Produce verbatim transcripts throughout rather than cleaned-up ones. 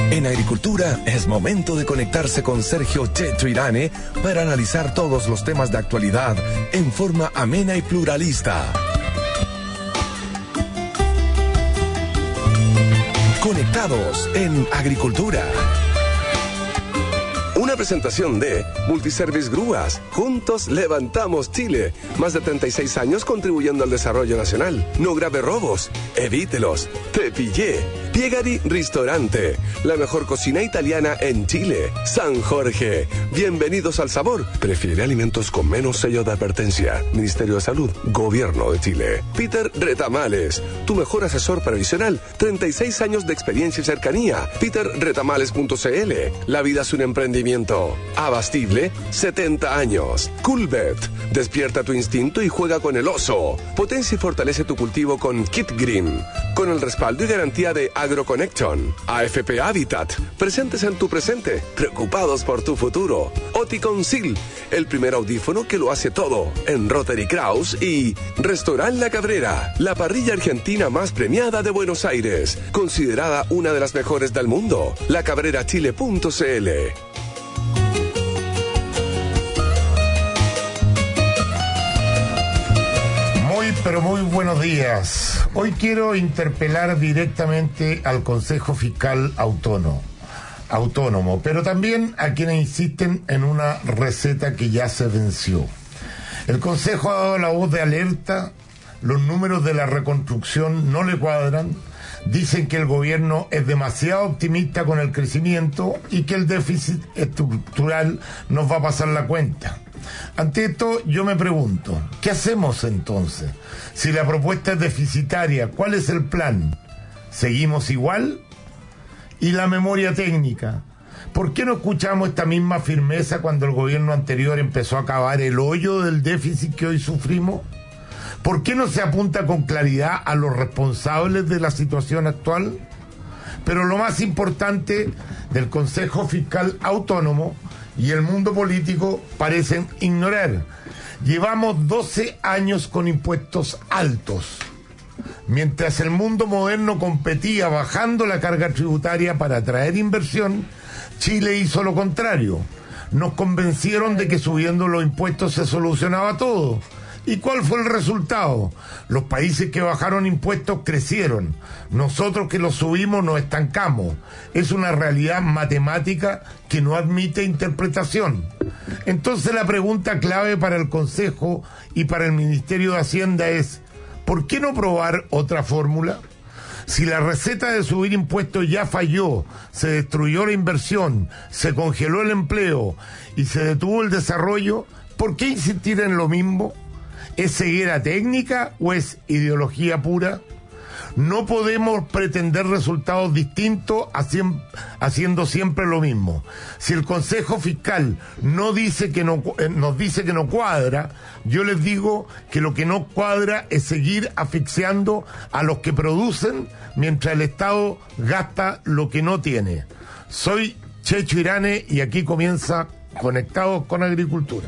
En Agricultura es momento de conectarse con Sergio Checho Irane para analizar todos los temas de actualidad en forma amena y pluralista. Conectados en Agricultura. Una presentación de Multiservice Grúas. Juntos levantamos Chile. Más de treinta y seis años contribuyendo al desarrollo nacional. No grave robos. Evítelos. Te pillé. Piegari Ristorante. La mejor cocina italiana en Chile. San Jorge. Bienvenidos al sabor. Prefiere alimentos con menos sello de advertencia. Ministerio de Salud. Gobierno de Chile. Peter Retamales. Tu mejor asesor previsional. treinta y seis años de experiencia y cercanía. peter retamales punto c l. La vida es un emprendimiento. Abastible, setenta años. Coolbet, despierta tu instinto y juega con el oso. Potencia y fortalece tu cultivo con Kit Green. Con el respaldo y garantía de AgroConnection. A F P Habitat, presentes en tu presente, preocupados por tu futuro. Oticonsil, el primer audífono que lo hace todo. En Rotary Kraus y Restaurant La Cabrera, la parrilla argentina más premiada de Buenos Aires. Considerada una de las mejores del mundo. la cabrera chile punto c l. Pero muy buenos días. Hoy quiero interpelar directamente al Consejo Fiscal Autónomo, autónomo, pero también a quienes insisten en una receta que ya se venció. El Consejo ha dado la voz de alerta, los números de la reconstrucción no le cuadran, dicen que el gobierno es demasiado optimista con el crecimiento y que el déficit estructural nos va a pasar la cuenta. Ante esto yo me pregunto, ¿qué hacemos entonces? Si la propuesta es deficitaria, ¿cuál es el plan? ¿Seguimos igual? ¿Y la memoria técnica? ¿Por qué no escuchamos esta misma firmeza cuando el gobierno anterior empezó a cavar el hoyo del déficit que hoy sufrimos? ¿Por qué no se apunta con claridad a los responsables de la situación actual? Pero lo más importante, del Consejo Fiscal Autónomo y el mundo político parecen ignorar. Llevamos doce años con impuestos altos. Mientras el mundo moderno competía bajando la carga tributaria para atraer inversión, Chile hizo lo contrario. Nos convencieron de que subiendo los impuestos se solucionaba todo. ¿Y cuál fue el resultado? Los países que bajaron impuestos crecieron. Nosotros que los subimos nos estancamos. Es una realidad matemática que no admite interpretación. Entonces la pregunta clave para el Consejo y para el Ministerio de Hacienda es, ¿por qué no probar otra fórmula? Si la receta de subir impuestos ya falló, se destruyó la inversión, se congeló el empleo y se detuvo el desarrollo, ¿por qué insistir en lo mismo? ¿Es ceguera técnica o es ideología pura? No podemos pretender resultados distintos haciendo siempre lo mismo. Si el Consejo Fiscal no dice que no, nos dice que no cuadra, yo les digo que lo que no cuadra es seguir asfixiando a los que producen mientras el Estado gasta lo que no tiene. Soy Checho Irane y aquí comienza Conectados con Agricultura.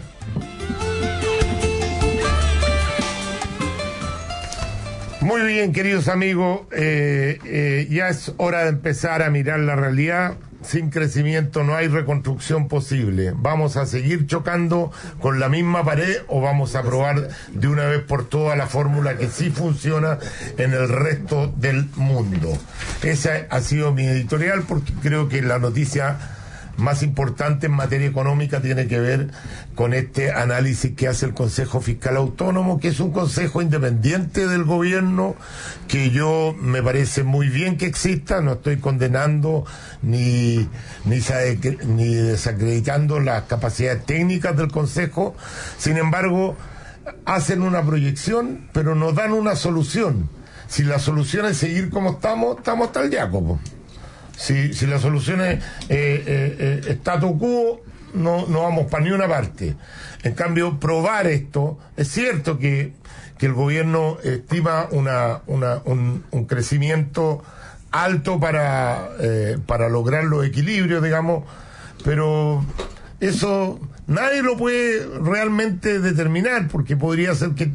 Muy bien, queridos amigos, eh, eh, ya es hora de empezar a mirar la realidad. Sin crecimiento no hay reconstrucción posible. ¿Vamos a seguir chocando con la misma pared o vamos a probar de una vez por todas la fórmula que sí funciona en el resto del mundo? Esa ha sido mi editorial porque creo que la noticia más importante en materia económica tiene que ver con este análisis que hace el Consejo Fiscal Autónomo, que es un consejo independiente del gobierno, que yo me parece muy bien que exista, no estoy condenando ni, ni, ni desacreditando las capacidades técnicas del consejo. Sin embargo, hacen una proyección, pero nos dan una solución. Si la solución es seguir como estamos, estamos hasta el Jacobo. Si, si la solución es eh, eh, eh, statu quo, no, no vamos para ni una parte. En cambio, probar esto, es cierto que, que el gobierno estima una, una, un, un crecimiento alto para, eh, para lograr los equilibrios, digamos, pero eso nadie lo puede realmente determinar, porque podría ser que,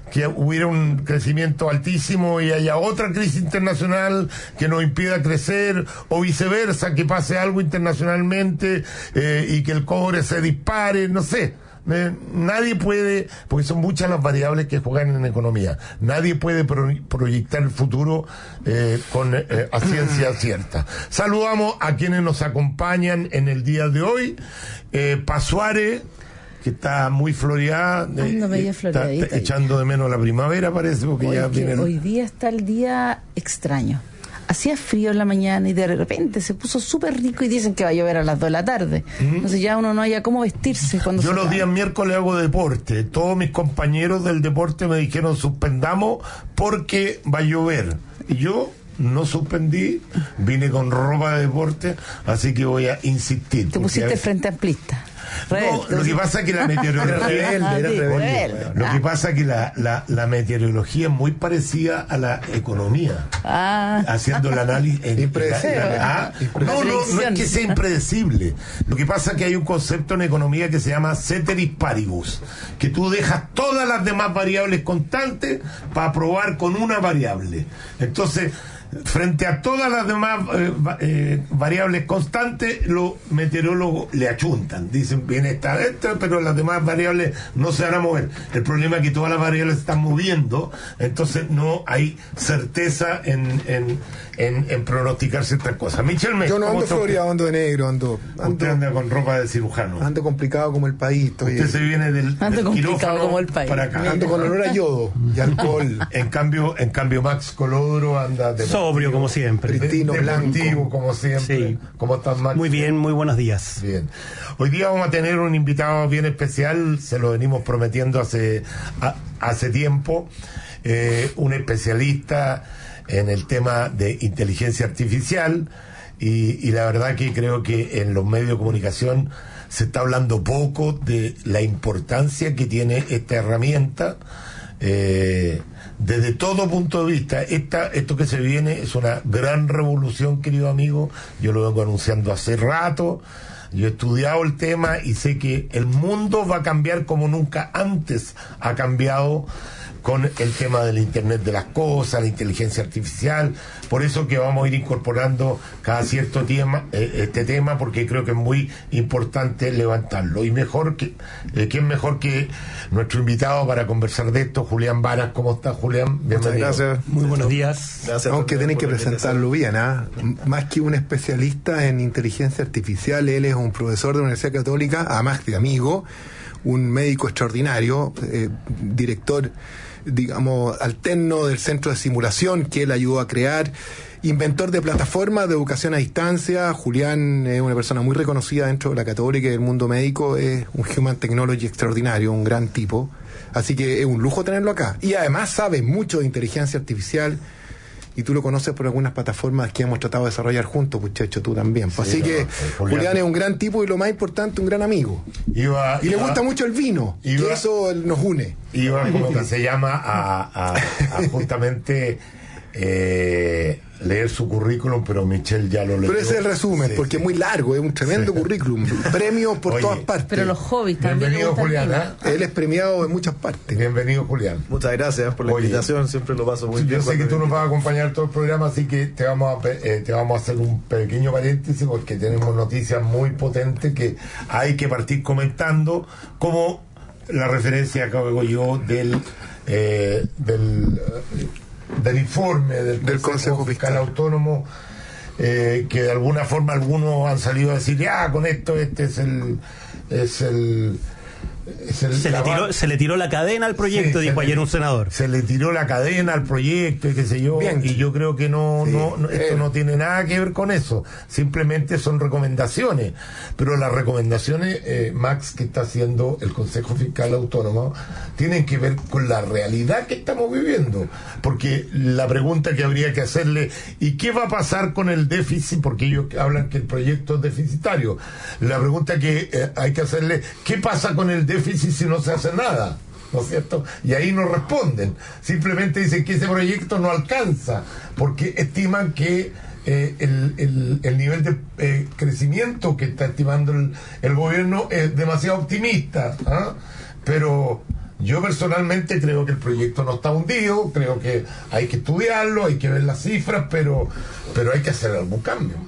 que hubiera un crecimiento altísimo y haya otra crisis internacional que nos impida crecer, o viceversa, que pase algo internacionalmente eh, y que el cobre se dispare, no sé. Eh, nadie puede, porque son muchas las variables que juegan en economía, nadie puede pro, proyectar el futuro eh, con eh, a ciencia cierta. Saludamos a quienes nos acompañan en el día de hoy. eh, Pasuare, que está muy floreada, Ay, no veía está, está echando de menos la primavera, parece, porque hoy, ya viene. Hoy día está el día extraño. Hacía frío en la mañana y de repente se puso súper rico y dicen que va a llover a las dos de la tarde. ¿Mm? Entonces ya uno no haya cómo vestirse cuando Yo se los cae. días miércoles hago deporte. Todos mis compañeros del deporte me dijeron suspendamos porque va a llover. Y yo no suspendí, vine con ropa de deporte, así que voy a insistir. Te pusiste veces... frente amplista. No, lo que pasa es que la meteorología rebelde, era rebelde. Oye, lo que pasa es que la, la, la meteorología es muy parecida a la economía. Ah. Haciendo el análisis. En, impredecible. la, la, ah, no, no, no es que sea impredecible. Lo que pasa es que hay un concepto en economía que se llama ceteris paribus, que tú dejas todas las demás variables constantes para probar con una variable. Entonces, frente a todas las demás eh, eh, variables constantes, los meteorólogos le achuntan, dicen bien está esto, pero las demás variables no se van a mover. El problema es que todas las variables se están moviendo, entonces no hay certeza en, en, en, en pronosticar ciertas cosas. Michel Mes, yo no ando floreado, ando de negro, ando, ando usted anda con ropa de cirujano, ando complicado como el país, estoy, usted se viene del, ando del quirófano como el país. para acá, ando con olor a yodo y alcohol. en cambio en cambio Max Colodro anda de sobrio como siempre, Pristino, deportivo como siempre. Sí. ¿Cómo estás, Max? Muy bien, muy buenos días. Bien. Hoy día vamos a tener un invitado bien especial, se lo venimos prometiendo hace a, hace tiempo, eh, un especialista en el tema de inteligencia artificial, y, y la verdad que creo que en los medios de comunicación se está hablando poco de la importancia que tiene esta herramienta. Eh, desde todo punto de vista, esta, esto que se viene es una gran revolución, querido amigo. Yo lo vengo anunciando hace rato. Yo he estudiado el tema y sé que el mundo va a cambiar como nunca antes ha cambiado con el tema del Internet de las cosas, la inteligencia artificial. Por eso que vamos a ir incorporando cada cierto tema, eh, este tema, porque creo que es muy importante levantarlo. Y mejor que, eh, ¿quién mejor que nuestro invitado para conversar de esto? Julián Varas. ¿Cómo está, Julián? Bienvenido. Muchas gracias. Muy buenos días. Gracias. Aunque tenéis que presentarlo bien, ¿ah? Más que un especialista en inteligencia artificial, él es un profesor de la Universidad Católica, además de amigo, un médico extraordinario, eh, director, digamos, alterno del centro de simulación que él ayudó a crear, inventor de plataformas de educación a distancia. Julián es una persona muy reconocida dentro de la Católica y del mundo médico, es un human technology extraordinario, un gran tipo, así que es un lujo tenerlo acá, y además sabe mucho de inteligencia artificial, y tú lo conoces por algunas plataformas que hemos tratado de desarrollar juntos, muchacho, tú también. Pues sí, así no, que Julián. Julián es un gran tipo y lo más importante, un gran amigo. Iba, y iba, le gusta mucho el vino, iba, y eso nos une. Iba, como que se llama, a, a, a justamente eh, leer su currículum, pero Michelle ya lo leyó. Pero ese es el resumen, sí, porque sí. es muy largo, es un tremendo sí. currículum, premios por Oye, todas partes. Pero los hobbies también. Bienvenido, Julián. ¿eh? Él es premiado en muchas partes. Bienvenido, Julián. Muchas gracias por la Oye, invitación, siempre lo paso muy yo bien. Yo sé que tú nos vas a acompañar todo el programa, así que te vamos a, eh, te vamos a hacer un pequeño paréntesis, porque tenemos noticias muy potentes que hay que partir comentando, como la referencia que hago yo del eh, del eh, del informe del, del Consejo, Consejo Fiscal, Fiscal Autónomo, eh, que de alguna forma algunos han salido a decir, ya, con esto este es el es el, es el se, le tiró, se le tiró la cadena al proyecto, sí, dijo ayer le, un senador. Se le tiró la cadena al proyecto y qué sé yo, Bien. y yo creo que no, sí, no, no esto eh. no tiene nada que ver con eso, simplemente son recomendaciones, pero las recomendaciones, eh, Max, que está haciendo el Consejo Fiscal Autónomo, tienen que ver con la realidad que estamos viviendo, porque la pregunta que habría que hacerle, ¿y qué va a pasar con el déficit? Porque ellos hablan que el proyecto es deficitario. La pregunta que eh, hay que hacerle, ¿qué pasa con el déficit si no se hace nada? ¿No es cierto? Y ahí no responden, simplemente dicen que ese proyecto no alcanza, porque estiman que eh, el, el, el nivel de eh, crecimiento que está estimando el, el gobierno es demasiado optimista, ¿eh? pero Yo personalmente creo que el proyecto no está hundido, creo que hay que estudiarlo, hay que ver las cifras, pero, pero hay que hacer algún cambio.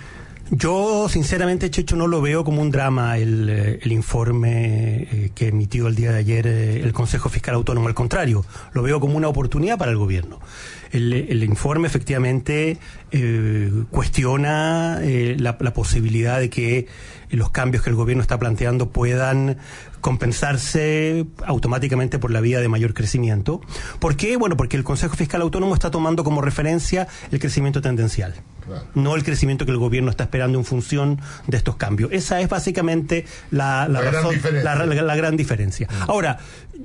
Yo, sinceramente, Checho, no lo veo como un drama el, el informe eh, que emitió el día de ayer eh, el Consejo Fiscal Autónomo. Al contrario, lo veo como una oportunidad para el gobierno. El, el informe efectivamente eh, cuestiona eh, la, la posibilidad de que los cambios que el gobierno está planteando puedan compensarse automáticamente por la vía de mayor crecimiento. ¿Por qué? Bueno, porque el Consejo Fiscal Autónomo está tomando como referencia el crecimiento tendencial. Claro. No el crecimiento que el gobierno está esperando en función de estos cambios. Esa es básicamente la, la, la, razón, gran, la, la, la gran diferencia. Mm. Ahora,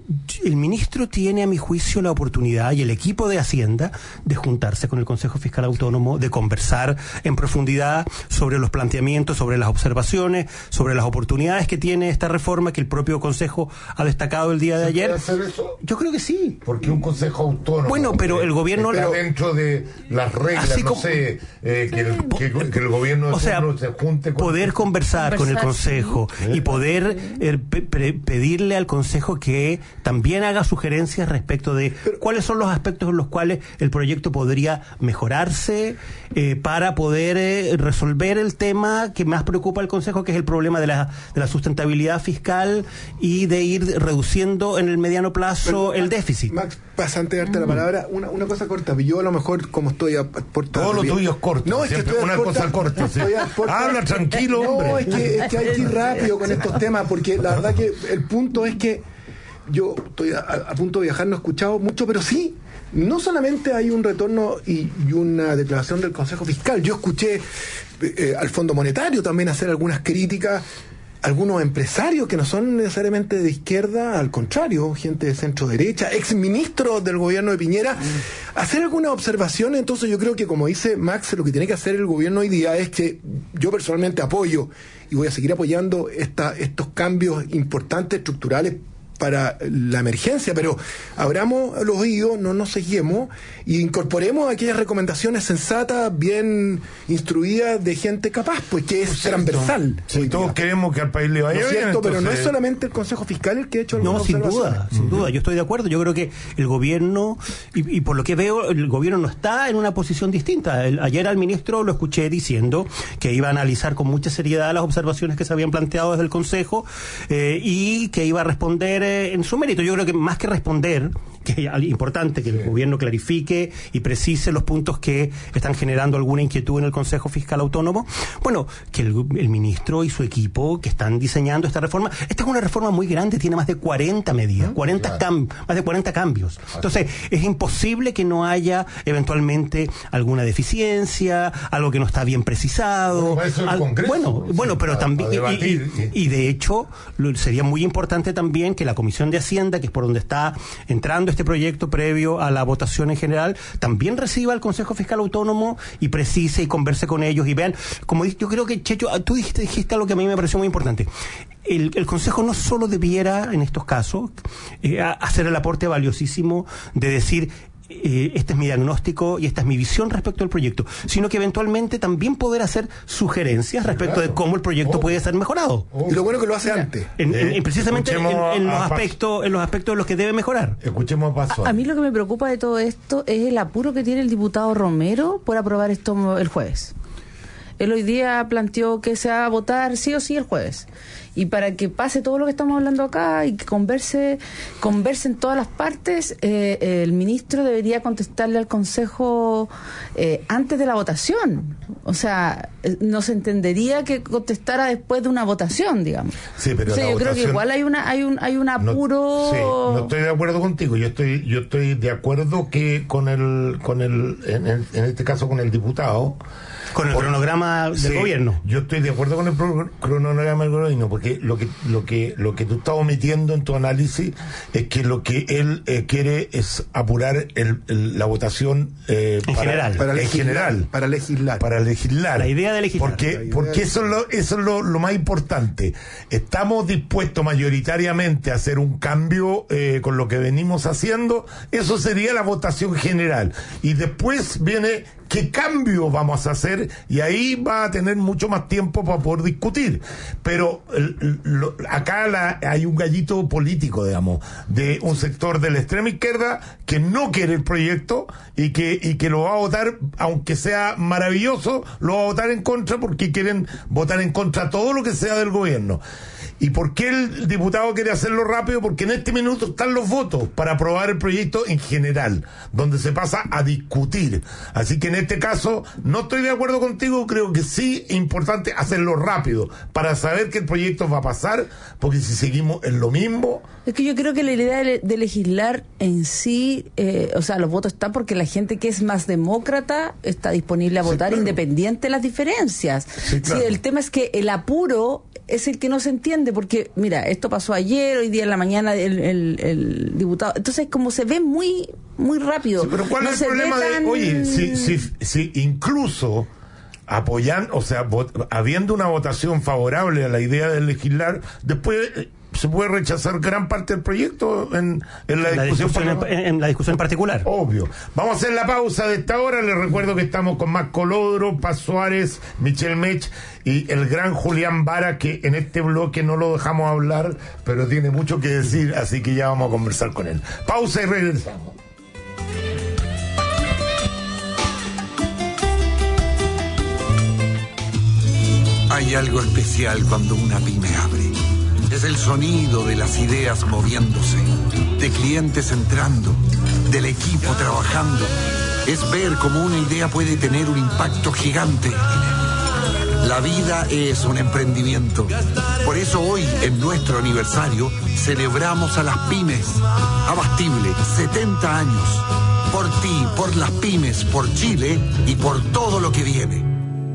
el ministro tiene, a mi juicio, la oportunidad, y el equipo de Hacienda, de juntarse con el Consejo Fiscal Autónomo, de conversar en profundidad sobre los planteamientos, sobre las observaciones, sobre las oportunidades que tiene esta reforma que el propio Consejo ha destacado el día de ayer. ¿Puede hacer eso? Yo creo que sí. Porque un Consejo Autónomo... Bueno, pero el gobierno... Está lo, dentro de las reglas, no como, sé... Eh, que, el, que, que el gobierno o sea, se junte con poder conversar, conversar con el Consejo, sí, y poder eh, pe pe pedirle al Consejo que también haga sugerencias respecto de Pero, cuáles son los aspectos en los cuales el proyecto podría mejorarse eh, para poder eh, resolver el tema que más preocupa al Consejo, que es el problema de la, de la sustentabilidad fiscal y de ir reduciendo en el mediano plazo Pero, el déficit. Max, pasante de darte mm. la palabra, una, una cosa corta. Yo a lo mejor, como estoy aportando... Todo lo tuyo es corto. No, es que estoy una aporta, cosa corta. Sí. Habla tranquilo, no, hombre. No, es que, es que hay que ir rápido con estos temas, porque la verdad que el punto es que yo estoy a, a punto de viajar, no he escuchado mucho, pero sí, no solamente hay un retorno y, y una declaración del Consejo Fiscal. Yo escuché eh, al Fondo Monetario también hacer algunas críticas, algunos empresarios que no son necesariamente de izquierda, al contrario, gente de centro derecha, exministros del gobierno de Piñera, hacer algunas observaciones. Entonces yo creo que, como dice Max, lo que tiene que hacer el gobierno hoy día es que yo personalmente apoyo y voy a seguir apoyando esta, estos cambios importantes, estructurales para la emergencia, pero abramos los oídos, no nos seguimos y incorporemos aquellas recomendaciones sensatas, bien instruidas de gente capaz, pues que es transversal. Sí, todos queremos que al país le vaya ¿no es bien. Cierto, entonces... Pero no es solamente el Consejo Fiscal el que ha hecho algunas No, sin duda, sin uh-huh. duda, yo estoy de acuerdo. Yo creo que el gobierno, y, y por lo que veo, el gobierno no está en una posición distinta. El, ayer al ministro lo escuché diciendo que iba a analizar con mucha seriedad las observaciones que se habían planteado desde el Consejo eh, y que iba a responder en su mérito. Yo creo que más que responder, que es importante que el sí. gobierno clarifique y precise los puntos que están generando alguna inquietud en el Consejo Fiscal Autónomo, bueno, que el, el ministro y su equipo que están diseñando esta reforma, esta es una reforma muy grande, tiene más de cuarenta medidas, cuarenta claro. cam, más de cuarenta cambios. Entonces, es imposible que no haya eventualmente alguna deficiencia, algo que no está bien precisado. Bueno, eso al, Congreso, bueno, sí, bueno, pero para, también para debatir, y, y, y de hecho lo, sería muy importante también que la Comisión de Hacienda, que es por donde está entrando este proyecto previo a la votación en general, también reciba al Consejo Fiscal Autónomo y precise y converse con ellos y vean, como yo creo que, Checho, tú dijiste, dijiste algo que a mí me pareció muy importante. El, el Consejo no solo debiera, en estos casos, eh, hacer el aporte valiosísimo de decir, Eh, este es mi diagnóstico y esta es mi visión respecto al proyecto, sino que eventualmente también poder hacer sugerencias respecto claro. de cómo el proyecto oh. puede ser mejorado. Oh. Y lo bueno que lo hace antes. En, en, en precisamente en, en, los aspectos, en los aspectos en los que debe mejorar. Escuchemos a Paso. A, a mí lo que me preocupa de todo esto es el apuro que tiene el diputado Romero por aprobar esto el jueves. Él hoy día planteó que se va a votar sí o sí el jueves. Y para que pase todo lo que estamos hablando acá y que converse, conversen todas las partes, eh, el ministro debería contestarle al Consejo eh, antes de la votación. O sea, no se entendería que contestara después de una votación, digamos. Sí, pero o sea, yo votación... creo que igual hay una hay un hay un apuro. No, sí, no estoy de acuerdo contigo. Yo estoy yo estoy de acuerdo que con el con el en, el, en este caso con el diputado. Con el Por, cronograma del sí, gobierno. Yo estoy de acuerdo con el pro, cronograma del gobierno, porque lo que lo que lo que tú estás omitiendo en tu análisis es que lo que él eh, quiere es apurar el, el, la votación eh, en para, general, para en legislar, general, para legislar, para legislar. La idea de legislar. Porque idea porque de... eso es lo eso es lo, lo más importante. Estamos dispuestos mayoritariamente a hacer un cambio eh, con lo que venimos haciendo. Eso sería la votación general y después viene qué cambio vamos a hacer, y ahí va a tener mucho más tiempo para poder discutir. Pero lo, acá la, hay un gallito político, digamos, de un sector de la extrema izquierda que no quiere el proyecto y que, y que lo va a votar, aunque sea maravilloso, lo va a votar en contra porque quieren votar en contra todo lo que sea del gobierno. ¿Y por qué el diputado quiere hacerlo rápido? Porque en este minuto están los votos para aprobar el proyecto en general, donde se pasa a discutir. Así que en este caso no estoy de acuerdo contigo, creo que sí es importante hacerlo rápido para saber que el proyecto va a pasar, porque si seguimos en lo mismo... Es que yo creo que la idea de, de legislar en sí, eh, o sea, los votos están porque la gente que es más demócrata está disponible a votar, sí, claro, independiente de las diferencias. Sí, claro. Sí, el tema es que el apuro es el que no se entiende, porque mira, esto pasó ayer, hoy día en la mañana el, el, el diputado, entonces como se ve muy muy rápido. Sí, pero ¿cuál no es el problema tan... de, oye, si, si, si incluso apoyan, o sea, vot, habiendo una votación favorable a la idea de legislar, después se puede rechazar gran parte del proyecto en, en la, la discusión, discusión en, en la discusión en particular. Obvio. Vamos a hacer la pausa de esta hora. Les recuerdo que estamos con Max Colodro, Paz Suárez, Michelle Mech y el gran Julián Vara, que en este bloque no lo dejamos hablar, pero tiene mucho que decir, así que ya vamos a conversar con él. Pausa y regresamos. Hay algo especial cuando una pyme abre. Es el sonido de las ideas moviéndose, de clientes entrando, del equipo trabajando. Es ver cómo una idea puede tener un impacto gigante. La vida es un emprendimiento. Por eso hoy, en nuestro aniversario, celebramos a las pymes. Abastible, setenta años. Por ti, por las pymes, por Chile y por todo lo que viene.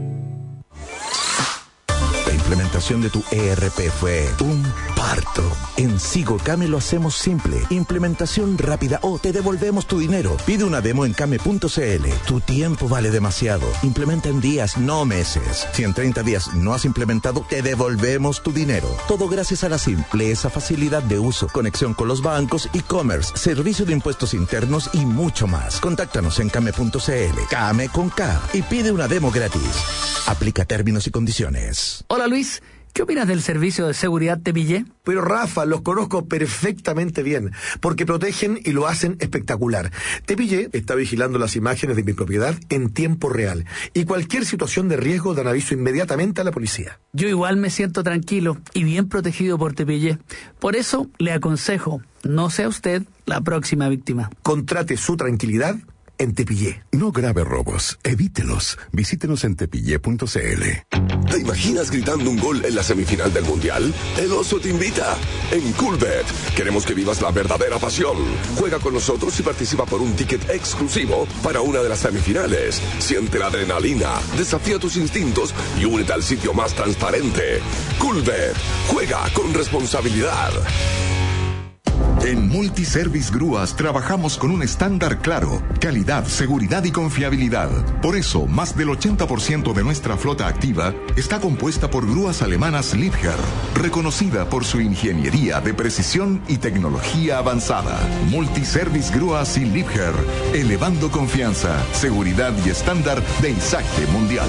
La implementación de tu E R P fue un parto. En SigoCame lo hacemos simple. Implementación rápida o te devolvemos tu dinero. Pide una demo en came punto c l. Tu tiempo vale demasiado. Implementa en días, no meses. Si en treinta días no has implementado, te devolvemos tu dinero. Todo gracias a la simpleza, facilidad de uso, conexión con los bancos, e-commerce, servicio de impuestos internos y mucho más. Contáctanos en came punto c l. Came con K. Y pide una demo gratis. Aplica términos y condiciones. Hola Luis, ¿qué opinas del servicio de seguridad Te Pillé? Pero Rafa, los conozco perfectamente bien, porque protegen y lo hacen espectacular. Te Pillé está vigilando las imágenes de mi propiedad en tiempo real, y cualquier situación de riesgo dan aviso inmediatamente a la policía. Yo igual me siento tranquilo y bien protegido por Te Pillé. Por eso le aconsejo, no sea usted la próxima víctima. Contrate su tranquilidad en Te Pillé. No grave robos, evítelos. Visítenos en tepillé punto c l. ¿Te imaginas gritando un gol en la semifinal del Mundial? El Oso te invita. En Coolbet queremos que vivas la verdadera pasión. Juega con nosotros y participa por un ticket exclusivo para una de las semifinales. Siente la adrenalina, desafía tus instintos y únete al sitio más transparente. Coolbet. Juega con responsabilidad. En Multiservice Grúas trabajamos con un estándar claro, calidad, seguridad y confiabilidad. Por eso, más del ochenta por ciento de nuestra flota activa está compuesta por grúas alemanas Liebherr, reconocida por su ingeniería de precisión y tecnología avanzada. Multiservice Grúas y Liebherr, elevando confianza, seguridad y estándar de Isacte Mundial.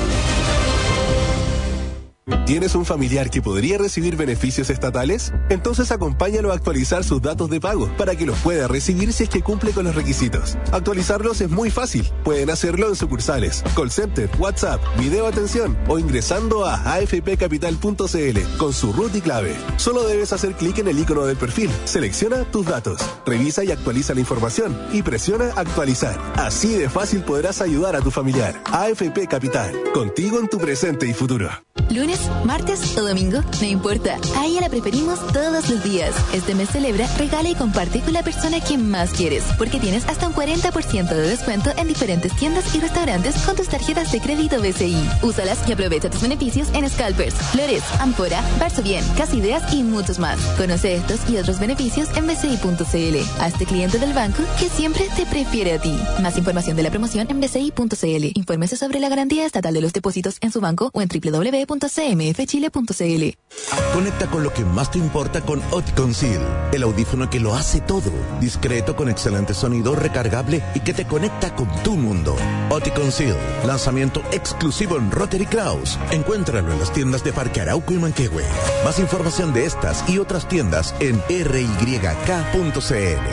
¿Tienes un familiar que podría recibir beneficios estatales? Entonces acompáñalo a actualizar sus datos de pago para que los pueda recibir si es que cumple con los requisitos. Actualizarlos es muy fácil. Pueden hacerlo en sucursales, call center, WhatsApp, video atención o ingresando a a f p capital punto c l con su root y clave. Solo debes hacer clic en el icono del perfil, selecciona tus datos, revisa y actualiza la información y presiona actualizar. Así de fácil podrás ayudar a tu familiar. A F P Capital, contigo en tu presente y futuro. Lunes, martes o domingo, no importa. A ella la preferimos todos los días. Este mes celebra, regala y comparte con la persona que más quieres, porque tienes hasta un cuarenta por ciento de descuento en diferentes tiendas y restaurantes con tus tarjetas de crédito B C I. Úsalas y aprovecha tus beneficios en Scalpers, Flores, Ampora, Varsovien, Casa Ideas y muchos más. Conoce estos y otros beneficios en b c i punto c l. Hazte cliente del banco que siempre te prefiere a ti. Más información de la promoción en b c i punto c l. Infórmese sobre la garantía estatal de los depósitos en su banco o en w w w punto c b m f chile punto c l. Conecta con lo que más te importa con Oticon Seal, el audífono que lo hace todo, discreto con excelente sonido, recargable y que te conecta con tu mundo. Oticon Seal, lanzamiento exclusivo en Rotary Kraus. Encuéntralo en las tiendas de Parque Arauco y Manquehue. Más información de estas y otras tiendas en r y k punto c l.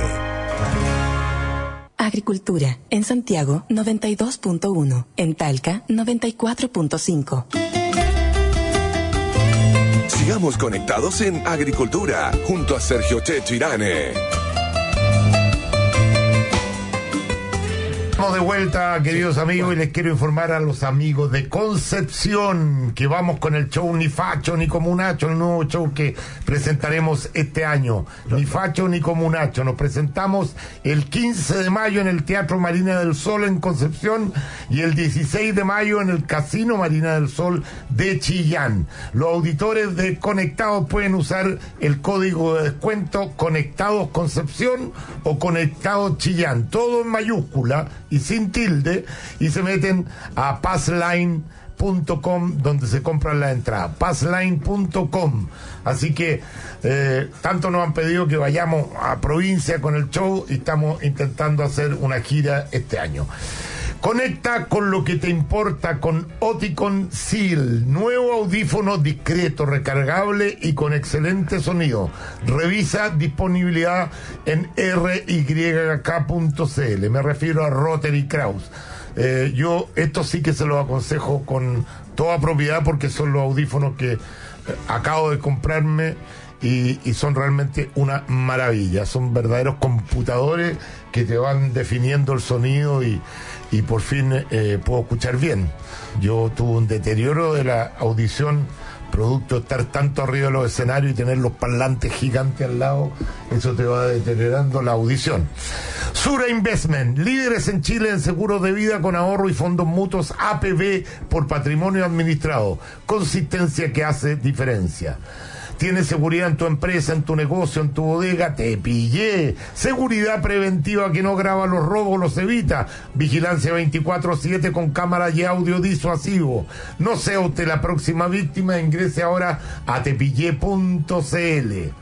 Agricultura. En Santiago, noventa y dos punto uno. En Talca, noventa y cuatro punto cinco. Sigamos conectados en Agricultura, junto a Sergio Checho Irane. Estamos de vuelta, queridos amigos, y les quiero informar a los amigos de Concepción que vamos con el show Ni Facho ni Comunacho, el nuevo show que presentaremos este año. Ni Facho ni Comunacho. Nos presentamos el quince de mayo en el Teatro Marina del Sol en Concepción y el dieciséis de mayo en el Casino Marina del Sol de Chillán. Los auditores de Conectados pueden usar el código de descuento Conectados Concepción o Conectados Chillán, todo en mayúscula y sin tilde, y se meten a passline punto com donde se compran la entrada, passline punto com. Así que eh, tanto nos han pedido que vayamos a provincia con el show y estamos intentando hacer una gira este año. Conecta con lo que te importa con Oticon Seal, nuevo audífono discreto, recargable y con excelente sonido. Revisa disponibilidad en r y k punto c l. Me refiero a Rotary Kraus. Eh, yo esto sí que se los aconsejo con toda propiedad porque son los audífonos que eh, acabo de comprarme y, y son realmente una maravilla. Son verdaderos computadores que te van definiendo el sonido y, y por fin eh, puedo escuchar bien. Yo tuve un deterioro de la audición producto de estar tanto arriba de los escenarios y tener los parlantes gigantes al lado. Eso te va deteriorando la audición. Sura Investment, líderes en Chile en seguros de vida con ahorro y fondos mutuos A P B por patrimonio administrado. Consistencia que hace diferencia. Tienes seguridad en tu empresa, en tu negocio, en tu bodega, te pillé. Seguridad preventiva que no graba los robos, los evita. Vigilancia veinticuatro siete con cámara y audio disuasivo. No sea usted la próxima víctima, ingrese ahora a tepillé punto c l.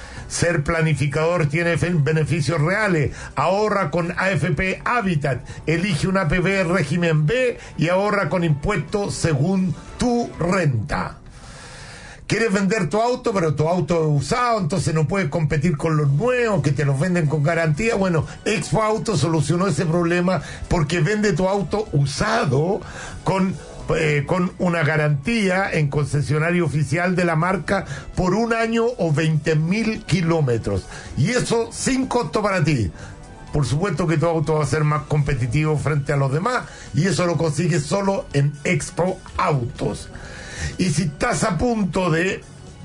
Ser planificador tiene beneficios reales. Ahorra con A F P Habitat. Elige un A P B régimen B y ahorra con impuestos según tu renta. ¿Quieres vender tu auto, pero tu auto es usado, entonces no puedes competir con los nuevos que te los venden con garantía? Bueno, Expo Auto solucionó ese problema porque vende tu auto usado con, eh, con una garantía en concesionario oficial de la marca por un año o veinte mil kilómetros. Y eso sin costo para ti. Por supuesto que tu auto va a ser más competitivo frente a los demás y eso lo consigues solo en Expo Autos. Y si estás a punto de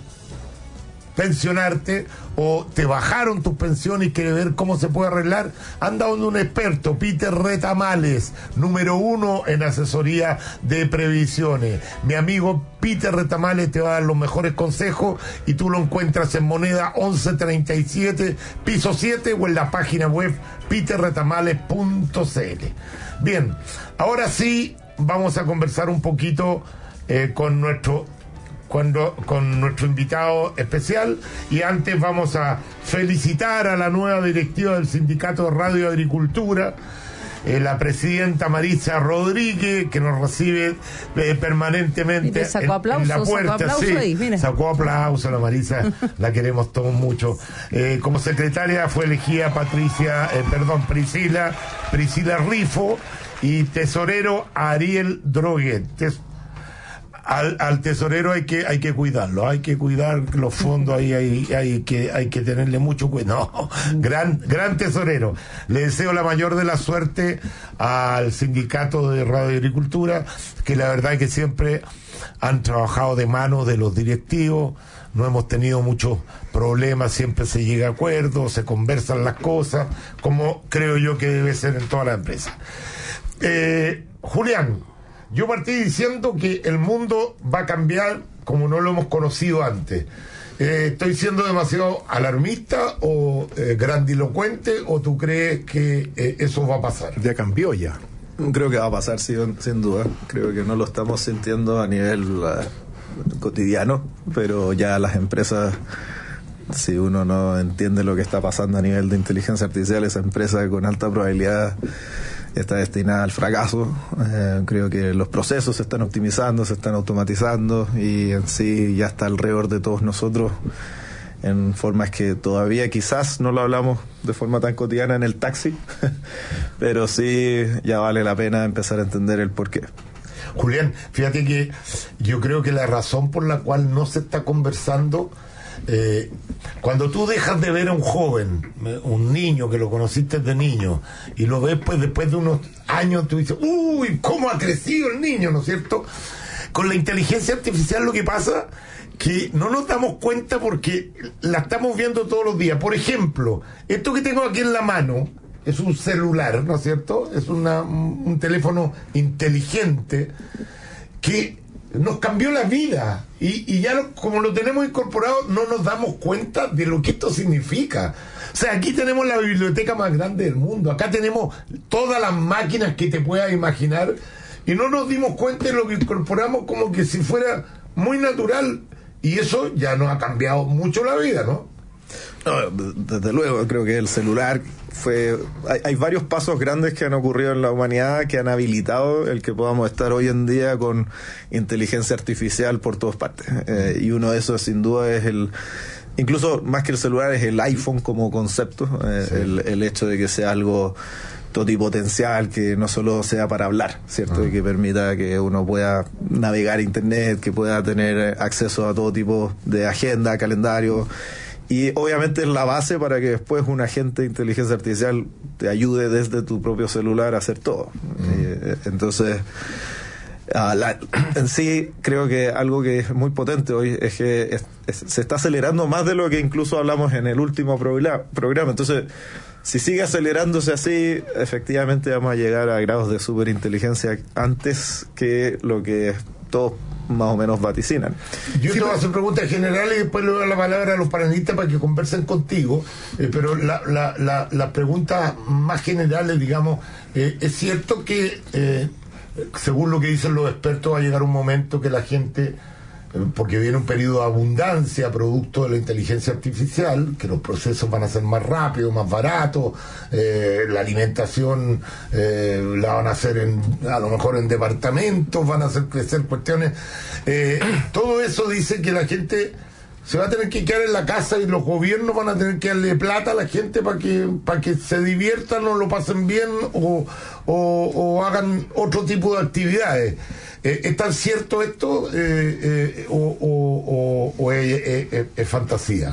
pensionarte o te bajaron tus pensiones y quieres ver cómo se puede arreglar, anda donde un experto, Peter Retamales, número uno en asesoría de previsiones. Mi amigo Peter Retamales te va a dar los mejores consejos y tú lo encuentras en Moneda once treinta y siete, piso siete o en la página web peter retamales punto c l. Bien, ahora sí vamos a conversar un poquito Eh, con nuestro cuando, con nuestro invitado especial, y antes vamos a felicitar a la nueva directiva del Sindicato de Radio y Agricultura, eh, la presidenta Marisa Rodríguez, que nos recibe eh, permanentemente sacó aplauso, en, en la puerta. Sacó aplauso sí, ahí, mira. Sacó aplauso la Marisa, la queremos todos mucho. Eh, como secretaria fue elegida Patricia, eh, perdón, Priscila, Priscila Rifo, y tesorero Ariel Droguet. Tes, Al, al tesorero hay que hay que cuidarlo, hay que cuidar los fondos, ahí hay, hay que hay que tenerle mucho cuidado. No, gran gran tesorero. Le deseo la mayor de la suerte al Sindicato de Radio y Agricultura, que la verdad es que siempre han trabajado de mano de los directivos, no hemos tenido muchos problemas, siempre se llega a acuerdos, se conversan las cosas, como creo yo que debe ser en toda la empresa. Eh, Julián, yo partí diciendo que el mundo va a cambiar como no lo hemos conocido antes. Eh, ¿Estoy siendo demasiado alarmista o eh, grandilocuente, o tú crees que eh, eso va a pasar? Ya cambió ya. Creo que va a pasar, sin, sin duda. Creo que no lo estamos sintiendo a nivel uh, cotidiano, pero ya las empresas, si uno no entiende lo que está pasando a nivel de inteligencia artificial, esa empresa con alta probabilidad está destinada al fracaso. Eh, creo que los procesos se están optimizando, se están automatizando y en sí ya está alrededor de todos nosotros en formas que todavía quizás no lo hablamos de forma tan cotidiana en el taxi, pero sí ya vale la pena empezar a entender el porqué. Julián, fíjate que yo creo que la razón por la cual no se está conversando, eh, cuando tú dejas de ver a un joven, un niño que lo conociste de niño, y lo ves pues después de unos años, tú dices, uy, cómo ha crecido el niño, ¿no es cierto? Con la inteligencia artificial lo que pasa que no nos damos cuenta porque la estamos viendo todos los días. Por ejemplo, esto que tengo aquí en la mano es un celular, ¿no es cierto? Es una, un teléfono inteligente que nos cambió la vida y, y ya lo, como lo tenemos incorporado no nos damos cuenta de lo que esto significa. O sea, aquí tenemos la biblioteca más grande del mundo, acá tenemos todas las máquinas que te puedas imaginar y no nos dimos cuenta de lo que incorporamos como que si fuera muy natural. Y eso ya nos ha cambiado mucho la vida, ¿no? No, desde luego, creo que el celular fue... Hay, hay varios pasos grandes que han ocurrido en la humanidad que han habilitado el que podamos estar hoy en día con inteligencia artificial por todas partes. Eh, y uno de esos, sin duda, es el... Incluso más que el celular, es el iPhone como concepto. Eh, sí. el, el hecho de que sea algo totipotencial, que no solo sea para hablar, ¿cierto? Uh-huh. Y que permita que uno pueda navegar internet, que pueda tener acceso a todo tipo de agenda, calendario, y obviamente es la base para que después un agente de inteligencia artificial te ayude desde tu propio celular a hacer todo. Uh-huh. Entonces, uh, la, en sí creo que algo que es muy potente hoy es que es, es, se está acelerando más de lo que incluso hablamos en el último programa. Entonces, si sigue acelerándose así, efectivamente vamos a llegar a grados de superinteligencia antes que lo que todos más o menos vaticinan. Yo sí, te voy a hacer preguntas generales y después le doy la palabra a los panelistas para que conversen contigo, eh, pero la, la, la, las preguntas más generales, digamos, eh, es cierto que eh, según lo que dicen los expertos va a llegar un momento que la gente, porque viene un periodo de abundancia producto de la inteligencia artificial, que los procesos van a ser más rápidos, más baratos, eh, la alimentación eh, la van a hacer en, a lo mejor en departamentos, van a hacer crecer cuestiones, eh, todo eso dice que la gente se va a tener que quedar en la casa y los gobiernos van a tener que darle plata a la gente para que para que se diviertan o lo pasen bien o, o, o hagan otro tipo de actividades. Eh, ¿Es tan cierto esto eh, eh, o, o, o, o es, es, es fantasía?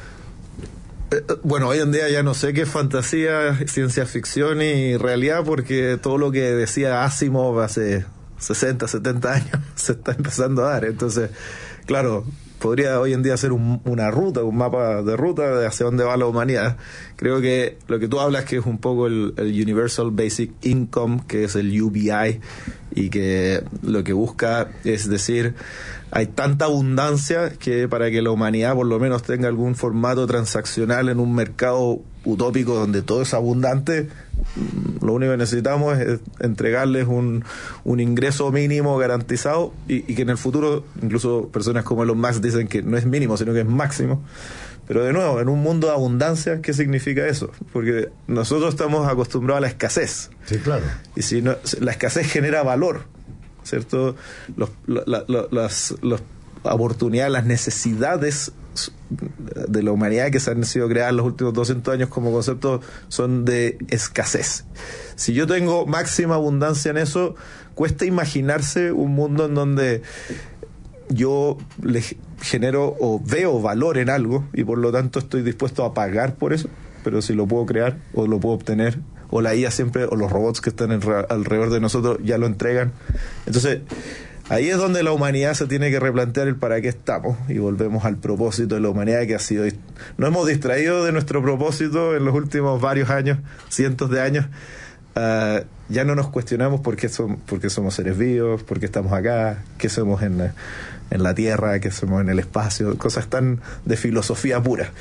Eh, bueno, hoy en día ya no sé qué es fantasía, ciencia ficción y realidad, porque todo lo que decía Asimov hace sesenta, setenta años se está empezando a dar. Entonces, claro, podría hoy en día ser un, una ruta, un mapa de ruta de hacia dónde va la humanidad. Creo que lo que tú hablas, que es un poco el, el Universal Basic Income, que es el U B I, y que lo que busca es decir, hay tanta abundancia que para que la humanidad por lo menos tenga algún formato transaccional en un mercado utópico donde todo es abundante, lo único que necesitamos es entregarles un, un ingreso mínimo garantizado y, y que en el futuro, incluso personas como Elon Musk dicen que no es mínimo, sino que es máximo. Pero de nuevo, en un mundo de abundancia, ¿qué significa eso? Porque nosotros estamos acostumbrados a la escasez. Sí, claro. Y si no, la escasez genera valor, ¿cierto? Los, la, la, las, las oportunidades, las necesidades de la humanidad que se han sido creadas en los últimos doscientos años como concepto son de escasez. Si yo tengo máxima abundancia en eso, cuesta imaginarse un mundo en donde yo le genero o veo valor en algo y por lo tanto estoy dispuesto a pagar por eso, pero si lo puedo crear o lo puedo obtener, o la I A siempre, o los robots que están en, alrededor de nosotros ya lo entregan. Entonces ahí es donde la humanidad se tiene que replantear el para qué estamos y volvemos al propósito de la humanidad, que ha sido... Nos hemos distraído de nuestro propósito en los últimos varios años, cientos de años. Uh, ya no nos cuestionamos por qué, son, por qué somos seres vivos, por qué estamos acá, qué somos en, en la Tierra, qué somos en el espacio, cosas tan de filosofía pura.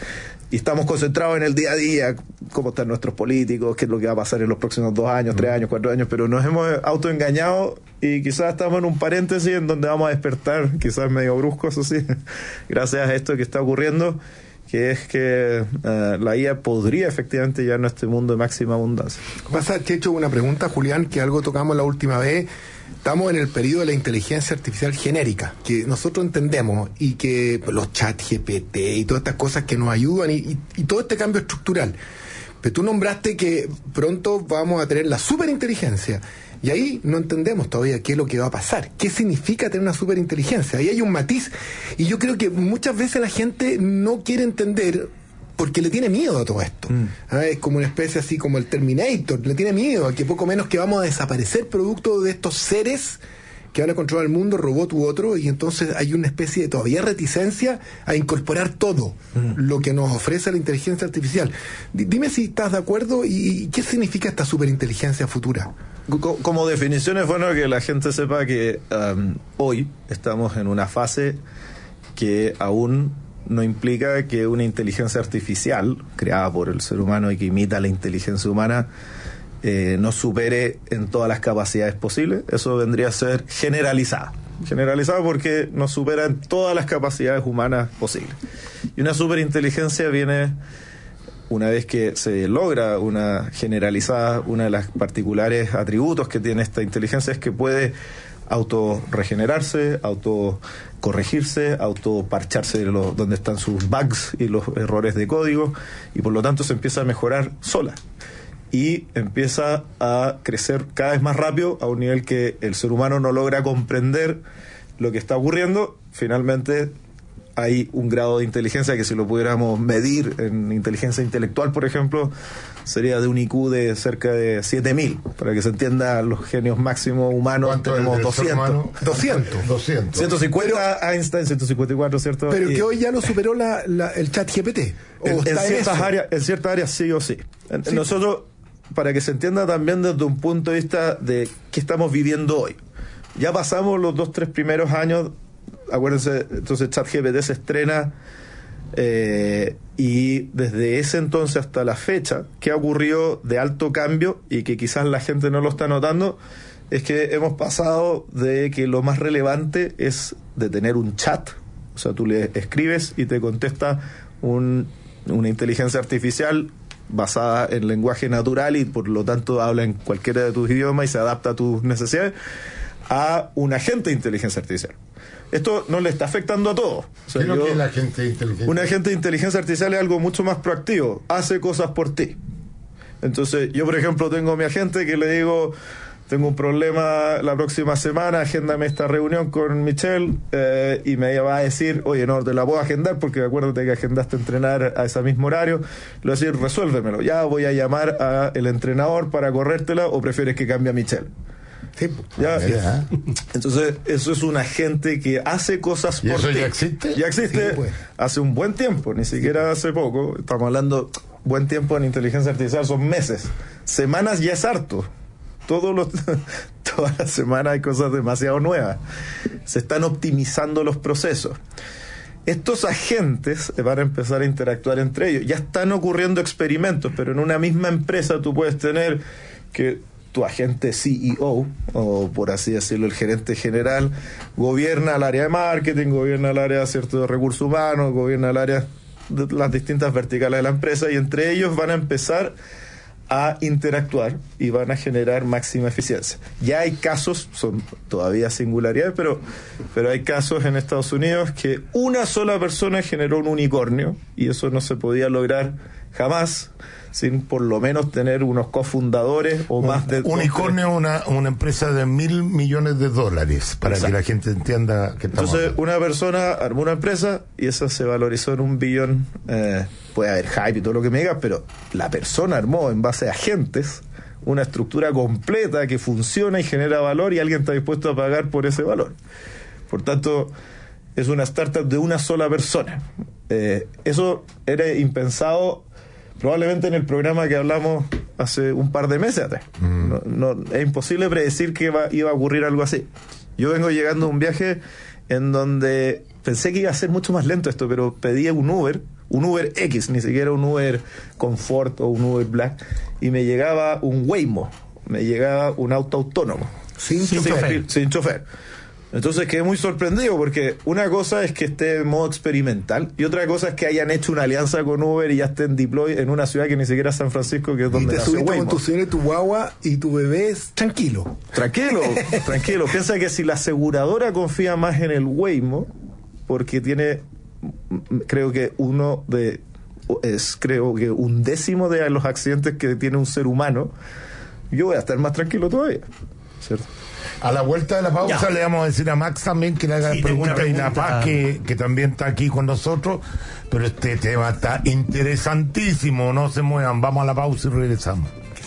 y estamos concentrados en el día a día, cómo están nuestros políticos, qué es lo que va a pasar en los próximos dos años, tres años, cuatro años, pero nos hemos autoengañado y quizás estamos en un paréntesis en donde vamos a despertar, quizás medio brusco, eso sí, gracias a esto que está ocurriendo, que es que uh, la I A podría efectivamente llevar a este mundo de máxima abundancia. Pasa, Checho, una pregunta, Julián, que algo tocamos la última vez. Estamos en el periodo de la inteligencia artificial genérica, que nosotros entendemos, y que los chats G P T y todas estas cosas que nos ayudan, y, y, y todo este cambio estructural. Pero tú nombraste que pronto vamos a tener la superinteligencia, y ahí no entendemos todavía qué es lo que va a pasar, qué significa tener una superinteligencia. Ahí hay un matiz, y yo creo que muchas veces la gente no quiere entender porque le tiene miedo a todo esto. Mm. ¿Ah? Es como una especie así como el Terminator, le tiene miedo a que poco menos que vamos a desaparecer producto de estos seres que van a controlar el mundo, robot u otro, y entonces hay una especie de todavía reticencia a incorporar todo mm. lo que nos ofrece la inteligencia artificial. D- dime si estás de acuerdo, y, y qué significa esta superinteligencia futura. Como definición es bueno que la gente sepa que um, hoy estamos en una fase que aún no implica que una inteligencia artificial creada por el ser humano y que imita la inteligencia humana eh, nos supere en todas las capacidades posibles. Eso vendría a ser generalizada. Generalizada porque nos supera en todas las capacidades humanas posibles. Y una superinteligencia viene una vez que se logra una generalizada. Una de las particulares atributos que tiene esta inteligencia es que puede autorregenerarse, autocorregirse, autoparcharse los, donde están sus bugs y los errores de código, y por lo tanto se empieza a mejorar sola y empieza a crecer cada vez más rápido a un nivel que el ser humano no logra comprender lo que está ocurriendo. Finalmente hay un grado de inteligencia que, si lo pudiéramos medir en inteligencia intelectual, por ejemplo, sería de un I Q de cerca de siete mil. Para que se entienda, los genios máximos humanos tenemos doscientos. doscientos. doscientos. ciento cincuenta pero, Einstein, ciento cincuenta y cuatro, ¿cierto? Pero y, que hoy ya lo superó la, la, el chat G P T. En, en, ciertas áreas, en ciertas áreas sí o sí. sí. Nosotros, para que se entienda también desde un punto de vista de qué estamos viviendo hoy. Ya pasamos los dos, tres primeros años. Acuérdense, entonces ChatGPT se estrena eh, y desde ese entonces hasta la fecha, ¿qué ha ocurrido de alto cambio y que quizás la gente no lo está notando? Es que hemos pasado de que lo más relevante es de tener un chat, o sea, tú le escribes y te contesta un, una inteligencia artificial basada en lenguaje natural y por lo tanto habla en cualquiera de tus idiomas y se adapta a tus necesidades, a un agente de inteligencia artificial. Esto no le está afectando a todos. O sea, ¿Qué es lo que es la agente de inteligencia? Un agente de inteligencia artificial es algo mucho más proactivo, hace cosas por ti. Entonces, yo por ejemplo tengo a mi agente que le digo, tengo un problema la próxima semana, agéndame esta reunión con Michelle, eh, y me va a decir, oye, no te la puedo agendar porque acuérdate que agendaste entrenar a ese mismo horario. Le voy a decir, resuélvemelo, ya voy a llamar al entrenador para corrértela, o prefieres que cambie a Michelle. Sí, ya, ya. Entonces eso es un agente que hace cosas ¿Y por eso ti. ya existe? Ya existe, sí, pues. Hace un buen tiempo, ni siquiera hace poco. Estamos hablando, buen tiempo en inteligencia artificial son meses. Semanas ya es harto. Todos los, todas las semanas hay cosas demasiado nuevas. Se están optimizando los procesos. Estos agentes van a empezar a interactuar entre ellos. Ya están ocurriendo experimentos, pero en una misma empresa tú puedes tener que tu agente C E O, o por así decirlo, el gerente general, gobierna el área de marketing, gobierna el área, ¿cierto?, de recursos humanos, gobierna el área de las distintas verticales de la empresa, y entre ellos van a empezar a interactuar y van a generar máxima eficiencia. Ya hay casos, son todavía singularidades, pero, pero hay casos en Estados Unidos que una sola persona generó un unicornio, y eso no se podía lograr jamás sin por lo menos tener unos cofundadores o un, más de... Unicornio es una, una empresa de mil millones de dólares, para Exacto. que la gente entienda que estamos... Entonces, una persona armó una empresa y esa se valorizó en un billón. Eh, puede haber hype y todo lo que me digas, pero la persona armó en base a agentes una estructura completa que funciona y genera valor, y alguien está dispuesto a pagar por ese valor. Por tanto, es una startup de una sola persona. Eh, eso era impensado probablemente en el programa que hablamos hace un par de meses atrás. Mm. No, no, es imposible predecir que iba, iba a ocurrir algo así. Yo vengo llegando a un viaje en donde pensé que iba a ser mucho más lento esto, pero pedí un Uber un Uber X, ni siquiera un Uber Comfort o un Uber Black, y me llegaba un Waymo, me llegaba un auto autónomo. Sin, sin chofer. Sin chofer. Entonces quedé muy sorprendido porque una cosa es que esté en modo experimental y otra cosa es que hayan hecho una alianza con Uber y ya estén deploy en una ciudad que ni siquiera es San Francisco, que es donde y te nació subiste Waymo. con tu señora y tu guagua y tu bebé es tranquilo. Tranquilo, tranquilo. Piensa que si la aseguradora confía más en el Waymo, porque tiene, creo que uno de, es creo que un décimo de los accidentes que tiene un ser humano, yo voy a estar más tranquilo todavía, ¿cierto? A la vuelta de la pausa Ya. le vamos a decir a Max también que le haga Sí, preguntas tengo y una la pregunta. Paz que, que también está aquí con nosotros, pero este tema está interesantísimo, no se muevan, vamos a la pausa y regresamos.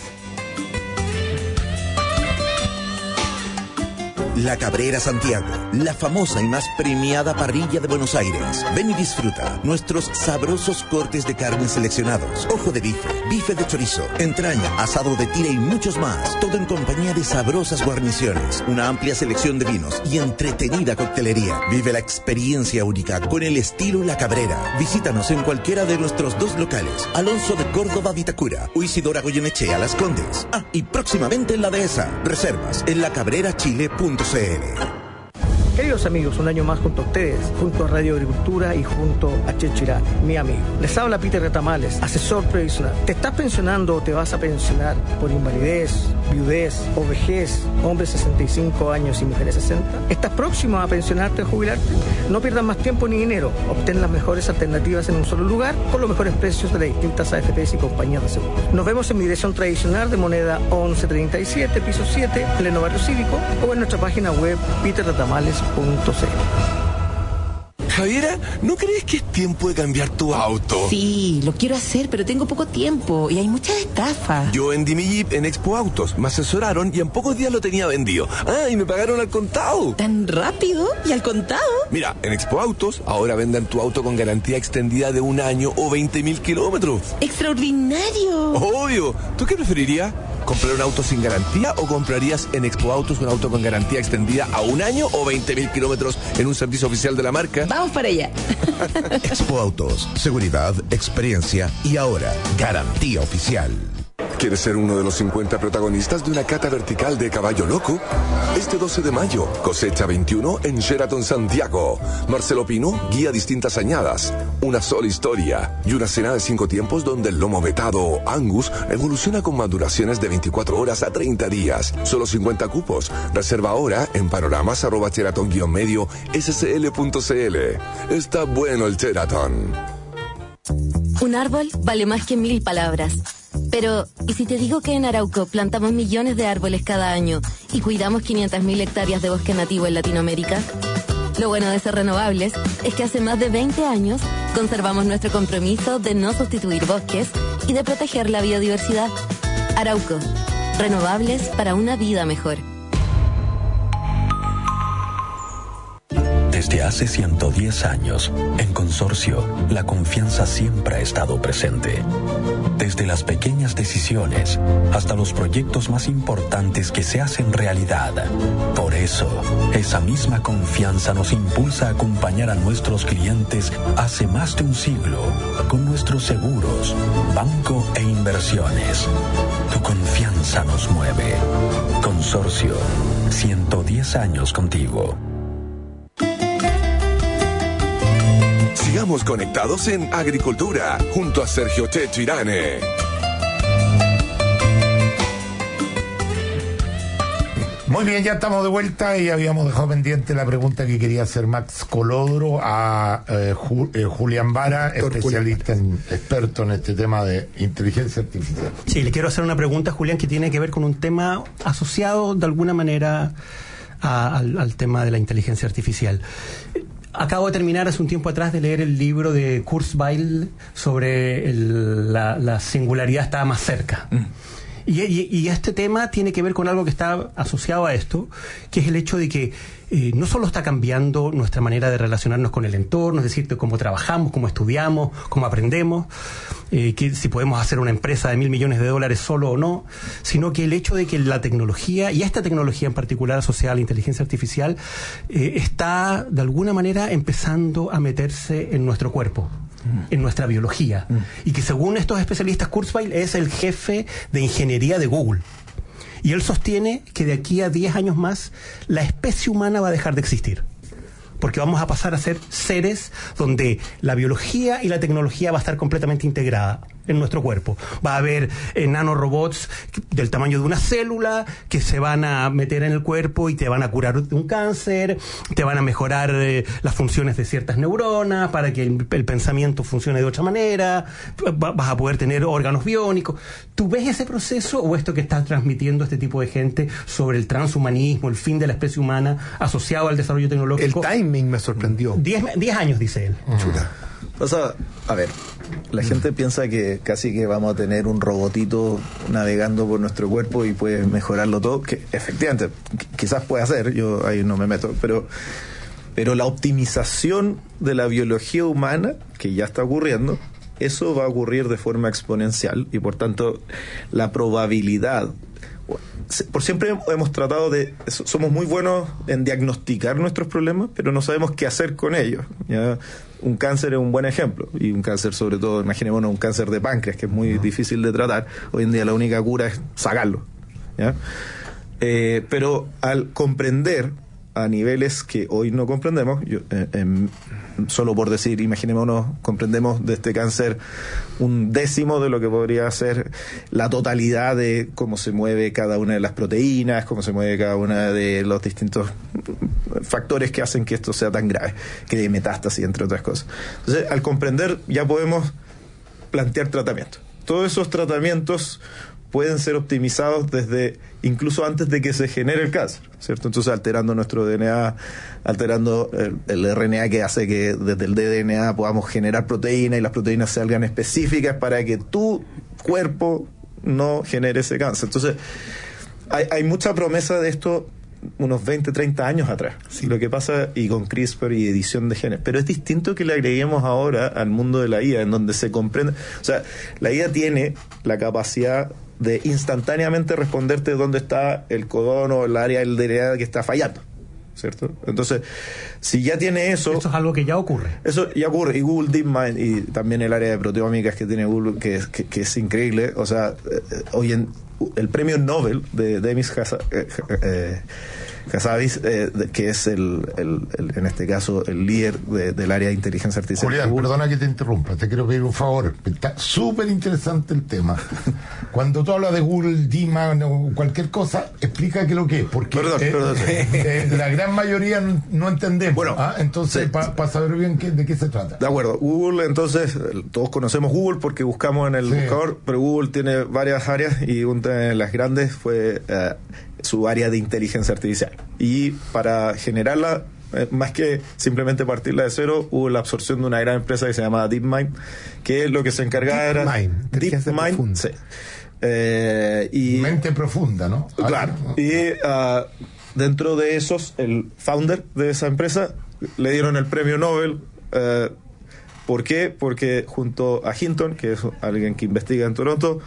La Cabrera Santiago, la famosa y más premiada parrilla de Buenos Aires. Ven y disfruta nuestros sabrosos cortes de carne seleccionados. Ojo de bife, bife de chorizo, entraña, asado de tira y muchos más. Todo en compañía de sabrosas guarniciones, una amplia selección de vinos y entretenida coctelería. Vive la experiencia única con el estilo La Cabrera. Visítanos en cualquiera de nuestros dos locales. Alonso de Córdoba, Vitacura, o Isidora Goyenechea, Las Condes. Ah, y próximamente en la Dehesa. Reservas en la cabrera chile punto c l. Queridos amigos, un año más junto a ustedes, junto a Radio Agricultura y junto a Checho Irán, mi amigo. Les habla Peter Retamales, asesor previsional. ¿Te estás pensionando o te vas a pensionar por invalidez, viudez o vejez, hombres sesenta y cinco años y mujeres sesenta? ¿Estás próximo a pensionarte o jubilarte? No pierdas más tiempo ni dinero. Obtén las mejores alternativas en un solo lugar con los mejores precios de las distintas A F Pes y compañías de seguros. Nos vemos en mi dirección tradicional de Moneda once treinta y siete, piso siete, pleno barrio cívico, o en nuestra página web peter retamales punto c l. Javiera, ¿no crees que es tiempo de cambiar tu auto? Sí, lo quiero hacer, pero tengo poco tiempo y hay muchas estafas. Yo vendí mi Jeep en Expo Autos, me asesoraron y en pocos días lo tenía vendido. Ah, y me pagaron al contado. ¿Tan rápido? ¿Y al contado? Mira, en Expo Autos ahora venden tu auto con garantía extendida de un año o veinte mil kilómetros. ¡Extraordinario! Obvio. ¿Tú qué preferirías? ¿Comprar un auto sin garantía o comprarías en Expo Autos un auto con garantía extendida a un año o veinte mil kilómetros en un servicio oficial de la marca? Vamos para allá. Expo Autos, seguridad, experiencia y ahora garantía oficial. ¿Quieres ser uno de los cincuenta protagonistas de una cata vertical de Caballo Loco? Este doce de mayo, cosecha veintiuno en Sheraton Santiago. Marcelo Pino guía distintas añadas, una sola historia y una cena de cinco tiempos donde el lomo vetado Angus evoluciona con maduraciones de veinticuatro horas a treinta días. Solo cincuenta cupos. Reserva ahora en panoramas arroba sheraton guión medio scl punto cl. Está bueno el Sheraton. Un árbol vale más que mil palabras. Pero, ¿y si te digo que en Arauco plantamos millones de árboles cada año y cuidamos quinientas mil hectáreas de bosque nativo en Latinoamérica? Lo bueno de ser renovables es que hace más de veinte años conservamos nuestro compromiso de no sustituir bosques y de proteger la biodiversidad. Arauco, renovables para una vida mejor. Desde hace ciento diez años, en Consorcio, la confianza siempre ha estado presente. Desde las pequeñas decisiones hasta los proyectos más importantes que se hacen realidad. Por eso, esa misma confianza nos impulsa a acompañar a nuestros clientes hace más de un siglo con nuestros seguros, banco e inversiones. Tu confianza nos mueve. Consorcio, ciento diez años contigo. Sigamos conectados en Agricultura, junto a Sergio Checho Irane. Muy bien, ya estamos de vuelta y habíamos dejado pendiente la pregunta que quería hacer Max Colodro a eh, Ju, eh, Julián Vara, Doctor especialista, en, experto en este tema de inteligencia artificial. Sí, le quiero hacer una pregunta, Julián, que tiene que ver con un tema asociado de alguna manera a, al, al tema de la inteligencia artificial. Acabo de terminar hace un tiempo atrás de leer el libro de Kurzweil sobre el, la, la singularidad está más cerca. Mm. Y, y, y este tema tiene que ver con algo que está asociado a esto, que es el hecho de que eh, no solo está cambiando nuestra manera de relacionarnos con el entorno, es decir, de cómo trabajamos, cómo estudiamos, cómo aprendemos, eh, que si podemos hacer una empresa de mil millones de dólares solo o no, sino que el hecho de que la tecnología, y esta tecnología en particular asociada a la inteligencia artificial, eh, está de alguna manera empezando a meterse en nuestro cuerpo. en nuestra biología. Mm. Y que según estos especialistas, Kurzweil es el jefe de ingeniería de Google. Y él sostiene que de aquí a diez años más la especie humana va a dejar de existir. Porque vamos a pasar a ser seres donde la biología y la tecnología va a estar completamente integrada en nuestro cuerpo. Va a haber eh, nanorobots del tamaño de una célula que se van a meter en el cuerpo y te van a curar de un cáncer, te van a mejorar eh, las funciones de ciertas neuronas para que el, el pensamiento funcione de otra manera, va, vas a poder tener órganos biónicos. ¿Tú ves ese proceso o esto que está transmitiendo este tipo de gente sobre el transhumanismo, el fin de la especie humana asociado al desarrollo tecnológico? El timing me sorprendió. Diez años, dice él. Mm. Chuta. O sea, a ver, la mm. gente piensa que casi que vamos a tener un robotito navegando por nuestro cuerpo y puede mejorarlo todo, que efectivamente quizás puede hacer, yo ahí no me meto, pero pero la optimización de la biología humana, que ya está ocurriendo, eso va a ocurrir de forma exponencial y por tanto la probabilidad... Por siempre hemos tratado de... Somos muy buenos en diagnosticar nuestros problemas, pero no sabemos qué hacer con ellos, ¿ya? Un cáncer es un buen ejemplo, y un cáncer sobre todo, imaginémonos un cáncer de páncreas, que es muy difícil de tratar. Hoy en día la única cura es sacarlo, ¿ya? Eh, pero al comprender a niveles que hoy no comprendemos, yo, eh, eh, solo por decir, imaginémonos, comprendemos de este cáncer un décimo de lo que podría ser la totalidad de cómo se mueve cada una de las proteínas, cómo se mueve cada una de los distintos factores que hacen que esto sea tan grave, que de metástasis, entre otras cosas. Entonces, al comprender, ya podemos plantear tratamientos. Todos esos tratamientos pueden ser optimizados desde incluso antes de que se genere el cáncer, ¿cierto? Entonces, alterando nuestro D N A, alterando el, el R N A que hace que desde el D N A podamos generar proteínas y las proteínas salgan específicas para que tu cuerpo no genere ese cáncer. Entonces, hay, hay mucha promesa de esto unos veinte, treinta años atrás. Sí. Lo que pasa, y con CRISPR y edición de genes. Pero es distinto que le agreguemos ahora al mundo de la I A, en donde se comprende... O sea, la I A tiene la capacidad de instantáneamente responderte dónde está el codón o el área del D N A que está fallando, ¿cierto? Entonces, si ya tiene eso... Eso es algo que ya ocurre. Eso ya ocurre. Y Google DeepMind, y también el área de proteómicas que tiene Google, que es, que, que es increíble. O sea, eh, hoy en... El premio Nobel de Demis Hassabis, eh, eh, eh, que es el, el, el, en este caso, el líder de, del área de inteligencia artificial. Julián, perdona que te interrumpa, te quiero pedir un favor. Está súper interesante el tema. Cuando tú hablas de Google, DeepMind o cualquier cosa, explica qué es lo que es. Porque perdón, eh, perdón, eh, eh, la gran mayoría no, no entendemos. Bueno, ¿ah? Entonces, sí, para pa saber bien qué, de qué se trata. De acuerdo. Google, entonces, todos conocemos Google porque buscamos en el sí. buscador, pero Google tiene varias áreas y una de las grandes fue eh, su área de inteligencia artificial. Y para generarla, eh, más que simplemente partirla de cero, hubo la absorción de una gran empresa que se llamaba DeepMind, que lo que se encargaba Deep era... Mind, DeepMind, sí. Eh, y, mente profunda, ¿no? Claro. Y uh, dentro de esos, el founder de esa empresa le dieron el premio Nobel. Uh, ¿Por qué? Porque junto a Hinton, que es alguien que investiga en Toronto,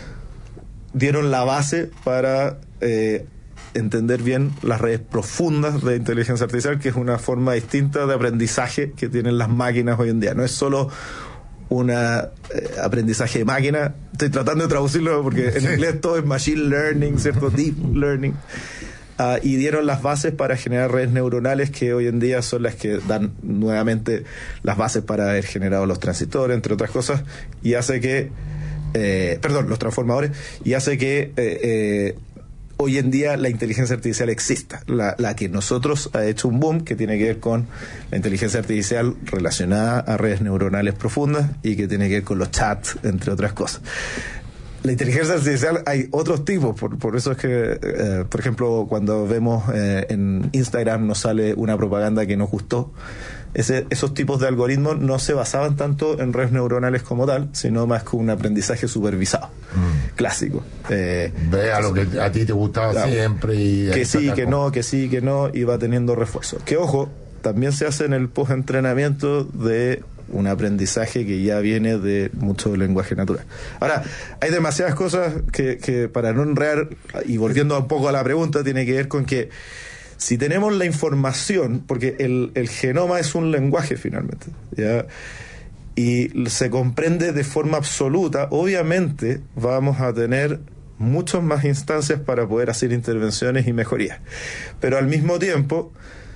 dieron la base para eh, entender bien las redes profundas de inteligencia artificial, que es una forma distinta de aprendizaje que tienen las máquinas hoy en día. No es solo un eh, aprendizaje de máquina. Estoy tratando de traducirlo porque en inglés todo es machine learning, ¿cierto? Deep learning. Uh, y dieron las bases para generar redes neuronales que hoy en día son las que dan nuevamente las bases para haber generado los transistores, entre otras cosas, y hace que Eh, perdón, los transformadores, y hace que eh, eh, hoy en día la inteligencia artificial exista, la, la que nosotros ha hecho un boom, que tiene que ver con la inteligencia artificial relacionada a redes neuronales profundas y que tiene que ver con los chats, entre otras cosas. La inteligencia artificial hay otros tipos, por, por eso es que, eh, por ejemplo, cuando vemos eh, en Instagram nos sale una propaganda que nos gustó. Ese, esos tipos de algoritmos no se basaban tanto en redes neuronales como tal, sino más con un aprendizaje supervisado, mm. clásico. Eh, Ve a lo que a ti te gustaba claro, siempre y que sí, que no, que sí, que no, y va teniendo refuerzo. Que ojo, también se hace en el post-entrenamiento de un aprendizaje que ya viene de mucho lenguaje natural. Ahora, hay demasiadas cosas que, que para no enredar, y volviendo un poco a la pregunta, tiene que ver con que si tenemos la información, porque el, el genoma es un lenguaje finalmente, ¿ya? y se comprende de forma absoluta, obviamente vamos a tener muchas más instancias para poder hacer intervenciones y mejorías. Pero al mismo tiempo,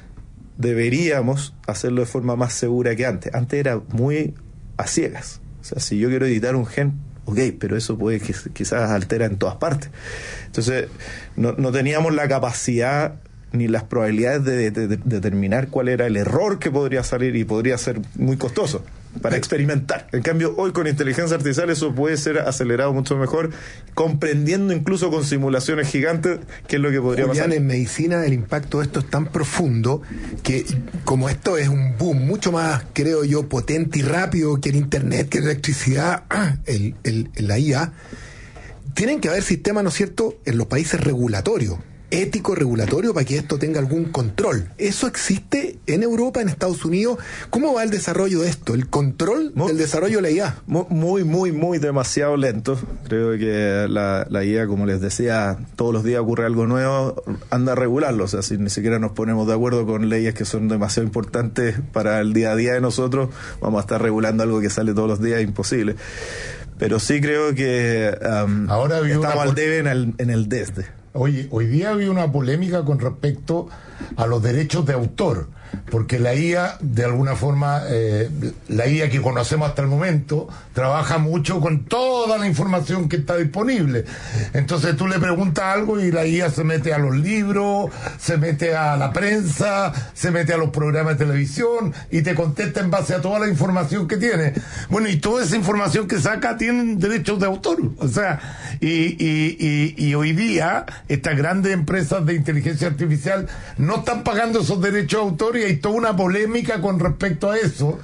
deberíamos hacerlo de forma más segura que antes. Antes era muy a ciegas. O sea, si yo quiero editar un gen, ok, pero eso puede que quizás altera en todas partes. Entonces, no, no teníamos la capacidad ni las probabilidades de, de, de, de determinar cuál era el error que podría salir, y podría ser muy costoso para experimentar. En cambio, hoy con inteligencia artificial eso puede ser acelerado mucho mejor, comprendiendo incluso con simulaciones gigantes qué es lo que podría Julián, pasar. En medicina el impacto de esto es tan profundo que, como esto es un boom mucho más, creo yo, potente y rápido que el internet, que la electricidad, el, el, la I A, tienen que haber sistemas, ¿no es cierto?, en los países regulatorios, ético regulatorio, para que esto tenga algún control. ¿Eso existe en Europa, en Estados Unidos? ¿Cómo va el desarrollo de esto? ¿El control muy, del desarrollo de la I A? Muy, muy, muy demasiado lento. Creo que la, la I A, como les decía, todos los días ocurre algo nuevo, anda a regularlo. O sea, si ni siquiera nos ponemos de acuerdo con leyes que son demasiado importantes para el día a día de nosotros, vamos a estar regulando algo que sale todos los días, imposible. Pero sí creo que um, Ahora estamos al debe en el, en el desde. Oye, hoy día había una polémica con respecto a los derechos de autor, porque la I A, de alguna forma, eh, la I A que conocemos hasta el momento, trabaja mucho con toda la información que está disponible. Entonces tú le preguntas algo y la I A se mete a los libros, se mete a la prensa, se mete a los programas de televisión y te contesta en base a toda la información que tiene. Bueno, y toda esa información que saca tienen derechos de autor. O sea, y, y, y, y hoy día estas grandes empresas de inteligencia artificial no están pagando esos derechos de autor, y hay toda una polémica con respecto a eso.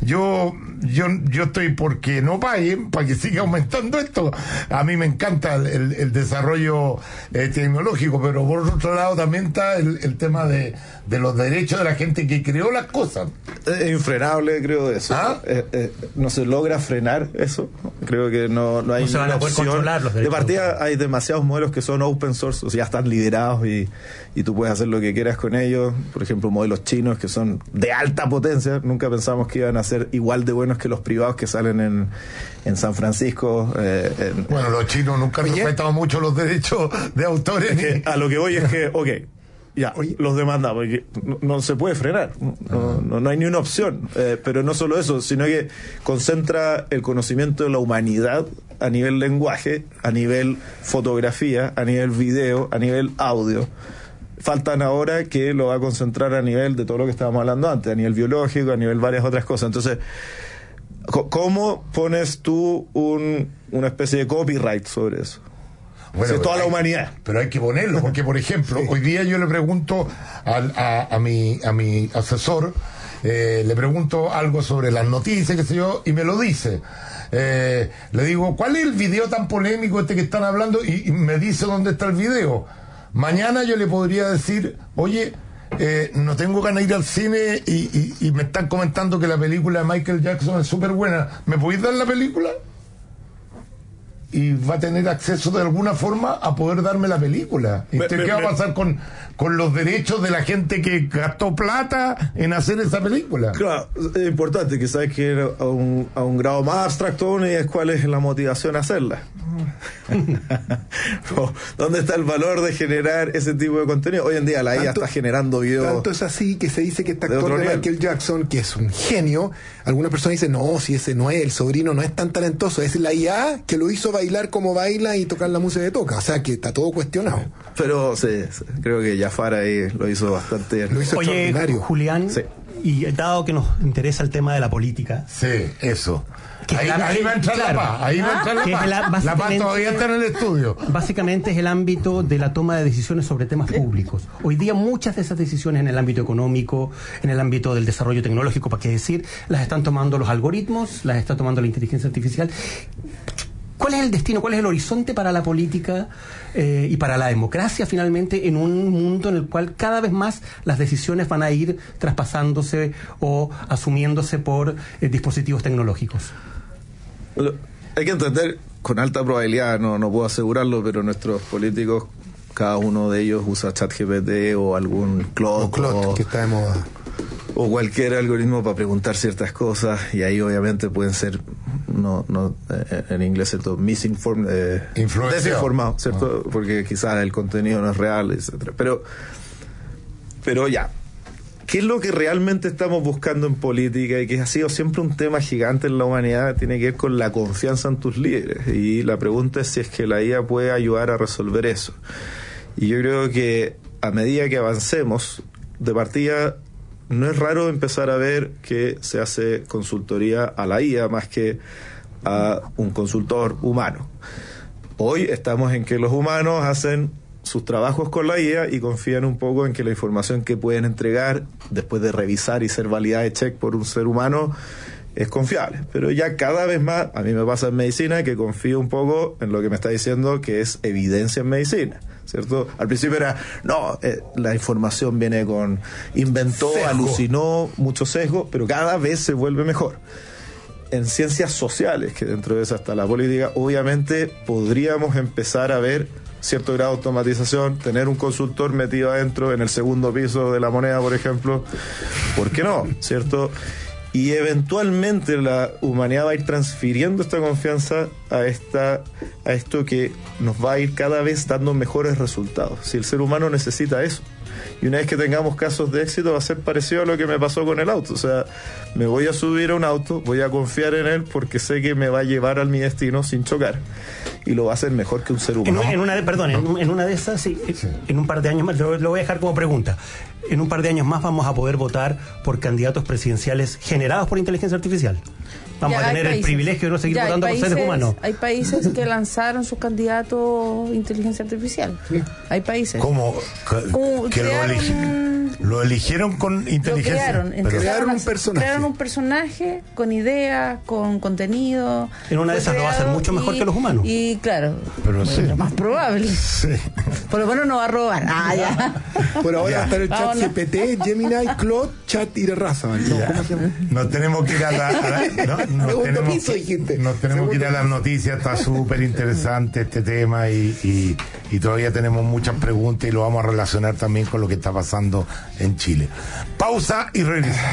Yo yo yo estoy porque no paguen, para que siga aumentando esto. A mí me encanta el, el, el desarrollo eh, tecnológico, pero por otro lado también está el, el tema de, de los derechos de la gente que creó las cosas. Es infrenable, creo, eso. ¿Ah? Eh, eh, no se logra frenar eso. Creo que no, no hay no se van a poder controlar los derechos. De partida hay demasiados modelos que son open source, o sea, ya están liderados y, y tú puedes hacer lo que quieras con ellos. Por ejemplo, modelos chinos que son de alta potencia. Nunca pensamos que iban a ser igual de buenos que los privados que salen en, en San Francisco. Eh, en, bueno, los chinos nunca han respetado mucho los derechos de autores. Es que a lo que voy es que, ok, ya, Oye. los demandamos, no, no se puede frenar, no, no, no hay ni una opción, eh, pero no solo eso, sino que concentra el conocimiento de la humanidad a nivel lenguaje, a nivel fotografía, a nivel video, a nivel audio. Faltan ahora que lo va a concentrar a nivel de todo lo que estábamos hablando antes, a nivel biológico, a nivel varias otras cosas. Entonces, ¿cómo pones tú un, una especie de copyright sobre eso? Bueno, toda la humanidad. Pero hay que ponerlo, porque por ejemplo, sí. hoy día yo le pregunto al, a, a, mi, a mi asesor, eh, le pregunto algo sobre las noticias, qué sé yo, y me lo dice. Eh, le digo, ¿cuál es el video tan polémico este que están hablando? Y, y me dice dónde está el video. Mañana yo le podría decir, oye, eh, no tengo ganas de ir al cine y, y, y me están comentando que la película de Michael Jackson es súper buena. ¿Me podéis dar la película? Y va a tener acceso de alguna forma a poder darme la película. ¿Y me, ¿Qué me, va a pasar con, con los derechos de la gente que gastó plata en hacer esa película? Claro, es importante que sabes que a un, a un grado más abstracto aún es cuál es la motivación a hacerla. No, ¿dónde está el valor de generar ese tipo de contenido? Hoy en día la I A está generando videos. Tanto es así que se dice que este actor de, de Michael Jackson, que es un genio, algunas personas dicen, no, si ese no es, el sobrino no es tan talentoso, es la I A que lo hizo bailar como baila y tocar la música que toca. O sea, que está todo cuestionado. Pero sí, sí, creo que Jafar ahí lo hizo bastante bien. Lo hizo Oye, extraordinario. Julián, sí. Y dado que nos interesa el tema de la política. Sí, eso. Ahí, la, ahí va a entrar claro, la paz, ahí va a entrar la paz. La, la paz todavía está en el estudio. Básicamente es el ámbito de la toma de decisiones sobre temas públicos. Hoy día muchas de esas decisiones en el ámbito económico, en el ámbito del desarrollo tecnológico, para qué decir, las están tomando los algoritmos, las está tomando la inteligencia artificial. ¿Cuál es el destino, cuál es el horizonte para la política eh, y para la democracia finalmente en un mundo en el cual cada vez más las decisiones van a ir traspasándose o asumiéndose por eh, dispositivos tecnológicos? Hay que entender, con alta probabilidad, no, no puedo asegurarlo, pero nuestros políticos, cada uno de ellos usa ChatGPT o algún Claude. O Claude, o, que está de moda. o cualquier algoritmo para preguntar ciertas cosas, y ahí obviamente pueden ser, no, no eh, en inglés, ¿cierto? Misinformed, eh, desinformado, ¿cierto? Ah. Porque quizás el contenido no es real, etcétera. Pero, pero ya, ¿qué es lo que realmente estamos buscando en política y que ha sido siempre un tema gigante en la humanidad? Tiene que ver con la confianza en tus líderes, y la pregunta es si es que la I A puede ayudar a resolver eso. Y yo creo que a medida que avancemos, de partida, no es raro empezar a ver que se hace consultoría a la I A más que a un consultor humano. Hoy estamos en que los humanos hacen sus trabajos con la I A y confían un poco en que la información que pueden entregar después de revisar y ser validada de check por un ser humano es confiable. Pero ya cada vez más, a mí me pasa en medicina que confío un poco en lo que me está diciendo que es evidencia en medicina, ¿cierto? Al principio era, no, eh, la información viene con, inventó, sesgo. alucinó, mucho sesgo, pero cada vez se vuelve mejor. En ciencias sociales, que dentro de esa está la política, obviamente podríamos empezar a ver cierto grado de automatización, tener un consultor metido adentro en el segundo piso de la moneda, por ejemplo. ¿Por qué no? ¿Cierto? Y eventualmente la humanidad va a ir transfiriendo esta confianza a esta a esto que nos va a ir cada vez dando mejores resultados. Si el ser humano necesita eso. Y una vez que tengamos casos de éxito va a ser parecido a lo que me pasó con el auto. O sea, me voy a subir a un auto, voy a confiar en él porque sé que me va a llevar a mi destino sin chocar. Y lo va a hacer mejor que un ser humano. En, en una de, perdón, en, en una de esas, sí, sí. En un par de años más, lo, lo voy a dejar como pregunta. En un par de años más vamos a poder votar por candidatos presidenciales generados por inteligencia artificial. Vamos ya, a tener países, el privilegio de no seguir votando países, por seres humanos. Hay países que lanzaron sus candidatos inteligencia artificial. Sí. Hay países. ¿Cómo? Que, que lo, eligieron, lo eligieron con inteligencia. Lo crearon, pero crearon un personaje. Crearon un personaje con ideas, con contenido. En una de esas lo va a hacer mucho mejor y, que los humanos. Y claro, pero bueno, sí. lo más probable. Sí. Por lo menos no va a robar. Ah, ya. Por ahora ya. está el chat G P T, Gemini, Claude, Chat y de raza. ¿No? ¿Cómo se llama? Nos tenemos que ir a la... A la ¿no? Nos tenemos, piso, dijiste. Nos tenemos que ir a las noticias, está súper interesante este tema y, y, y todavía tenemos muchas preguntas y lo vamos a relacionar también con lo que está pasando en Chile. Pausa y regresamos.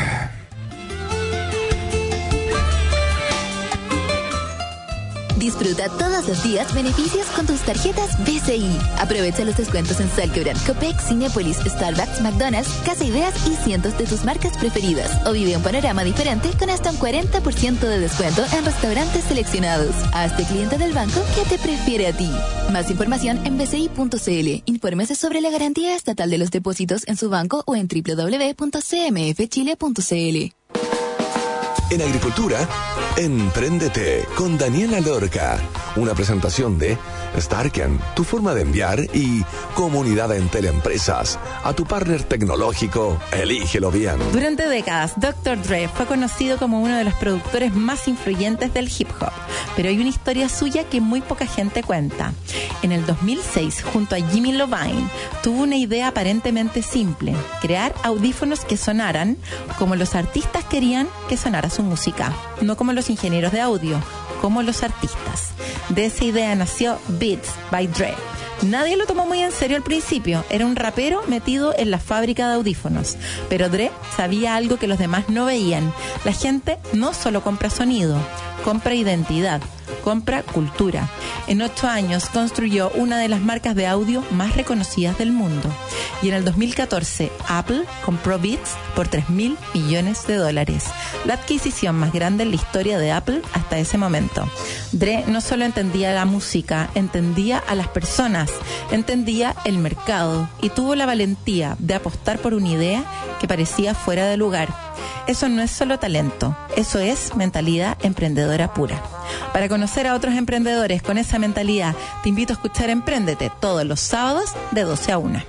Disfruta todos los días beneficios con tus tarjetas B C I. Aprovecha los descuentos en Salquebran, Copec, Cinépolis, Starbucks, McDonald's, Casa Ideas y cientos de tus marcas preferidas. O vive un panorama diferente con hasta un cuarenta por ciento de descuento en restaurantes seleccionados. Hazte cliente del banco que te prefiere a ti. Más información en b c i punto c l. Infórmese sobre la garantía estatal de los depósitos en su banco o en w w w punto c m f chile punto c l. En agricultura, Empréndete con Daniela Lorca. Una presentación de Starken, tu forma de enviar, y Comunidad en Teleempresas. A tu partner tecnológico, elígelo bien. Durante décadas, doctor Dre fue conocido como uno de los productores más influyentes del hip hop, pero hay una historia suya que muy poca gente cuenta. En el dos mil seis, junto a Jimmy Iovine, tuvo una idea aparentemente simple: crear audífonos que sonaran como los artistas querían que sonara su música, no como los ingenieros de audio, como los artistas. De esa idea nació Beats by Dre. Nadie lo tomó muy en serio al principio, era un rapero metido en la fábrica de audífonos, pero Dre sabía algo que los demás no veían. La gente no solo compra sonido, compra identidad, compra cultura. En ocho años construyó una de las marcas de audio más reconocidas del mundo. Y en el dos mil catorce, Apple compró Beats por tres mil millones de dólares. La adquisición más grande en la historia de Apple hasta ese momento. Dre no solo entendía la música, entendía a las personas, entendía el mercado y tuvo la valentía de apostar por una idea que parecía fuera de lugar. Eso no es solo talento, eso es mentalidad emprendedora pura. Para conocer a otros emprendedores con esa mentalidad, te invito a escuchar Empréndete todos los sábados de doce a una.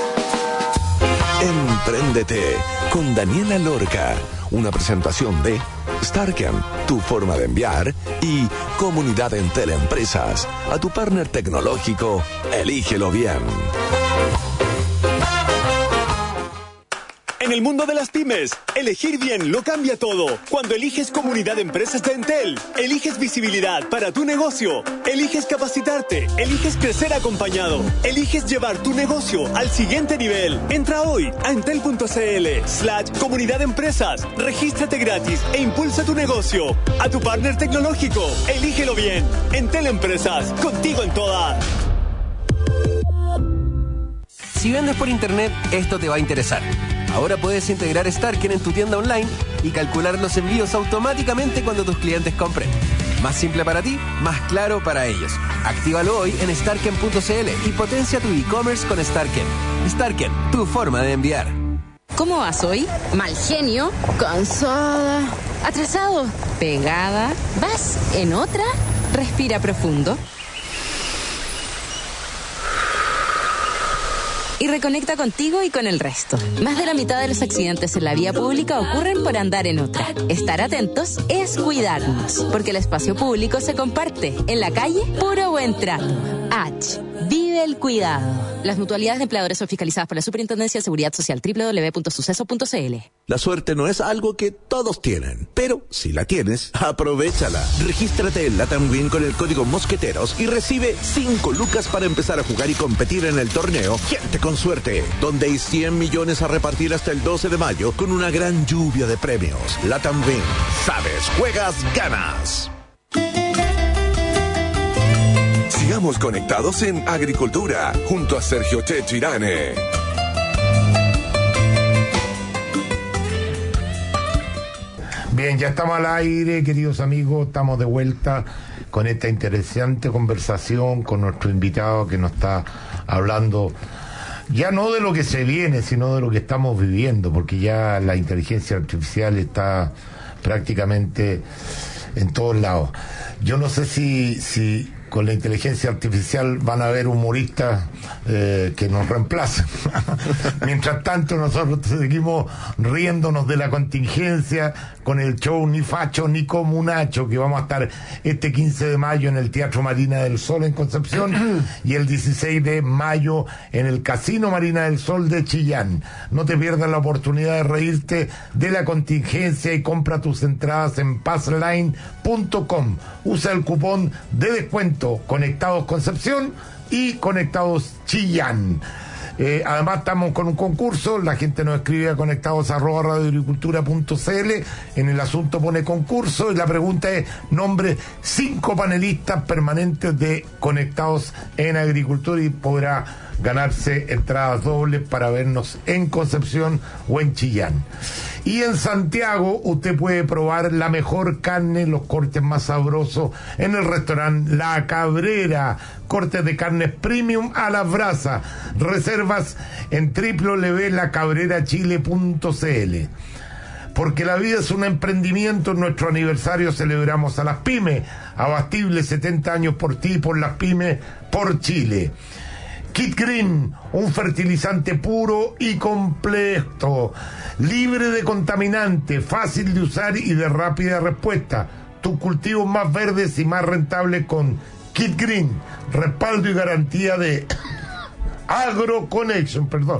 Empréndete con Daniela Lorca. Una presentación de Starken, tu forma de enviar, y Comunidad en Teleempresas. A tu partner tecnológico, elígelo bien. En el mundo de las pymes, elegir bien lo cambia todo. Cuando eliges Comunidad de Empresas de Entel, eliges visibilidad para tu negocio, eliges capacitarte, eliges crecer acompañado, eliges llevar tu negocio al siguiente nivel. Entra hoy a entel.cl slash comunidad de empresas, regístrate gratis e impulsa tu negocio. A tu partner tecnológico, elígelo bien. Entel Empresas, contigo en todas. Si vendes por internet, esto te va a interesar. Ahora puedes integrar Starken en tu tienda online y calcular los envíos automáticamente cuando tus clientes compren. Más simple para ti, más claro para ellos. Actívalo hoy en starken punto cl y potencia tu e-commerce con Starken. Starken, tu forma de enviar. ¿Cómo vas hoy? Mal genio, cansada, atrasado, pegada. ¿Vas en otra? Respira profundo. Y reconecta contigo y con el resto. Más de la mitad de los accidentes en la vía pública ocurren por andar en otra. Estar atentos es cuidarnos, porque el espacio público se comparte. En la calle, puro buen trato. H. Vive el cuidado. Las mutualidades de empleadores son fiscalizadas por la Superintendencia de Seguridad Social. doble u doble u doble u punto suceso punto c l. La suerte no es algo que todos tienen, pero si la tienes, aprovéchala. Regístrate en Latam Win con el código Mosqueteros y recibe cinco lucas para empezar a jugar y competir en el torneo Gente con Suerte, donde hay cien millones a repartir hasta el doce de mayo con una gran lluvia de premios. Latam Win. Sabes, juegas, ganas. Sigamos conectados en Agricultura, junto a Sergio Checho Irane. Bien, ya estamos al aire, queridos amigos, estamos de vuelta con esta interesante conversación con nuestro invitado que nos está hablando ya no de lo que se viene, sino de lo que estamos viviendo, porque ya la inteligencia artificial está prácticamente en todos lados. Yo no sé si, si con la inteligencia artificial van a haber humoristas eh, que nos reemplacen. Mientras tanto, nosotros seguimos riéndonos de la contingencia con el show Ni Facho ni Comunacho, que vamos a estar este quince de mayo en el Teatro Marina del Sol en Concepción y el dieciséis de mayo en el Casino Marina del Sol de Chillán. No te pierdas la oportunidad de reírte de la contingencia y compra tus entradas en passline punto com. Usa el cupón de descuento Conectados Concepción y Conectados Chillán. Eh, además estamos con un concurso, la gente nos escribe a conectados arroba radioagricultura punto cl, en el asunto pone concurso y la pregunta es: nombre cinco panelistas permanentes de Conectados en Agricultura, y podrá ganarse entradas dobles para vernos en Concepción o en Chillán. Y en Santiago usted puede probar la mejor carne, los cortes más sabrosos en el restaurante La Cabrera, cortes de carnes premium a la brasa. Reservas en doble u doble u doble u punto la cabrera chile punto c l. Porque la vida es un emprendimiento, en nuestro aniversario celebramos a las pymes. Abastible, setenta años por ti, por las pymes, por Chile. Kit Green, un fertilizante puro y completo, libre de contaminantes, fácil de usar y de rápida respuesta. Tus cultivos más verdes y más rentables con Kit Green, respaldo y garantía de AgroConnection, perdón.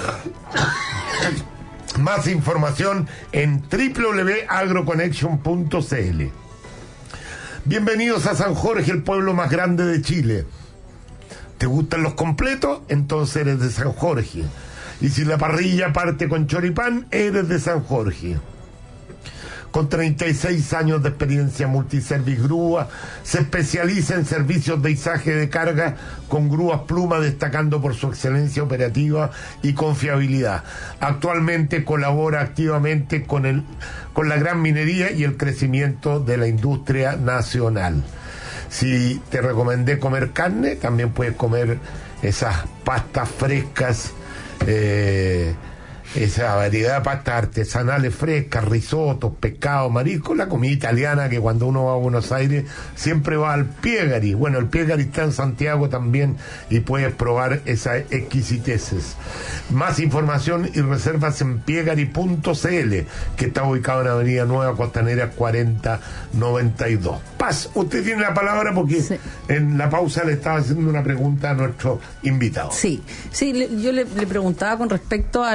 Más información en doble u doble u doble u punto agroconnection punto c l. Bienvenidos a San Jorge, el pueblo más grande de Chile. ¿Te gustan los completos? Entonces eres de San Jorge. Y si la parrilla parte con choripán, eres de San Jorge. Con treinta y seis años de experiencia, Multiservice Grúa se especializa en servicios de izaje de carga con grúas Pluma, destacando por su excelencia operativa y confiabilidad. Actualmente colabora activamente con, el, con la gran minería y el crecimiento de la industria nacional. Si te recomendé comer carne, también puedes comer esas pastas frescas, eh, esa variedad de pastas artesanales frescas, risotos, pescado, marisco, la comida italiana que cuando uno va a Buenos Aires siempre va al Piegari. Bueno, el Piegari está en Santiago también y puedes probar esas exquisiteces. Más información y reservas en piegari punto c l, que está ubicado en Avenida Nueva Costanera cuarenta noventa y dos. Paz, usted tiene la palabra porque sí. En la pausa le estaba haciendo una pregunta a nuestro invitado. Sí, sí, le, yo le, le preguntaba con respecto al, al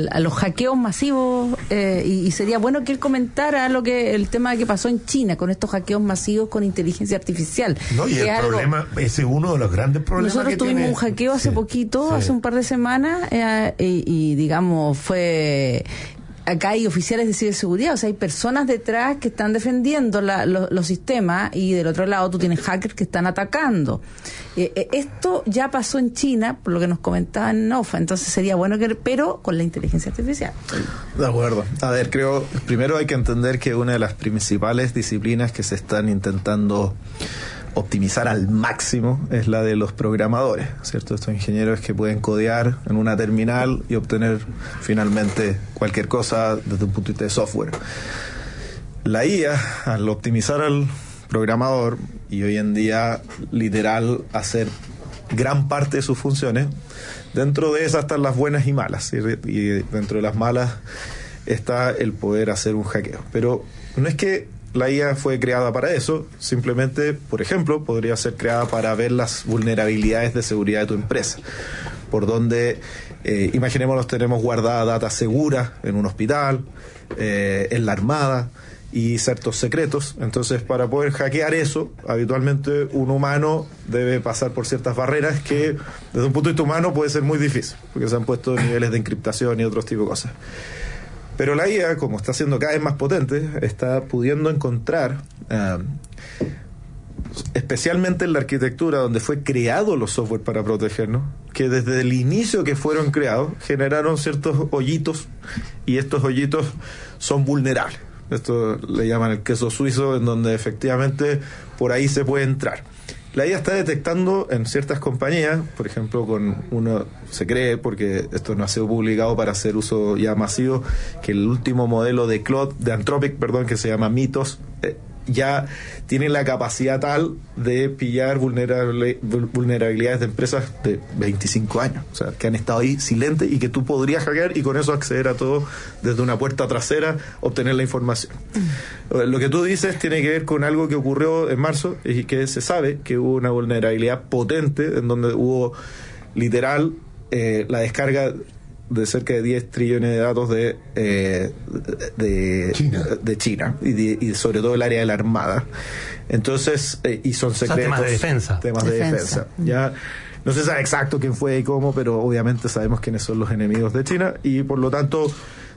a los hackeos masivos eh, y, y sería bueno que él comentara lo que el tema que pasó en China con estos hackeos masivos con inteligencia artificial. No, y el algo, problema, ese es uno de los grandes problemas. Nosotros que tuvimos tiene. un hackeo hace sí, poquito, sí. hace un par de semanas, eh, y, y digamos fue... Acá hay oficiales de ciberseguridad, o sea, hay personas detrás que están defendiendo la, lo, los sistemas y del otro lado tú tienes hackers que están atacando. Eh, eh, esto ya pasó en China, por lo que nos comentaban en OFA, entonces sería bueno que, pero con la inteligencia artificial. De acuerdo. A ver, creo, primero hay que entender que una de las principales disciplinas que se están intentando optimizar al máximo es la de los programadores, ¿cierto? Estos ingenieros que pueden codear en una terminal y obtener finalmente cualquier cosa desde un punto de vista de software. La I A, al optimizar al programador y hoy en día literal hacer gran parte de sus funciones, dentro de esas están las buenas y malas, y dentro de las malas está el poder hacer un hackeo. Pero no es que la I A fue creada para eso, simplemente, por ejemplo, podría ser creada para ver las vulnerabilidades de seguridad de tu empresa, por donde, eh, imaginémonos, tenemos guardada data segura en un hospital, eh, en la Armada y ciertos secretos. Entonces, para poder hackear eso, habitualmente un humano debe pasar por ciertas barreras que, desde un punto de vista humano, puede ser muy difícil, porque se han puesto niveles de encriptación y otros tipos de cosas. Pero la I A, como está siendo cada vez más potente, está pudiendo encontrar, uh, especialmente en la arquitectura donde fue creado los software para protegernos, que desde el inicio que fueron creados generaron ciertos hoyitos, y estos hoyitos son vulnerables. Esto le llaman el queso suizo, en donde efectivamente por ahí se puede entrar. La I A está detectando en ciertas compañías, por ejemplo, con uno se cree, porque esto no ha sido publicado para hacer uso ya masivo, que el último modelo de Claude, de Anthropic, perdón, que se llama Mythos, eh, ya tiene la capacidad tal de pillar vulnerable, vulnerabilidades de empresas de veinticinco años, o sea, que han estado ahí silentes y que tú podrías hackear y con eso acceder a todo desde una puerta trasera, obtener la información. Mm. Lo que tú dices tiene que ver con algo que ocurrió en marzo y que se sabe que hubo una vulnerabilidad potente en donde hubo literal eh, la descarga de cerca de diez trillones de datos de eh, de China, de China y, de, y sobre todo el área de la Armada. Entonces, eh, y son secretos. O sea, temas de defensa. Temas defensa. de defensa. Ya no se sabe exacto quién fue y cómo, pero obviamente sabemos quiénes son los enemigos de China y por lo tanto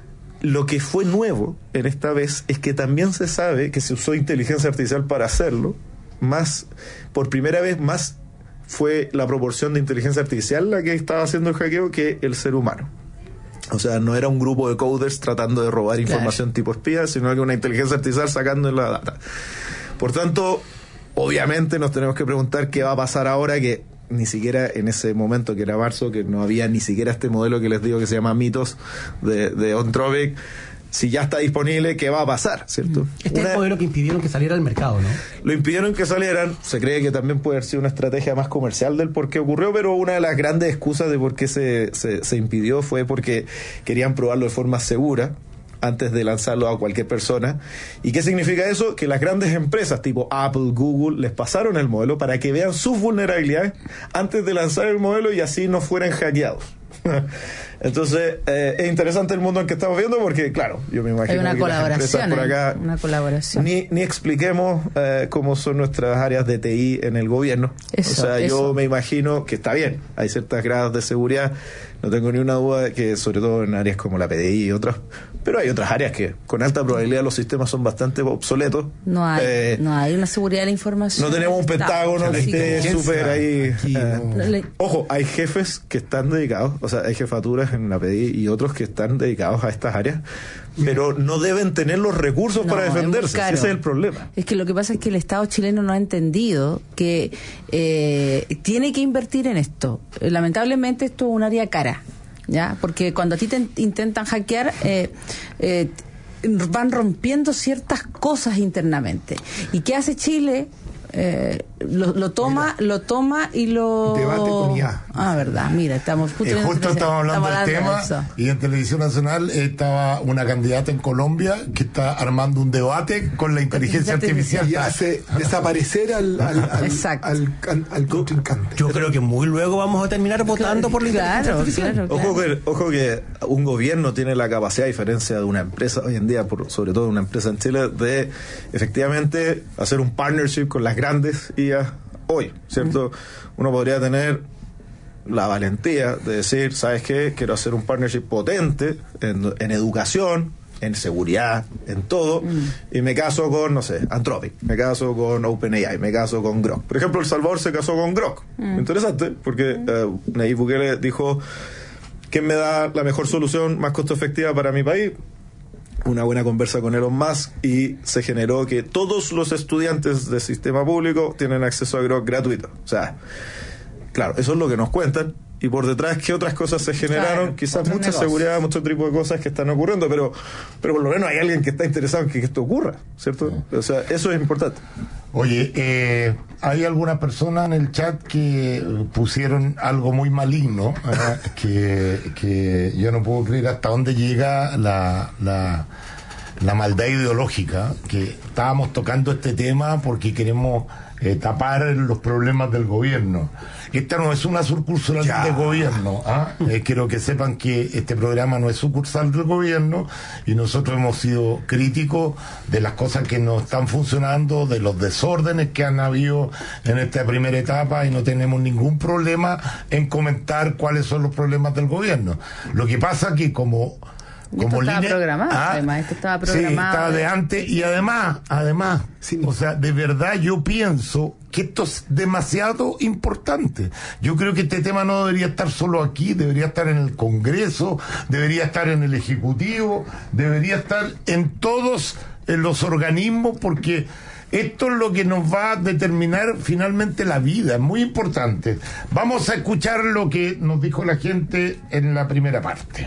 lo que fue nuevo en esta vez es que también se sabe que se usó inteligencia artificial para hacerlo, más por primera vez más fue la proporción de inteligencia artificial la que estaba haciendo el hackeo que el ser humano. O sea, no era un grupo de coders tratando de robar información claro. tipo espía, sino que una inteligencia artificial sacando la data. Por tanto, obviamente nos tenemos que preguntar qué va a pasar ahora que ni siquiera en ese momento, que era marzo, que no había ni siquiera este modelo que les digo que se llama Mythos de, de Anthropic. Si ya está disponible, ¿qué va a pasar? ¿Cierto? Este una, es el modelo que impidieron que saliera al mercado, ¿no? Lo impidieron que salieran. Se cree que también puede haber sido una estrategia más comercial del por qué ocurrió, pero una de las grandes excusas de por qué se, se, se impidió fue porque querían probarlo de forma segura antes de lanzarlo a cualquier persona. ¿Y qué significa eso? Que las grandes empresas tipo Apple, Google, les pasaron el modelo para que vean sus vulnerabilidades antes de lanzar el modelo y así no fueran hackeados. Entonces, eh, es interesante el mundo en que estamos viendo porque, claro, yo me imagino hay una que colaboración, las empresas por acá una colaboración. Ni, ni expliquemos eh, cómo son nuestras áreas de T I en el gobierno. Eso, o sea, eso. yo me imagino que está bien, hay ciertas grados de seguridad, no tengo ni una duda de que, sobre todo en áreas como la P D I y otras, pero hay otras áreas que con alta probabilidad los sistemas son bastante obsoletos. No hay, eh, no hay una seguridad de la información. No tenemos un pentágono que esté súper ahí. Aquí, eh, no. Le- Ojo, hay jefes que están dedicados, o sea, hay jefaturas en la P D I y otros que están dedicados a estas áreas, pero no deben tener los recursos No, para es muy defenderse. caro. Ese es el problema. Es que lo que pasa es que el Estado chileno no ha entendido que eh, tiene que invertir en esto. Eh, Lamentablemente esto es un área cara, ¿ya? Porque cuando a ti te in- intentan hackear, eh, eh, van rompiendo ciertas cosas internamente. ¿Y qué hace Chile? Eh, lo, lo toma, Oiga. lo toma y lo... Debate con I A. Ah, verdad, mira, estamos justo, eh, justo estábamos hablando, estamos del hablando tema y en Televisión Nacional estaba una candidata en Colombia que está armando un debate con la inteligencia artificial y hace desaparecer al al, al, al, al, al contrincante. Yo creo que muy luego vamos a terminar votando por la inteligencia claro, artificial. Claro, Ojo que, ojo que un gobierno tiene la capacidad, a diferencia de una empresa hoy en día, por, sobre todo una empresa en Chile, de efectivamente hacer un partnership con las grandes I A hoy, ¿cierto? Mm. Uno podría tener la valentía de decir, ¿sabes qué? Quiero hacer un partnership potente en, en educación, en seguridad, en todo, mm. y me caso con, no sé, Anthropic, me caso con OpenAI, me caso con Grok. Por ejemplo, El Salvador se casó con Grok. Mm. Interesante, porque uh, Nayib Bukele dijo, ¿quién me da la mejor solución más costo efectiva para mi país? Una buena conversa con Elon Musk, y se generó que todos los estudiantes del sistema público tienen acceso a Grok gratuito. O sea, claro, eso es lo que nos cuentan, y por detrás, ¿qué otras cosas se generaron? Claro, quizás mucha negocios. Seguridad, mucho tipo de cosas que están ocurriendo, pero pero por lo menos hay alguien que está interesado en que esto ocurra, ¿cierto? O sea, eso es importante. Oye, eh, hay algunas personas en el chat que pusieron algo muy maligno, ¿eh? que, que yo no puedo creer hasta dónde llega la, la, la maldad ideológica, que estábamos tocando este tema porque queremos eh, tapar los problemas del gobierno. Esta no es una sucursal ya. del gobierno, ¿ah? eh, quiero que sepan que este programa no es sucursal del gobierno, y nosotros hemos sido críticos de las cosas que no están funcionando, de los desórdenes que han habido en esta primera etapa, y no tenemos ningún problema en comentar cuáles son los problemas del gobierno. Lo que pasa que como como esto estaba línea, programado, ah, además, esto estaba programado. Sí, estaba de antes, y además, además, sí, o sea, de verdad yo pienso que esto es demasiado importante. Yo creo que este tema no debería estar solo aquí, debería estar en el Congreso, debería estar en el Ejecutivo, debería estar en todos en los organismos, porque esto es lo que nos va a determinar finalmente la vida, es muy importante. Vamos a escuchar lo que nos dijo la gente en la primera parte.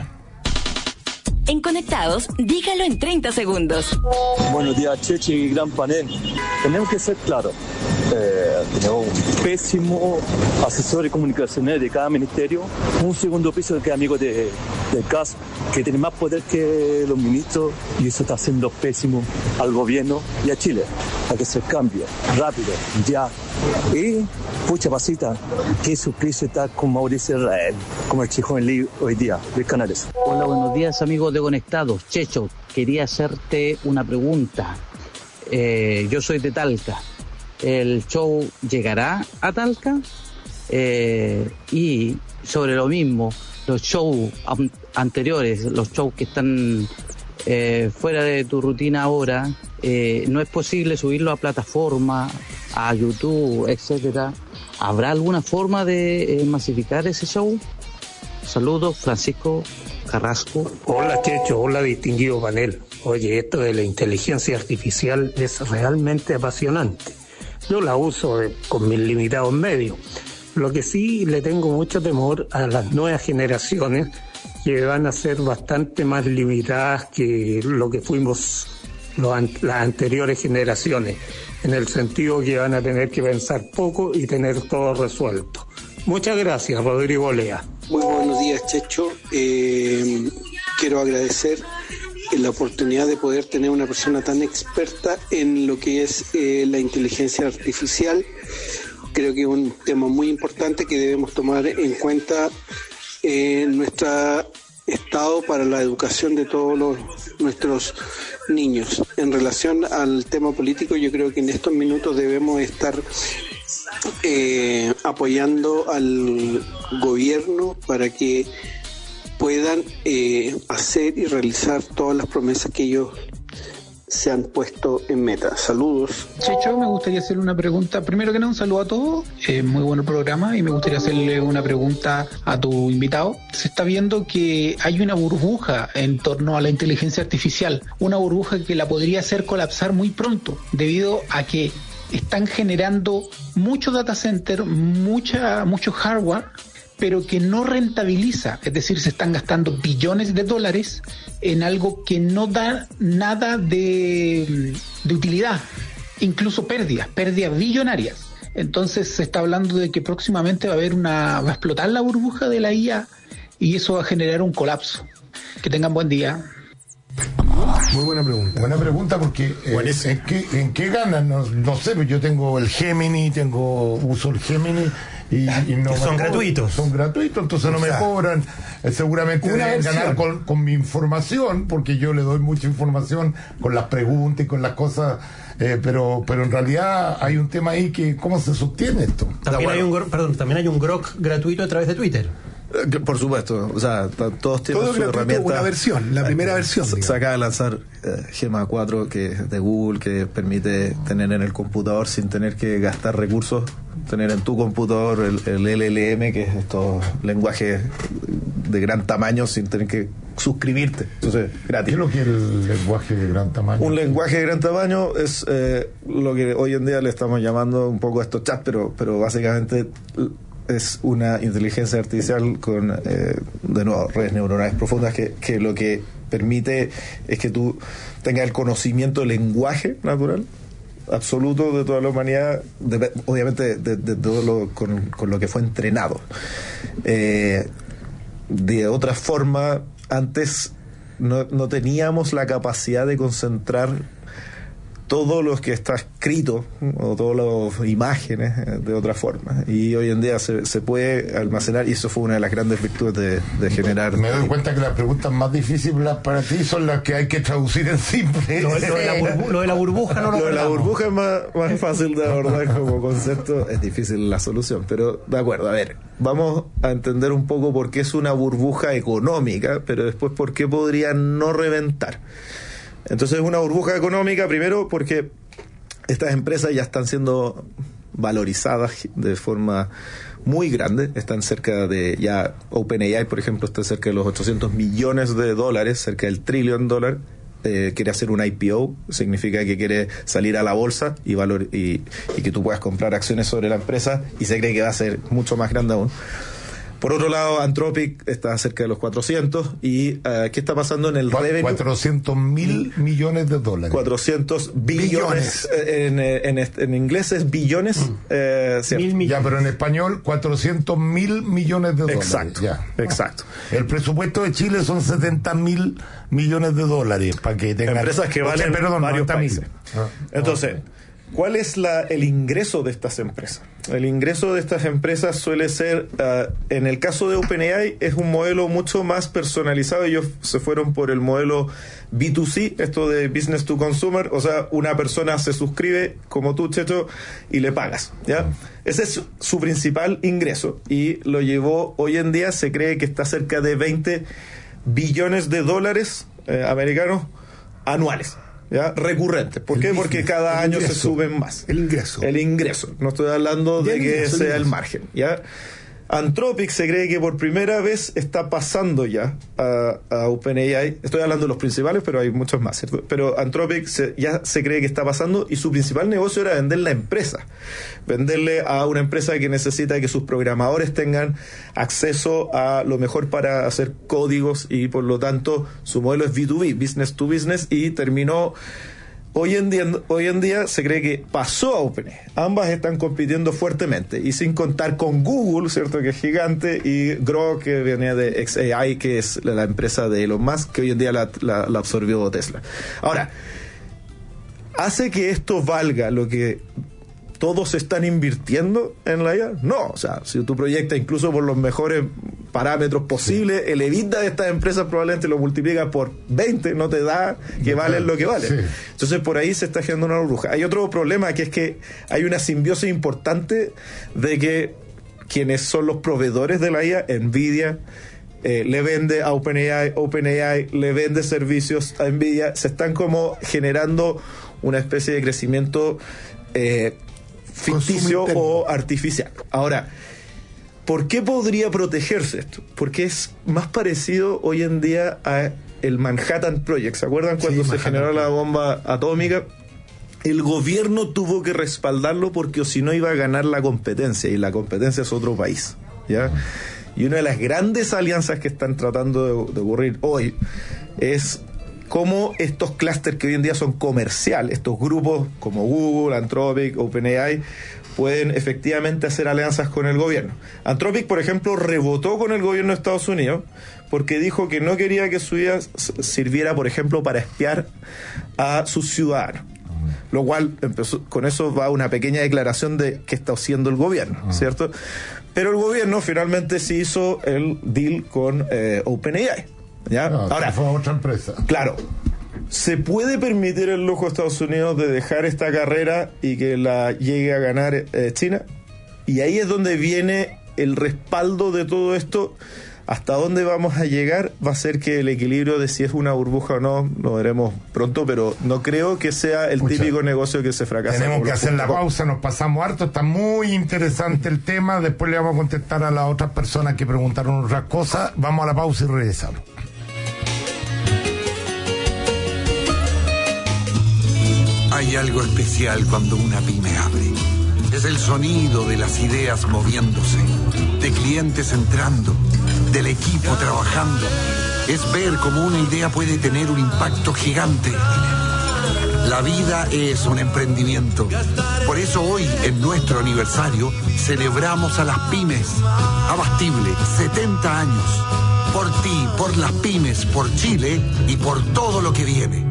En Conectados, dígalo en treinta segundos. Buenos días, Chechi y gran panel. Tenemos que ser claros. Eh, tenemos un pésimo asesor comunicacional de cada ministerio, un segundo piso que es amigo de, del C A S, que tiene más poder que los ministros, y eso está haciendo pésimo al gobierno y a Chile. Hay que hacer cambio, rápido, ya. Y, pucha pasita, que suscribirse está con Mauricio Israel, como el Chijón Lee hoy día, Luis Canales. Hola, buenos días amigos de Conectados. Checho, quería hacerte una pregunta. Eh, yo soy de Talca. ¿El show llegará a Talca? Eh, y sobre lo mismo, los shows anteriores, los shows que están eh, fuera de tu rutina ahora, eh, ¿no es posible subirlo a plataforma, a YouTube, etcétera? ¿Habrá alguna forma de eh, masificar ese show? Saludos, Francisco Carrasco. Hola Checho, hola distinguido panel. Oye, esto de la inteligencia artificial es realmente apasionante. Yo la uso de, con mis limitados medios. Lo que sí le tengo mucho temor a las nuevas generaciones, que van a ser bastante más limitadas que lo que fuimos los an- las anteriores generaciones, en el sentido que van a tener que pensar poco y tener todo resuelto. Muchas gracias, Rodrigo Lea. Muy buenos días, Checho. Eh, quiero agradecer la oportunidad de poder tener una persona tan experta en lo que es eh, la inteligencia artificial. Creo que es un tema muy importante que debemos tomar en cuenta en nuestro estado para la educación de todos los, nuestros niños. En relación al tema político, yo creo que en estos minutos debemos estar eh, apoyando al gobierno para que puedan eh, hacer y realizar todas las promesas que ellos se han puesto en meta. Saludos. Checho, me gustaría hacerle una pregunta. Primero que nada, un saludo a todos. Eh, muy bueno el programa, y me gustaría hacerle una pregunta a tu invitado. Se está viendo que hay una burbuja en torno a la inteligencia artificial, una burbuja que la podría hacer colapsar muy pronto, debido a que están generando mucho data center, mucha, mucho hardware, pero que no rentabiliza, es decir, se están gastando billones de dólares en algo que no da nada de, de utilidad, incluso pérdidas, pérdidas billonarias. Entonces se está hablando de que próximamente va a haber una, va a explotar la burbuja de la I A y eso va a generar un colapso. Que tengan buen día. Muy buena pregunta. Buena pregunta porque eh, ¿en, qué, ¿en qué ganan? No, no sé, yo tengo el Gemini, tengo uso el Gemini y, y no que son cobran, gratuitos. Son gratuitos, entonces no me cobran. Eh, seguramente deben ganar con, con mi información, porque yo le doy mucha información con las preguntas y con las cosas. Eh, pero pero en realidad hay un tema ahí que ¿cómo se sostiene esto? También hay un perdón, también hay un grok gratuito a través de Twitter. Por supuesto, o sea, todos tienen Todo su herramienta. Una versión, la primera eh, versión. Se, se acaba de lanzar eh, Gema cuatro, que es de Google, que permite tener en el computador sin tener que gastar recursos, tener en tu computador el, el L L M, que es estos lenguajes de gran tamaño sin tener que suscribirte. Entonces, gratis. ¿Qué es lo que es el lenguaje de gran tamaño? Un lenguaje de gran tamaño es eh, lo que hoy en día le estamos llamando un poco a estos chats, pero, pero básicamente es una inteligencia artificial con, eh, de nuevo, redes neuronales profundas que, que lo que permite es que tú tengas el conocimiento del lenguaje natural absoluto de toda la humanidad, de, obviamente de, de todo lo con, con lo que fue entrenado. Eh, de otra forma, antes no, no teníamos la capacidad de concentrar todo lo que está escrito o todas las imágenes de otra forma, y hoy en día se, se puede almacenar, y eso fue una de las grandes virtudes de, de generar. Me doy cuenta que las preguntas más difíciles para ti son las que hay que traducir en simple. Lo, lo, de, la burbu, lo de la burbuja no lo Lo de la guardamos. burbuja es más, más fácil de abordar como concepto, es difícil la solución, pero de acuerdo, a ver, vamos a entender un poco por qué es una burbuja económica, pero después por qué podría no reventar. Entonces es una burbuja económica, primero porque estas empresas ya están siendo valorizadas de forma muy grande, están cerca de, ya OpenAI por ejemplo está cerca de los ochocientos millones de dólares, cerca del trillón dólar, eh, quiere hacer un I P O, significa que quiere salir a la bolsa y, valor, y, y que tú puedas comprar acciones sobre la empresa, y se cree que va a ser mucho más grande aún. Por otro lado, Anthropic está cerca de los cuatrocientos. ¿Y uh, qué está pasando en el revenue? cuatrocientos mil millones de dólares. cuatrocientos billones. En, en, en, en inglés es billones. Mm. Eh, mil ya, pero en español, cuatrocientos mil millones de dólares. Exacto. Ya. Exacto. El presupuesto de Chile son setenta mil millones de dólares. Para que tengan. Empresas que valen, o sea, perdón, varios países. Ah, Entonces, ¿cuál es la, el ingreso de estas empresas? El ingreso de estas empresas suele ser, uh, en el caso de OpenAI, es un modelo mucho más personalizado. Ellos se fueron por el modelo B dos C, esto de Business to Consumer, o sea, una persona se suscribe, como tú, Checho, y le pagas, ¿ya? Ese es su, su principal ingreso, y lo llevó, hoy en día se cree que está cerca de veinte billones de dólares eh, americanos anuales. ¿Ya? Recurrente. ¿Por el qué? Business, Porque cada año ingreso, se suben más. El ingreso. El ingreso. No estoy hablando de que ingreso, sea el, el margen. ¿Ya? Anthropic se cree que por primera vez está pasando ya a, a OpenAI. Estoy hablando de los principales, pero hay muchos más, ¿cierto? Pero Anthropic se, ya se cree que está pasando, y su principal negocio era vender la empresa. Venderle a una empresa que necesita que sus programadores tengan acceso a lo mejor para hacer códigos, y por lo tanto su modelo es B dos B, business to business, y terminó. Hoy en día, hoy en día se cree que pasó a OpenAI. Ambas están compitiendo fuertemente, y sin contar con Google, ¿cierto?, que es gigante, y Grok, que venía de X A I, que es la, la empresa de Elon Musk, que hoy en día la, la, la absorbió Tesla. Ahora, ¿hace que esto valga lo que todos están invirtiendo en la I A? No, o sea, si tú proyectas incluso por los mejores parámetros posibles, sí, el EBITDA de estas empresas probablemente lo multiplica por veinte, no te da que valen lo que valen. Sí. Entonces por ahí se está generando una burbuja. Hay otro problema, que es que hay una simbiosis importante de que quienes son los proveedores de la I A, Nvidia, eh, le vende a OpenAI, OpenAI le vende servicios a Nvidia, se están como generando una especie de crecimiento eh, ficticio o artificial. Ahora, ¿por qué podría protegerse esto? Porque es más parecido hoy en día a el Manhattan Project. ¿Se acuerdan cuando sí, se Manhattan generó la bomba atómica? El gobierno tuvo que respaldarlo, porque o si no iba a ganar la competencia, y la competencia es otro país, ¿ya? Y una de las grandes alianzas que están tratando de, de ocurrir hoy es cómo estos clústeres que hoy en día son comerciales, estos grupos como Google, Anthropic, OpenAI, pueden efectivamente hacer alianzas con el gobierno. Anthropic, por ejemplo, rebotó con el gobierno de Estados Unidos porque dijo que no quería que su I A sirviera, por ejemplo, para espiar a sus ciudadanos. Lo cual, empezó, con eso va una pequeña declaración de qué está haciendo el gobierno, uh-huh. ¿cierto? Pero el gobierno finalmente sí hizo el deal con eh, OpenAI, ¿ya? No, Ahora, fue otra empresa. Claro, ¿se puede permitir el lujo de Estados Unidos de dejar esta carrera y que la llegue a ganar eh, China? Y ahí es donde viene el respaldo de todo esto. Hasta dónde vamos a llegar va a ser que el equilibrio de si es una burbuja o no lo veremos pronto, pero no creo que sea el Pucha, típico negocio que se fracasa. Tenemos que hacer la pausa, nos pasamos harto, está muy interesante el tema, después le vamos a contestar a las otras personas que preguntaron otras cosas. Vamos a la pausa y regresamos. Hay algo especial cuando una pyme abre. Es el sonido de las ideas moviéndose, de clientes entrando, del equipo trabajando. Es ver cómo una idea puede tener un impacto gigante. La vida es un emprendimiento. Por eso hoy, en nuestro aniversario, celebramos a las pymes. Abastible, setenta años. Por ti, por las pymes, por Chile y por todo lo que viene.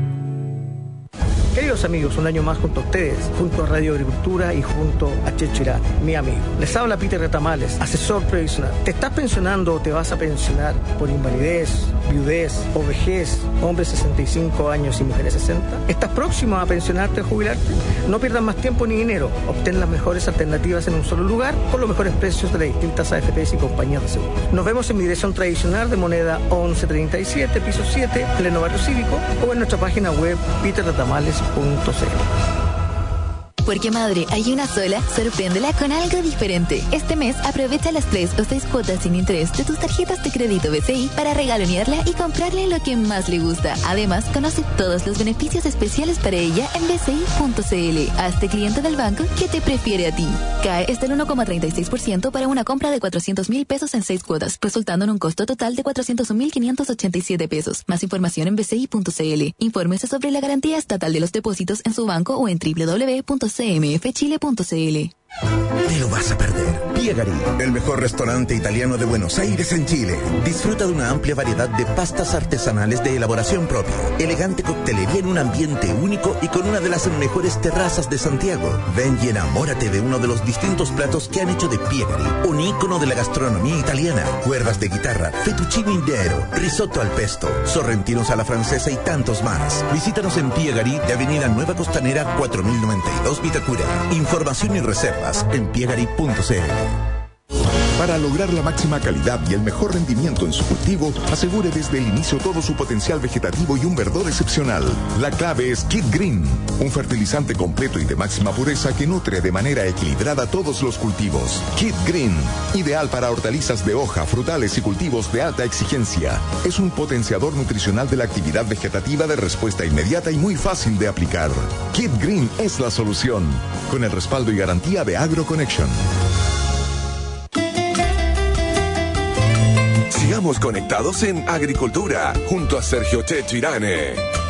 Queridos amigos, un año más junto a ustedes, junto a Radio Agricultura y junto a Checho Irán, mi amigo. Les habla Peter Retamales, asesor previsional. ¿Te estás pensionando o te vas a pensionar por invalidez, viudez o vejez, hombres sesenta y cinco años y mujeres sesenta? ¿Estás próximo a pensionarte o jubilarte? No pierdas más tiempo ni dinero. Obtén las mejores alternativas en un solo lugar con los mejores precios de las distintas A F Pes y compañías de seguro. Nos vemos en mi dirección tradicional de Moneda once treinta y siete, piso siete, pleno barrio cívico, o en nuestra página web peter retamales punto c l. Porque madre, hay una sola, sorpréndela con algo diferente. Este mes aprovecha las tres o seis cuotas sin interés de tus tarjetas de crédito B C I para regalonearla y comprarle lo que más le gusta. Además, conoce todos los beneficios especiales para ella en b c i punto c l. Hazte cliente del banco que te prefiere a ti. C A E es del uno coma treinta y seis por ciento para una compra de cuatrocientos mil pesos en seis cuotas, resultando en un costo total de cuatrocientos mil quinientos ochenta y siete pesos. Más información en b c i punto c l. Infórmese sobre la garantía estatal de los depósitos en su banco o en w w w punto c m f chile punto c l. Te lo vas a perder. Piegari, el mejor restaurante italiano de Buenos Aires en Chile. Disfruta de una amplia variedad de pastas artesanales de elaboración propia, elegante coctelería en un ambiente único y con una de las mejores terrazas de Santiago. Ven y enamórate de uno de los distintos platos que han hecho de Piegari un ícono de la gastronomía italiana. Cuerdas de guitarra, fettuccine intero, risotto al pesto, sorrentinos a la francesa y tantos más. Visítanos en Piegari de Avenida Nueva Costanera cuatro mil noventa y dos Vitacura. Información y reservas en piegari punto c l. Para lograr la máxima calidad y el mejor rendimiento en su cultivo, asegure desde el inicio todo su potencial vegetativo y un verdor excepcional. La clave es Kid Green, un fertilizante completo y de máxima pureza que nutre de manera equilibrada todos los cultivos. Kid Green, ideal para hortalizas de hoja, frutales y cultivos de alta exigencia. Es un potenciador nutricional de la actividad vegetativa de respuesta inmediata y muy fácil de aplicar. Kid Green es la solución, con el respaldo y garantía de AgroConnection. Sigamos conectados en Agricultura, junto a Sergio Checho Irane.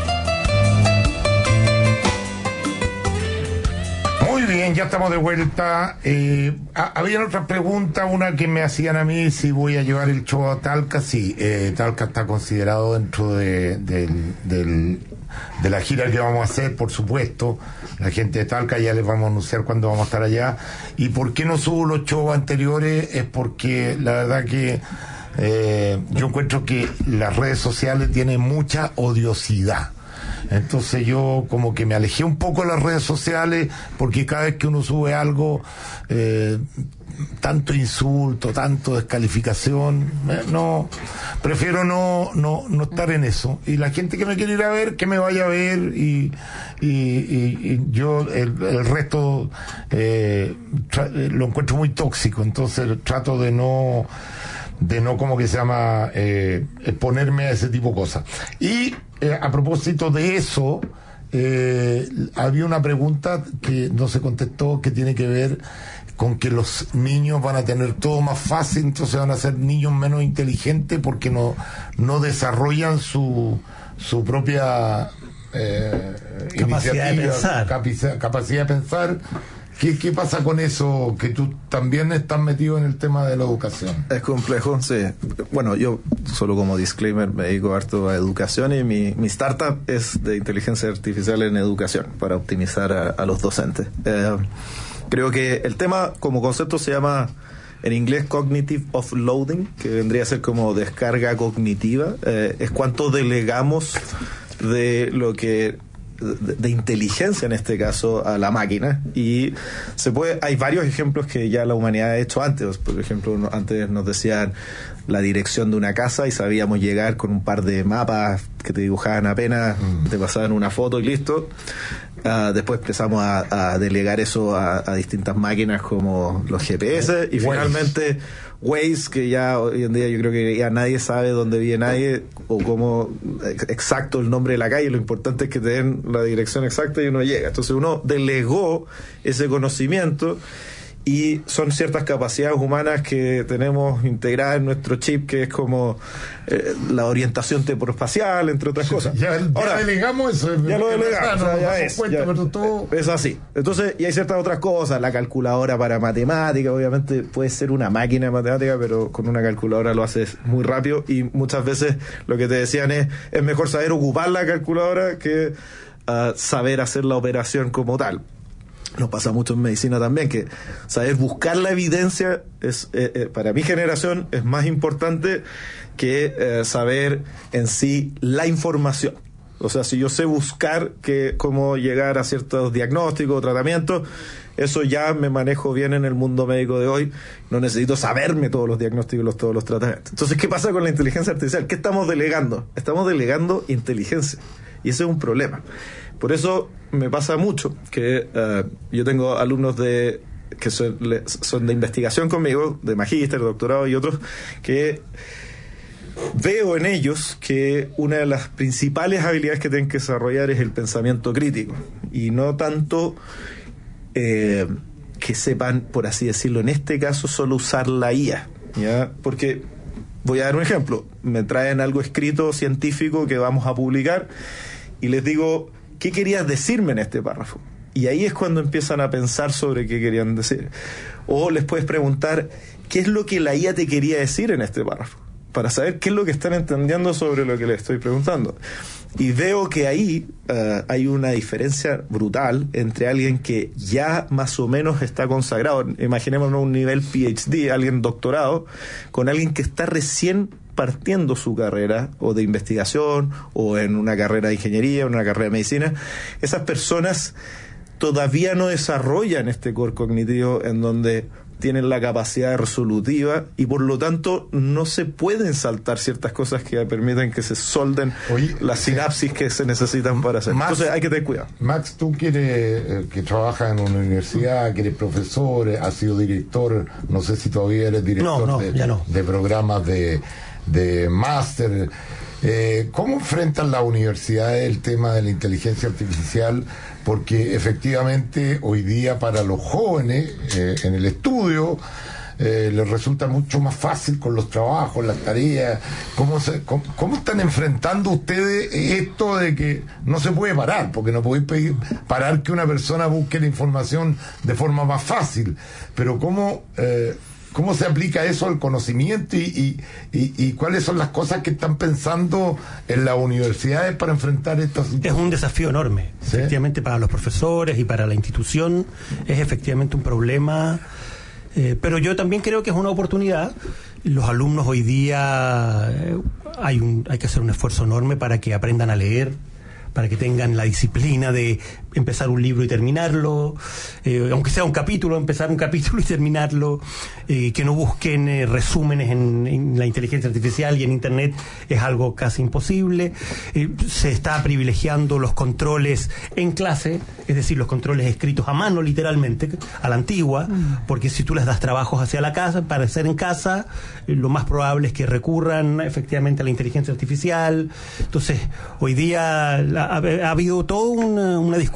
Muy bien, ya estamos de vuelta. Eh, había otra pregunta, una que me hacían a mí, si voy a llevar el show a Talca. Sí, eh, Talca está considerado dentro de, de, del, de la gira que vamos a hacer, por supuesto. La gente de Talca ya les vamos a anunciar cuándo vamos a estar allá. ¿Y por qué no subo los shows anteriores? Es porque la verdad que Eh, yo encuentro que las redes sociales tienen mucha odiosidad. Entonces yo como que me alejé un poco de las redes sociales, porque cada vez que uno sube algo, eh, tanto insulto, tanto descalificación, eh, no, prefiero no, no, no estar en eso. Y la gente que me quiere ir a ver, que me vaya a ver, y, y, y, y yo el, el resto eh, tra- lo encuentro muy tóxico, entonces trato de no de no, como que se llama, eh, exponerme a ese tipo de cosas. Y eh, a propósito de eso, eh, había una pregunta que no se contestó, que tiene que ver con que los niños van a tener todo más fácil, entonces van a ser niños menos inteligentes porque no, no desarrollan su, su propia eh, capacidad de pensar. Capacidad, capacidad de pensar. ¿Qué, ¿Qué pasa con eso? Que tú también estás metido en el tema de la educación. Es complejo, sí. Bueno, yo solo como disclaimer me dedico harto a educación y mi, mi startup es de inteligencia artificial en educación para optimizar a, a los docentes. Eh, creo que el tema como concepto se llama en inglés cognitive offloading, que vendría a ser como descarga cognitiva. Eh, es cuánto delegamos de lo que De, de inteligencia en este caso a la máquina, y se puede, hay varios ejemplos que ya la humanidad ha hecho antes. Por ejemplo, antes nos decían la dirección de una casa y sabíamos llegar con un par de mapas que te dibujaban apenas, mm. te pasaban una foto y listo. Uh, después empezamos a, a delegar eso a, a distintas máquinas como los G P S y Waze. Finalmente Waze, que ya hoy en día yo creo que ya nadie sabe dónde vive nadie o cómo exacto el nombre de la calle. Lo importante es que te den la dirección exacta y uno llega. Entonces uno delegó ese conocimiento y son ciertas capacidades humanas que tenemos integradas en nuestro chip, que es como eh, la orientación temporespacial, entre otras cosas. Ya, ya Ahora, delegamos eso. Ya lo delegamos, no, o sea, no ya, es, cuenta, ya pero todo... es así. Entonces, y hay ciertas otras cosas, la calculadora para matemáticas, obviamente puede ser una máquina de matemáticas, pero con una calculadora lo haces muy rápido, y muchas veces lo que te decían es, es mejor saber ocupar la calculadora que uh, saber hacer la operación como tal. Nos pasa mucho en medicina también, que saber buscar la evidencia es eh, eh, para mi generación es más importante que eh, saber en sí la información. O sea, si yo sé buscar que cómo llegar a ciertos diagnósticos o tratamientos, eso ya me manejo bien en el mundo médico de hoy. No necesito saberme todos los diagnósticos, los, todos los tratamientos. Entonces, ¿qué pasa con la inteligencia artificial? ¿Qué estamos delegando? Estamos delegando inteligencia, y ese es un problema. Por eso me pasa mucho que uh, yo tengo alumnos de que son, son de investigación conmigo, de magíster, doctorado y otros, que veo en ellos que una de las principales habilidades que tienen que desarrollar es el pensamiento crítico, y no tanto eh, que sepan, por así decirlo, en este caso solo usar la I A, ¿ya? Porque voy a dar un ejemplo. Me traen algo escrito científico que vamos a publicar y les digo, ¿qué querías decirme en este párrafo? Y ahí es cuando empiezan a pensar sobre qué querían decir. O les puedes preguntar, ¿qué es lo que la I A te quería decir en este párrafo? Para saber qué es lo que están entendiendo sobre lo que les estoy preguntando. Y veo que ahí uh, hay una diferencia brutal entre alguien que ya más o menos está consagrado, imaginémonos un nivel P H D, alguien doctorado, con alguien que está recién partiendo su carrera o de investigación o en una carrera de ingeniería o en una carrera de medicina. Esas personas todavía no desarrollan este core cognitivo en donde tienen la capacidad resolutiva y por lo tanto no se pueden saltar ciertas cosas que permiten que se solden Oye, las sinapsis que se necesitan para hacer. Max, entonces hay que tener cuidado. Max, tú que, eres, que trabajas en una universidad, que eres profesor, has sido director, no sé si todavía eres director no, no, de, ya no. de programas de, de máster. Eh, ¿Cómo enfrentan las universidades el tema de la inteligencia artificial? Porque efectivamente hoy día para los jóvenes eh, en el estudio eh, les resulta mucho más fácil con los trabajos, las tareas. ¿Cómo, se, cómo, ¿Cómo están enfrentando ustedes esto de que no se puede parar? Porque no podéis pedir, parar que una persona busque la información de forma más fácil. Pero ¿cómo... Eh, ¿Cómo se aplica eso al conocimiento y, y, y, y cuáles son las cosas que están pensando en las universidades para enfrentar estas situaciones? Es un desafío enorme, ¿sí? Efectivamente, para los profesores y para la institución es efectivamente un problema, eh, pero yo también creo que es una oportunidad. Los alumnos hoy día eh, hay, un, hay que hacer un esfuerzo enorme para que aprendan a leer, para que tengan la disciplina de empezar un libro y terminarlo, eh, aunque sea un capítulo, empezar un capítulo y terminarlo, eh, que no busquen eh, resúmenes en, en la inteligencia artificial y en Internet, es algo casi imposible. Eh, se está privilegiando los controles en clase, es decir, los controles escritos a mano, literalmente, a la antigua, porque si tú les das trabajos hacia la casa, para hacer en casa, eh, lo más probable es que recurran efectivamente a la inteligencia artificial. Entonces, hoy día ha, ha habido toda una, una discusión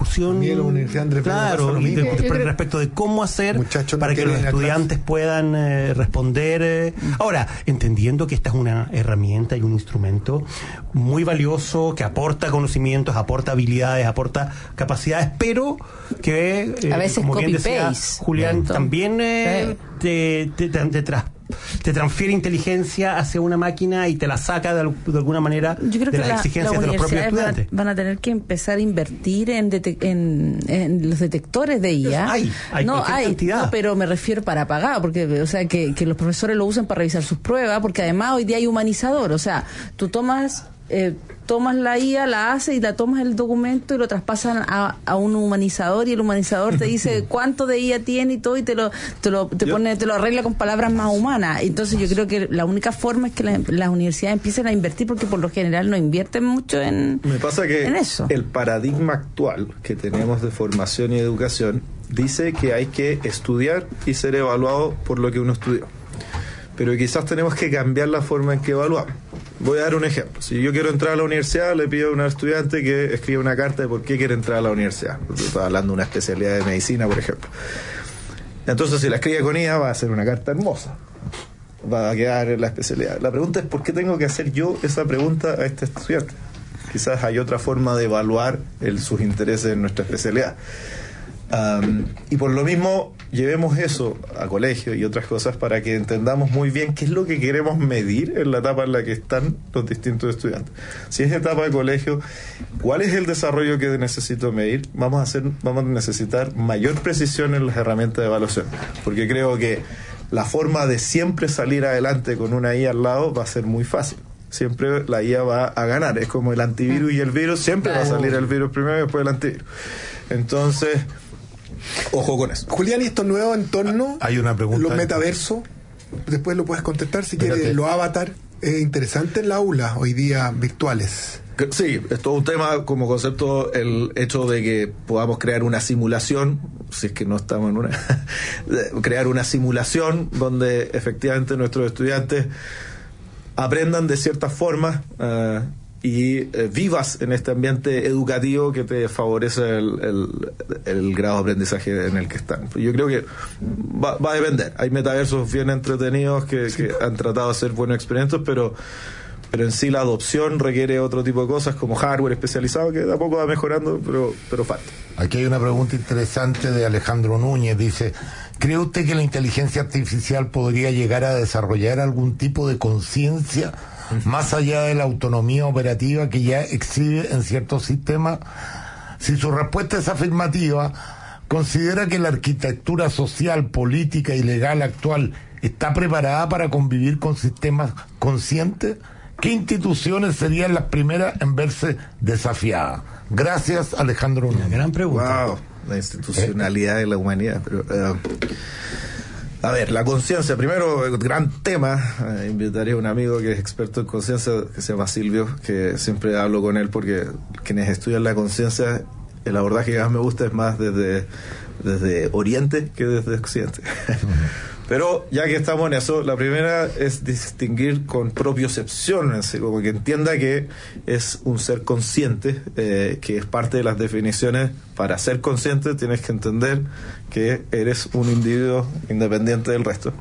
discusión, la Universidad Andrés Bello claro, pasa lo y de- mismo. de- respecto de cómo hacer Muchachos no para que los quieren ir a estudiantes puedan eh, responder. eh. Ahora, entendiendo que esta es una herramienta y un instrumento muy valioso, que aporta conocimientos, aporta habilidades, aporta capacidades, pero que, eh, A veces como bien decía copy-paste. Julián, Entonces, también eh, te, te, te, te tras- te transfiere inteligencia hacia una máquina y te la saca de, al- de alguna manera Yo creo de que las la- exigencias las de los propios universidades van a, estudiantes. van a tener que empezar a invertir en, dete- en, en los detectores de I A. Hay, hay no cualquier hay, cantidad. no, pero me refiero para pagar, porque o sea que, que los profesores lo usen para revisar sus pruebas, porque además hoy día hay humanizador, o sea, tú tomas eh, tomas la I A, la haces y la tomas el documento y lo traspasan a, a un humanizador y el humanizador te dice cuánto de I A tiene y todo y te lo te lo te pone te lo arregla con palabras más humanas. Entonces yo creo que la única forma es que la- las universidades empiecen a invertir, porque por lo general no invierten mucho en Me pasa que en eso. el paradigma actual que tenemos de formación y educación dice que hay que estudiar y ser evaluado por lo que uno estudió. Pero quizás tenemos que cambiar la forma en que evaluamos. Voy a dar un ejemplo. Si yo quiero entrar a la universidad, le pido a un estudiante que escriba una carta de por qué quiere entrar a la universidad. Estoy hablando de una especialidad de medicina, por ejemplo. Entonces, si la escribe con I A, va a ser una carta hermosa. Va a quedar en la especialidad. La pregunta es, ¿por qué tengo que hacer yo esa pregunta a este estudiante? Quizás hay otra forma de evaluar el, sus intereses en nuestra especialidad. Um, y por lo mismo, llevemos eso a colegio y otras cosas para que entendamos muy bien qué es lo que queremos medir en la etapa en la que están los distintos estudiantes. Si es etapa de colegio, ¿cuál es el desarrollo que necesito medir? Vamos a hacer, vamos a necesitar mayor precisión en las herramientas de evaluación, porque creo que la forma de siempre salir adelante con una I A al lado va a ser muy fácil. Siempre la I A va a ganar. Es como el antivirus y el virus, siempre va a salir el virus primero y después el antivirus. Entonces, ojo con eso. Julián, ¿y estos nuevos entornos? Hay una pregunta. Los metaversos, después lo puedes contestar si Espérate. quieres. Los avatar, es interesante en la aula hoy día virtuales. Que- Sí, es todo un tema como concepto el hecho de que podamos crear una simulación, si es que no estamos en una, de crear una simulación donde efectivamente nuestros estudiantes aprendan de ciertas formas eh, y eh, vivas en este ambiente educativo que te favorece el, el- el grado de aprendizaje en el que están. Yo creo que va, va a depender. Hay metaversos bien entretenidos que, que han tratado de hacer buenos experimentos, pero pero en sí la adopción requiere otro tipo de cosas como hardware especializado que de a poco va mejorando, pero pero falta. Aquí hay una pregunta interesante de Alejandro Núñez. Dice, ¿cree usted que la inteligencia artificial podría llegar a desarrollar algún tipo de conciencia más allá de la autonomía operativa que ya exhibe en ciertos sistemas? Si su respuesta es afirmativa, ¿considera que la arquitectura social, política y legal actual está preparada para convivir con sistemas conscientes? ¿Qué instituciones serían las primeras en verse desafiadas? Gracias, Alejandro Núñez. Una gran pregunta. Wow, la institucionalidad de la humanidad. Pero, eh, a ver, la conciencia, primero, eh, gran tema. Eh, invitaré a un amigo que es experto en conciencia, que se llama Silvio, que siempre hablo con él porque quienes estudian la conciencia, el abordaje que más me gusta es más desde, desde Oriente que desde Occidente. Pero ya que estamos en eso, la primera es distinguir con propiocepción, así como que entienda que es un ser consciente, eh, que es parte de las definiciones. Para ser consciente tienes que entender que eres un individuo independiente del resto.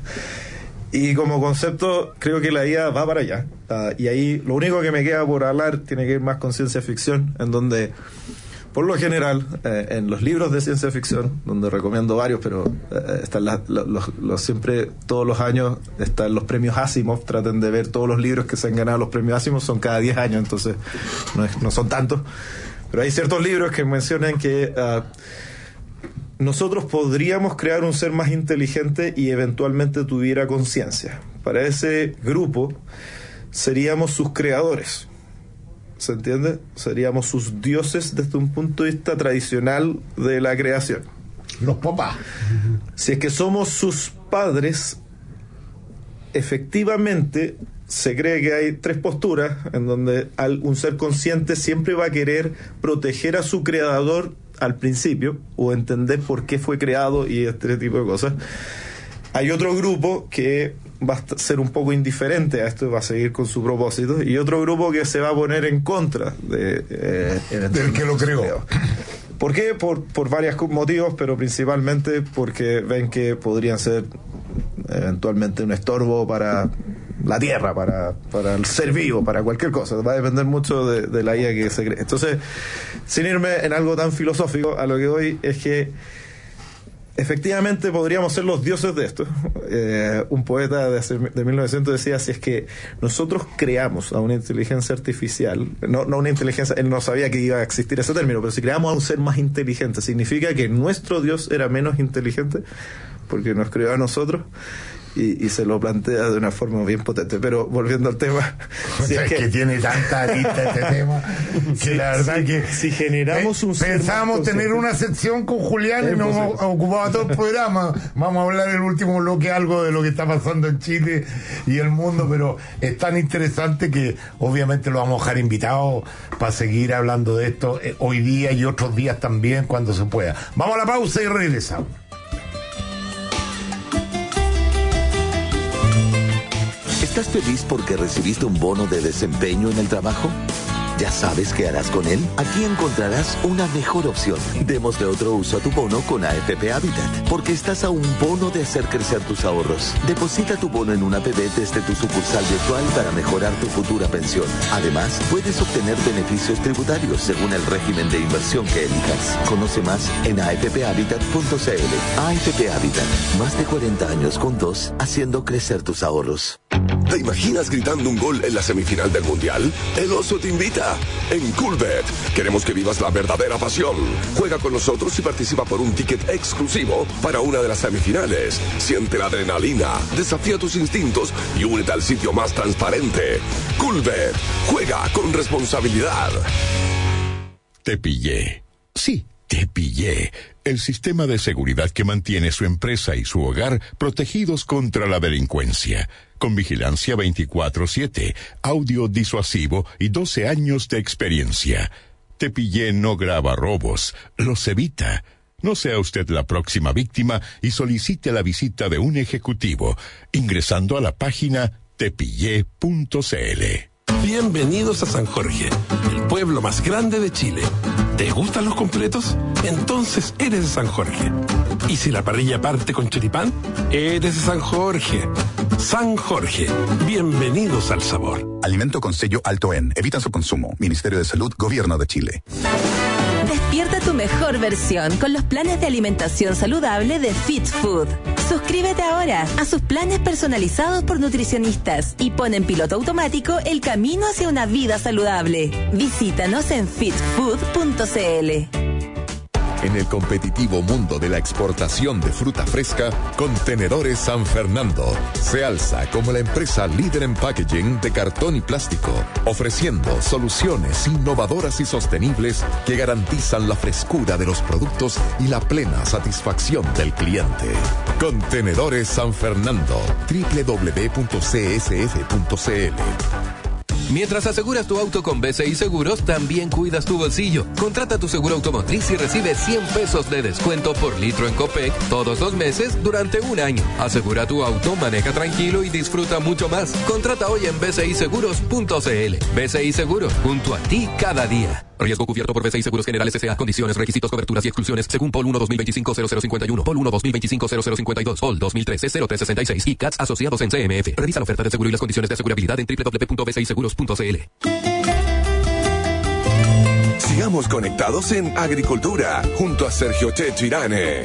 Y como concepto, creo que la I A va para allá. Uh, y ahí lo único que me queda por hablar tiene que ir más con ciencia ficción, en donde por lo general, eh, en los libros de ciencia ficción, donde recomiendo varios, pero eh, están las- los, los- los- siempre, todos los años, están los premios Asimov. Traten de ver todos los libros que se han ganado los premios Asimov, son cada diez años, entonces no, es- no son tantos. Pero hay ciertos libros que mencionan que uh, nosotros podríamos crear un ser más inteligente y eventualmente tuviera conciencia. Para ese grupo, seríamos sus creadores. ¿Se entiende? Seríamos sus dioses desde un punto de vista tradicional de la creación. Los papás. Si es que somos sus padres, efectivamente se cree que hay tres posturas en donde al- un ser consciente siempre va a querer proteger a su creador al principio o entender por qué fue creado y este tipo de cosas. Hay otro grupo que va a ser un poco indiferente a esto, va a seguir con su propósito, y otro grupo que se va a poner en contra de, eh, Del que lo creó. ¿Por qué? Por, por varios motivos, pero principalmente porque ven que podrían ser eventualmente un estorbo para la tierra, para, para el ser vivo, para cualquier cosa. Va a depender mucho de, de la I A que se cree. Entonces, sin irme en algo tan filosófico, a lo que voy es que efectivamente podríamos ser los dioses de esto. Eh, un poeta de, hace, de mil novecientos decía, si es que nosotros creamos a una inteligencia artificial, no, no una inteligencia, él no sabía que iba a existir ese término, pero si creamos a un ser más inteligente, ¿significa que nuestro Dios era menos inteligente porque nos creó a nosotros? Y, y se lo plantea de una forma bien potente. Pero volviendo al tema, si es que, que tiene tanta arista este tema que si, la verdad si, que si generamos un pensábamos tener una sección con Julián y nos hemos ocupado todo el programa. Vamos a hablar en el último bloque algo de lo que está pasando en Chile y el mundo, pero es tan interesante que obviamente lo vamos a dejar invitado para seguir hablando de esto eh, hoy día y otros días también cuando se pueda. Vamos a la pausa y regresamos. ¿Estás feliz porque recibiste un bono de desempeño en el trabajo? ¿Ya sabes qué harás con él? Aquí encontrarás una mejor opción. Démosle otro uso a tu bono con A F P Habitat, porque estás a un bono de hacer crecer tus ahorros. Deposita tu bono en una A P B desde tu sucursal virtual para mejorar tu futura pensión. Además, puedes obtener beneficios tributarios según el régimen de inversión que elijas. Conoce más en a f p habitat punto c l. A F P Habitat, más de cuarenta años juntos, haciendo crecer tus ahorros. ¿Te imaginas gritando un gol en la semifinal del Mundial? El Oso te invita. En Coolbet queremos que vivas la verdadera pasión. Juega con nosotros y participa por un ticket exclusivo para una de las semifinales. Siente la adrenalina, desafía tus instintos y únete al sitio más transparente. Coolbet. Juega con responsabilidad. Te pillé. Sí, te pillé. El sistema de seguridad que mantiene su empresa y su hogar protegidos contra la delincuencia. Con vigilancia veinticuatro siete, audio disuasivo y doce años de experiencia. Te pillé no graba robos, los evita. No sea usted la próxima víctima y solicite la visita de un ejecutivo, ingresando a la página te pillé punto c l. Bienvenidos a San Jorge, el pueblo más grande de Chile. ¿Te gustan los completos? Entonces eres de San Jorge. ¿Y si la parrilla parte con choripán? Eres de San Jorge. San Jorge, bienvenidos al sabor. Alimento con sello alto en. Evita su consumo. Ministerio de Salud, Gobierno de Chile. Despierta tu mejor versión con los planes de alimentación saludable de Fit Food. Suscríbete ahora a sus planes personalizados por nutricionistas y pon en piloto automático el camino hacia una vida saludable. Visítanos en fit food punto c l. En el competitivo mundo de la exportación de fruta fresca, Contenedores San Fernando se alza como la empresa líder en packaging de cartón y plástico, ofreciendo soluciones innovadoras y sostenibles que garantizan la frescura de los productos y la plena satisfacción del cliente. Contenedores San Fernando, doble u doble u doble u punto c s f punto c l. Mientras aseguras tu auto con B C I Seguros, también cuidas tu bolsillo. Contrata tu seguro automotriz y recibe cien pesos de descuento por litro en Copec todos los meses durante un año. Asegura tu auto, maneja tranquilo y disfruta mucho más. Contrata hoy en b c i seguros punto c l. B C I Seguros, junto a ti cada día. Riesgo cubierto por B C I Seguros Generales S A. Condiciones, requisitos, coberturas y exclusiones según P O L uno dos mil veinticinco cero cero cincuenta y uno, P O L uno dos mil veinticinco cero cero cincuenta y dos, P O L dos mil trece cero tres sesenta y seis y C A T S asociados en C M F. Revisa la oferta de seguro y las condiciones de asegurabilidad en doble u doble u doble u punto b c i seguros punto c l. Sigamos conectados en Agricultura junto a Sergio Checho Irane.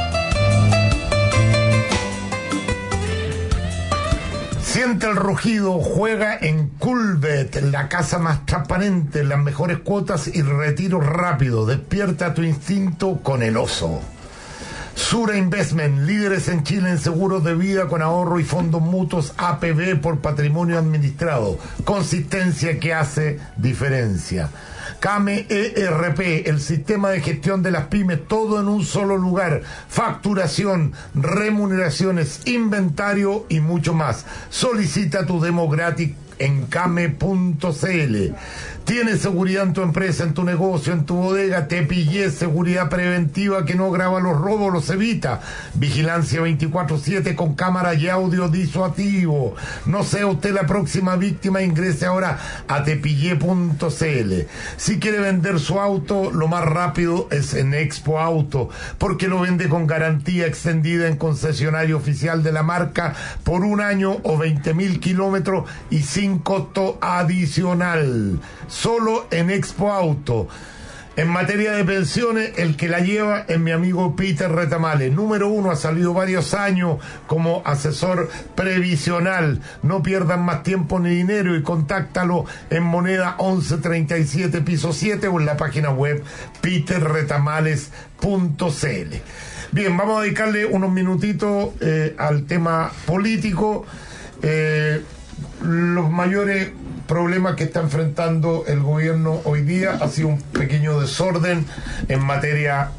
Siente el rugido, juega en Coolbet, la casa más transparente, las mejores cuotas y retiro rápido. Despierta tu instinto con el oso. Sura Investment, líderes en Chile en seguros de vida con ahorro y fondos mutuos A P B por patrimonio administrado. Consistencia que hace diferencia. Came E R P, el sistema de gestión de las pymes, todo en un solo lugar. Facturación, remuneraciones, inventario y mucho más. Solicita tu demo gratis en came punto c l. Tienes seguridad en tu empresa, en tu negocio, en tu bodega. Te pillé, seguridad preventiva que no graba los robos, los evita. Vigilancia veinticuatro siete con cámara y audio disuasivo. No sea usted la próxima víctima, ingrese ahora a tepillé punto c l. Si quiere vender su auto, lo más rápido es en Expo Auto, porque lo vende con garantía extendida en concesionario oficial de la marca por un año o veinte mil kilómetros y sin costo adicional. Solo en Expo Auto. En materia de pensiones, el que la lleva es mi amigo Peter Retamales. Número uno, ha salido varios años como asesor previsional. No pierdan más tiempo ni dinero y contáctalo en Moneda once treinta y siete, piso siete, o en la página web peter retamales punto c l. Bien, vamos a dedicarle unos minutitos eh, al tema político. Eh, los mayores problemas que está enfrentando el gobierno hoy día ha sido un pequeño desorden en materia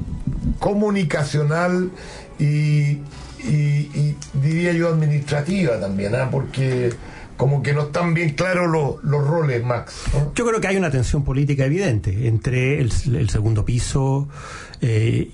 comunicacional y, y, y diría yo administrativa también, ¿eh? Porque como que no están bien claros los, los roles, Max, ¿no? Yo creo que hay una tensión política evidente entre el, el segundo piso eh,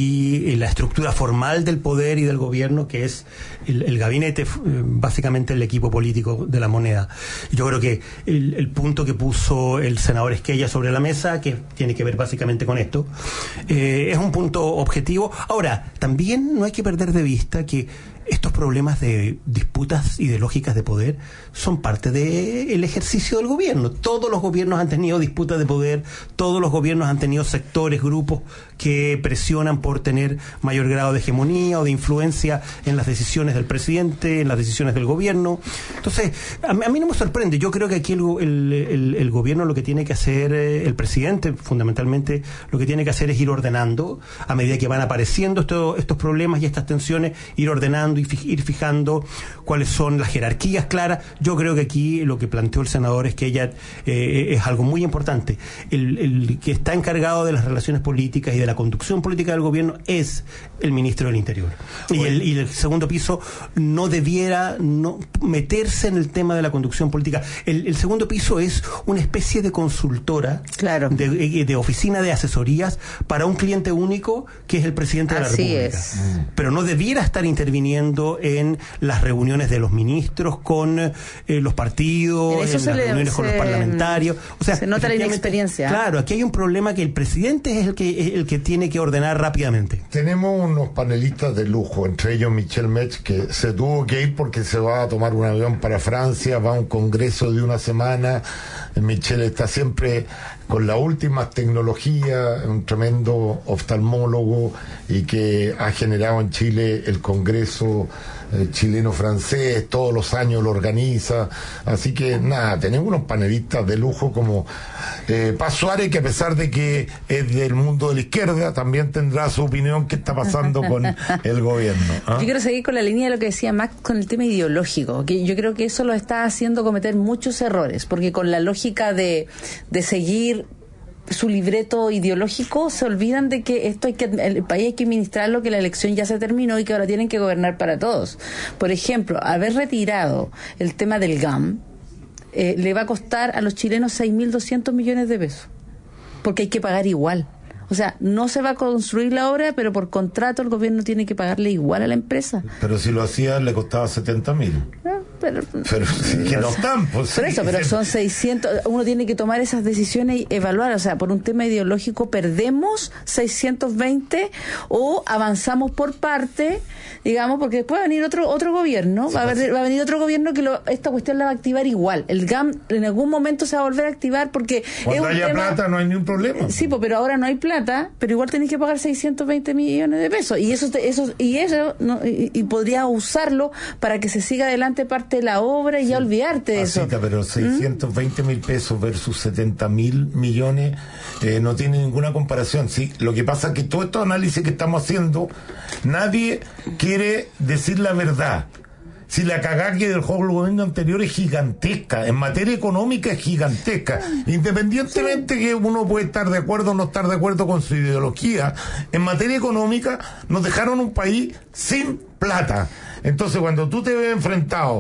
y la estructura formal del poder y del gobierno, que es el, el gabinete, eh, básicamente el equipo político de la Moneda. Yo creo que el, el punto que puso el senador Esquella sobre la mesa, que tiene que ver básicamente con esto, eh, es un punto objetivo. Ahora, también no hay que perder de vista que estos problemas de disputas ideológicas de poder son parte del ejercicio del gobierno. Todos los gobiernos han tenido disputas de poder, todos los gobiernos han tenido sectores, grupos que presionan por tener mayor grado de hegemonía o de influencia en las decisiones del presidente, en las decisiones del gobierno. Entonces, a mí, a mí no me sorprende. Yo creo que aquí el, el, el, el gobierno lo que tiene que hacer, el presidente fundamentalmente, lo que tiene que hacer es ir ordenando, a medida que van apareciendo estos, estos problemas y estas tensiones, ir ordenando y ir fijando cuáles son las jerarquías claras. Yo creo que aquí lo que planteó el senador es que ella eh, es algo muy importante. El, el que está encargado de las relaciones políticas y de la conducción política del gobierno es el ministro del Interior. Y el, y el segundo piso no debiera no meterse en el tema de la conducción política. El, el segundo piso es una especie de consultora, claro, de, de oficina de asesorías para un cliente único que es el presidente de la Así República. Es. Pero no debiera estar interviniendo en las reuniones de los ministros con eh, los partidos, en, en las le, reuniones se, con los parlamentarios. O sea, se nota la inexperiencia. Claro, aquí hay un problema que el presidente es el que es el que tiene que ordenar rápidamente. Tenemos unos panelistas de lujo, entre ellos Michel Metz, que se tuvo que ir porque se va a tomar un avión para Francia, va a un congreso de una semana. Michel está siempre con las últimas tecnologías, un tremendo oftalmólogo y que ha generado en Chile el Congreso eh, chileno-francés, todos los años lo organiza, así que nada, tenemos unos panelistas de lujo como eh, Paz Suárez, que a pesar de que es del mundo de la izquierda, también tendrá su opinión qué está pasando con el gobierno, ¿ah? Yo quiero seguir con la línea de lo que decía Max con el tema ideológico, que yo creo que eso lo está haciendo cometer muchos errores, porque con la lógica de, de seguir su libreto ideológico se olvidan de que esto hay que el país hay que administrarlo, que la elección ya se terminó y que ahora tienen que gobernar para todos. Por ejemplo, haber retirado el tema del G A M eh, le va a costar a los chilenos seis mil doscientos millones de pesos, porque hay que pagar igual. O sea, no se va a construir la obra, pero por contrato el gobierno tiene que pagarle igual a la empresa. Pero si lo hacía, le costaba setenta mil. No, pero, pero sí, que no están. Pues, por eso, sí, pero son seiscientos. Uno tiene que tomar esas decisiones y evaluar. O sea, por un tema ideológico, ¿perdemos seiscientos veinte o avanzamos por parte, digamos, porque después va a venir otro otro gobierno, sí, va, a venir, va a venir otro gobierno que lo, esta cuestión la va a activar igual. El G A M en algún momento se va a volver a activar porque cuando es un haya tema, plata no hay ningún problema. Sí, pues, pero ahora no hay plata, pero igual tenés que pagar seiscientos veinte millones de pesos y eso eso y eso no, y, y podría usarlo para que se siga adelante parte de la obra y sí, ya olvidarte de eso. Pero seiscientos veinte mil pesos versus setenta mil millones eh, no tiene ninguna comparación. Sí, lo que pasa es que todo estos análisis que estamos haciendo, nadie quiere decir la verdad. Si la cagada que del gobierno anterior es gigantesca, en materia económica es gigantesca, independientemente que uno puede estar de acuerdo o no estar de acuerdo con su ideología, en materia económica nos dejaron un país sin plata. Entonces cuando tú te ves enfrentado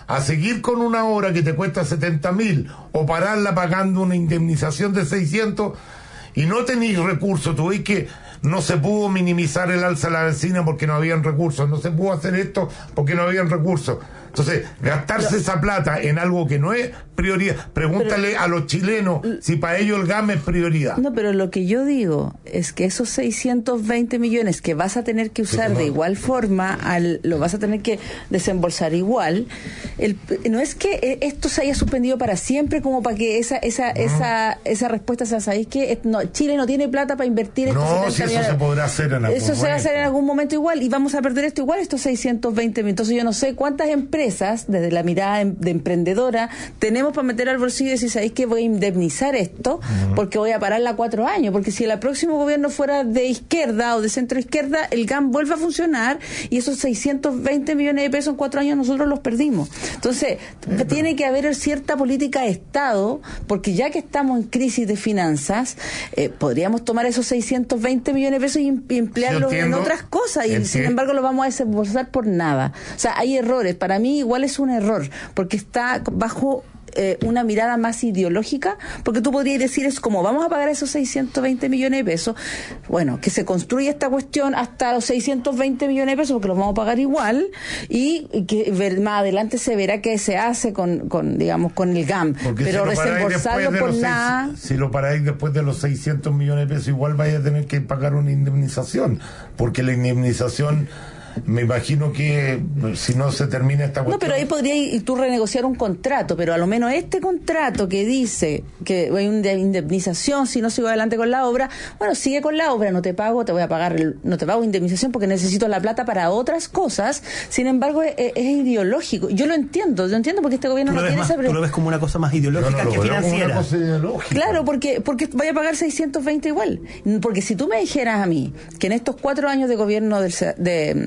a seguir con una obra que te cuesta setenta mil o pararla pagando una indemnización de seiscientos y no tenéis recursos, tú ves que no se pudo minimizar el alza de la benzina porque no habían recursos, no se pudo hacer esto porque no habían recursos. Entonces, gastarse pero, esa plata en algo que no es prioridad, pregúntale pero, a los chilenos si para ellos el GAM es prioridad. No, pero lo que yo digo es que esos seiscientos veinte millones que vas a tener que usar sí, no. de igual forma, al, lo vas a tener que desembolsar igual, el, no es que esto se haya suspendido para siempre como para que esa esa no. esa esa respuesta sea, ¿sabéis qué? No, Chile no tiene plata para invertir estos no, si eso millones. Se podrá hacer en algún Eso momento. se va a hacer en algún momento igual y vamos a perder esto igual, estos seiscientos veinte mil. Entonces yo no sé cuántas empresas desde la mirada de emprendedora tenemos para meter al bolsillo y decir, ¿sabéis que voy a indemnizar esto? Uh-huh. Porque voy a pararla cuatro años, porque si el próximo gobierno fuera de izquierda o de centro izquierda, el GAM vuelve a funcionar y esos seiscientos veinte millones de pesos en cuatro años nosotros los perdimos. Entonces, uh-huh. tiene que haber cierta política de Estado, porque ya que estamos en crisis de finanzas, eh, podríamos tomar esos seiscientos veinte millones de pesos y, y emplearlos en otras cosas, y entiendo. Sin embargo los vamos a desembolsar por nada. O sea, hay errores. Para mí igual es un error, porque está bajo eh, una mirada más ideológica, porque tú podrías decir, es como vamos a pagar esos seiscientos veinte millones de pesos, bueno, que se construya esta cuestión hasta los seiscientos veinte millones de pesos, porque los vamos a pagar igual, y, y que ver, más adelante se verá qué se hace con, con digamos, con el GAM, porque pero si desembolsarlo de por nada... Seis, si lo paráis después de los seiscientos millones de pesos, igual vais a tener que pagar una indemnización, porque la indemnización... Me imagino que si no se termina esta cuestión... No, pero ahí podrías tú renegociar un contrato, pero a lo menos este contrato que dice que hay una indemnización si no sigo adelante con la obra, bueno, sigue con la obra, no te pago, te voy a pagar, el, no te pago indemnización porque necesito la plata para otras cosas. Sin embargo, es, es ideológico. Yo lo entiendo, yo entiendo porque este gobierno no tiene más, esa... Tú lo ves como una cosa más ideológica no, no, que financiera. Claro, porque, porque vaya a pagar seiscientos veinte igual. Porque si tú me dijeras a mí que en estos cuatro años de gobierno del, de...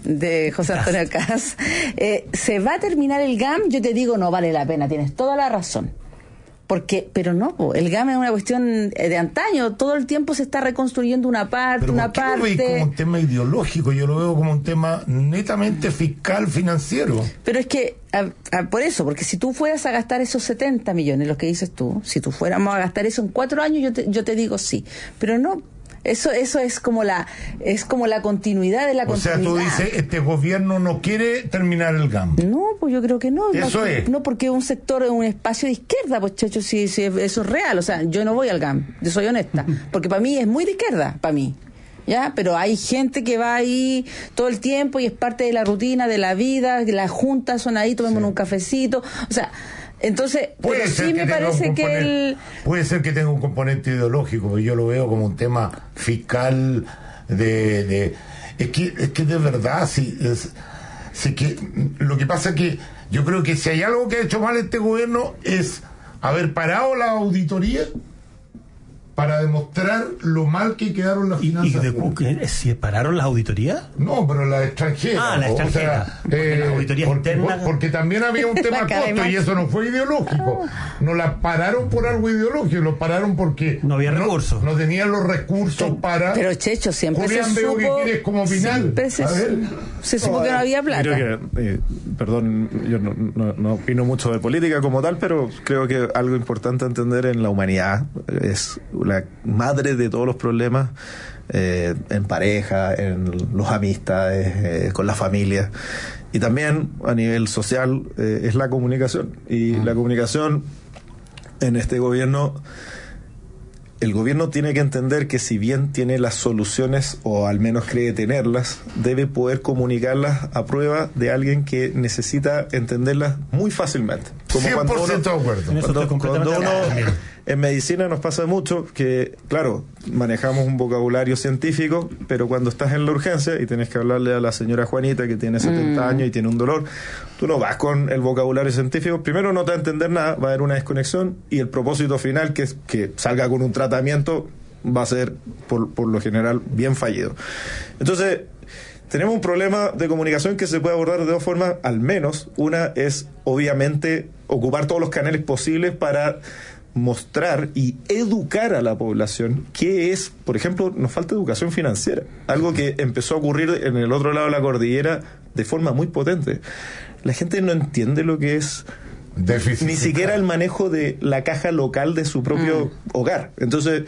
de José Antonio Caz, eh, se va a terminar el GAM, yo te digo, no vale la pena, tienes toda la razón. Porque, pero no, el GAM es una cuestión de antaño, todo el tiempo se está reconstruyendo una parte, pero una ¿por qué parte. lo veis como un tema ideológico? Yo lo veo como un tema netamente fiscal, financiero. Pero es que, a, a, por eso, porque si tú fueras a gastar esos setenta millones, los que dices tú, si tú fuéramos a gastar eso en cuatro años, yo te, yo te digo sí, pero no. Eso eso es como la es como la continuidad de la o continuidad. O sea, tú dices, este gobierno no quiere terminar el GAM. No, pues yo creo que no. Eso no, es. No, porque es un sector, un espacio de izquierda, pues chacho, si, si eso es real. O sea, yo no voy al GAM, yo soy honesta. Porque para mí es muy de izquierda, para mí. ¿Ya? Pero hay gente que va ahí todo el tiempo y es parte de la rutina, de la vida, las juntas son ahí, tomemos sí. un cafecito. O sea... Entonces, puede pero ser sí que me parece que el... Puede ser que tenga un componente ideológico, pero yo lo veo como un tema fiscal de... de es que es que de verdad, sí, es, sí que lo que pasa es que yo creo que si hay algo que ha hecho mal este gobierno es haber parado la auditoría para demostrar lo mal que quedaron las finanzas. ¿Y de, ¿Se pararon las auditorías? No, pero las extranjeras. Ah, las extranjeras. O sea, eh, las auditorías porque, internas. Porque también había un tema costo y eso no fue ideológico. No las pararon por algo ideológico, lo pararon porque... No había recursos. No, no tenían los recursos para... Pero Checho, siempre Julián, se veo supo... que quieres como final. Se, a ver. se supo no, que no había plata. Creo que, eh, perdón, yo no, no, no opino mucho de política como tal, pero creo que algo importante a entender en la humanidad es la madre de todos los problemas eh, en pareja, en los amistades, eh, con la familia y también a nivel social eh, es la comunicación y mm. la comunicación en este gobierno, el gobierno tiene que entender que si bien tiene las soluciones o al menos cree tenerlas, debe poder comunicarlas a prueba de alguien que necesita entenderlas muy fácilmente. Como cien por ciento cuando uno, de acuerdo. Cuando, cuando uno en medicina nos pasa mucho que, claro, manejamos un vocabulario científico, pero cuando estás en la urgencia y tienes que hablarle a la señora Juanita que tiene setenta mm. años y tiene un dolor, tú no vas con el vocabulario científico, primero no te va a entender nada, va a haber una desconexión y el propósito final, que es que salga con un tratamiento, va a ser por, por lo general bien fallido. Entonces, tenemos un problema de comunicación que se puede abordar de dos formas, al menos. Una es, obviamente, ocupar todos los canales posibles para mostrar y educar a la población qué es, por ejemplo, nos falta educación financiera, algo que empezó a ocurrir en el otro lado de la cordillera de forma muy potente. la gente no entiende lo que es déficit ni fiscal. siquiera el manejo de la caja local de su propio mm. hogar. Entonces,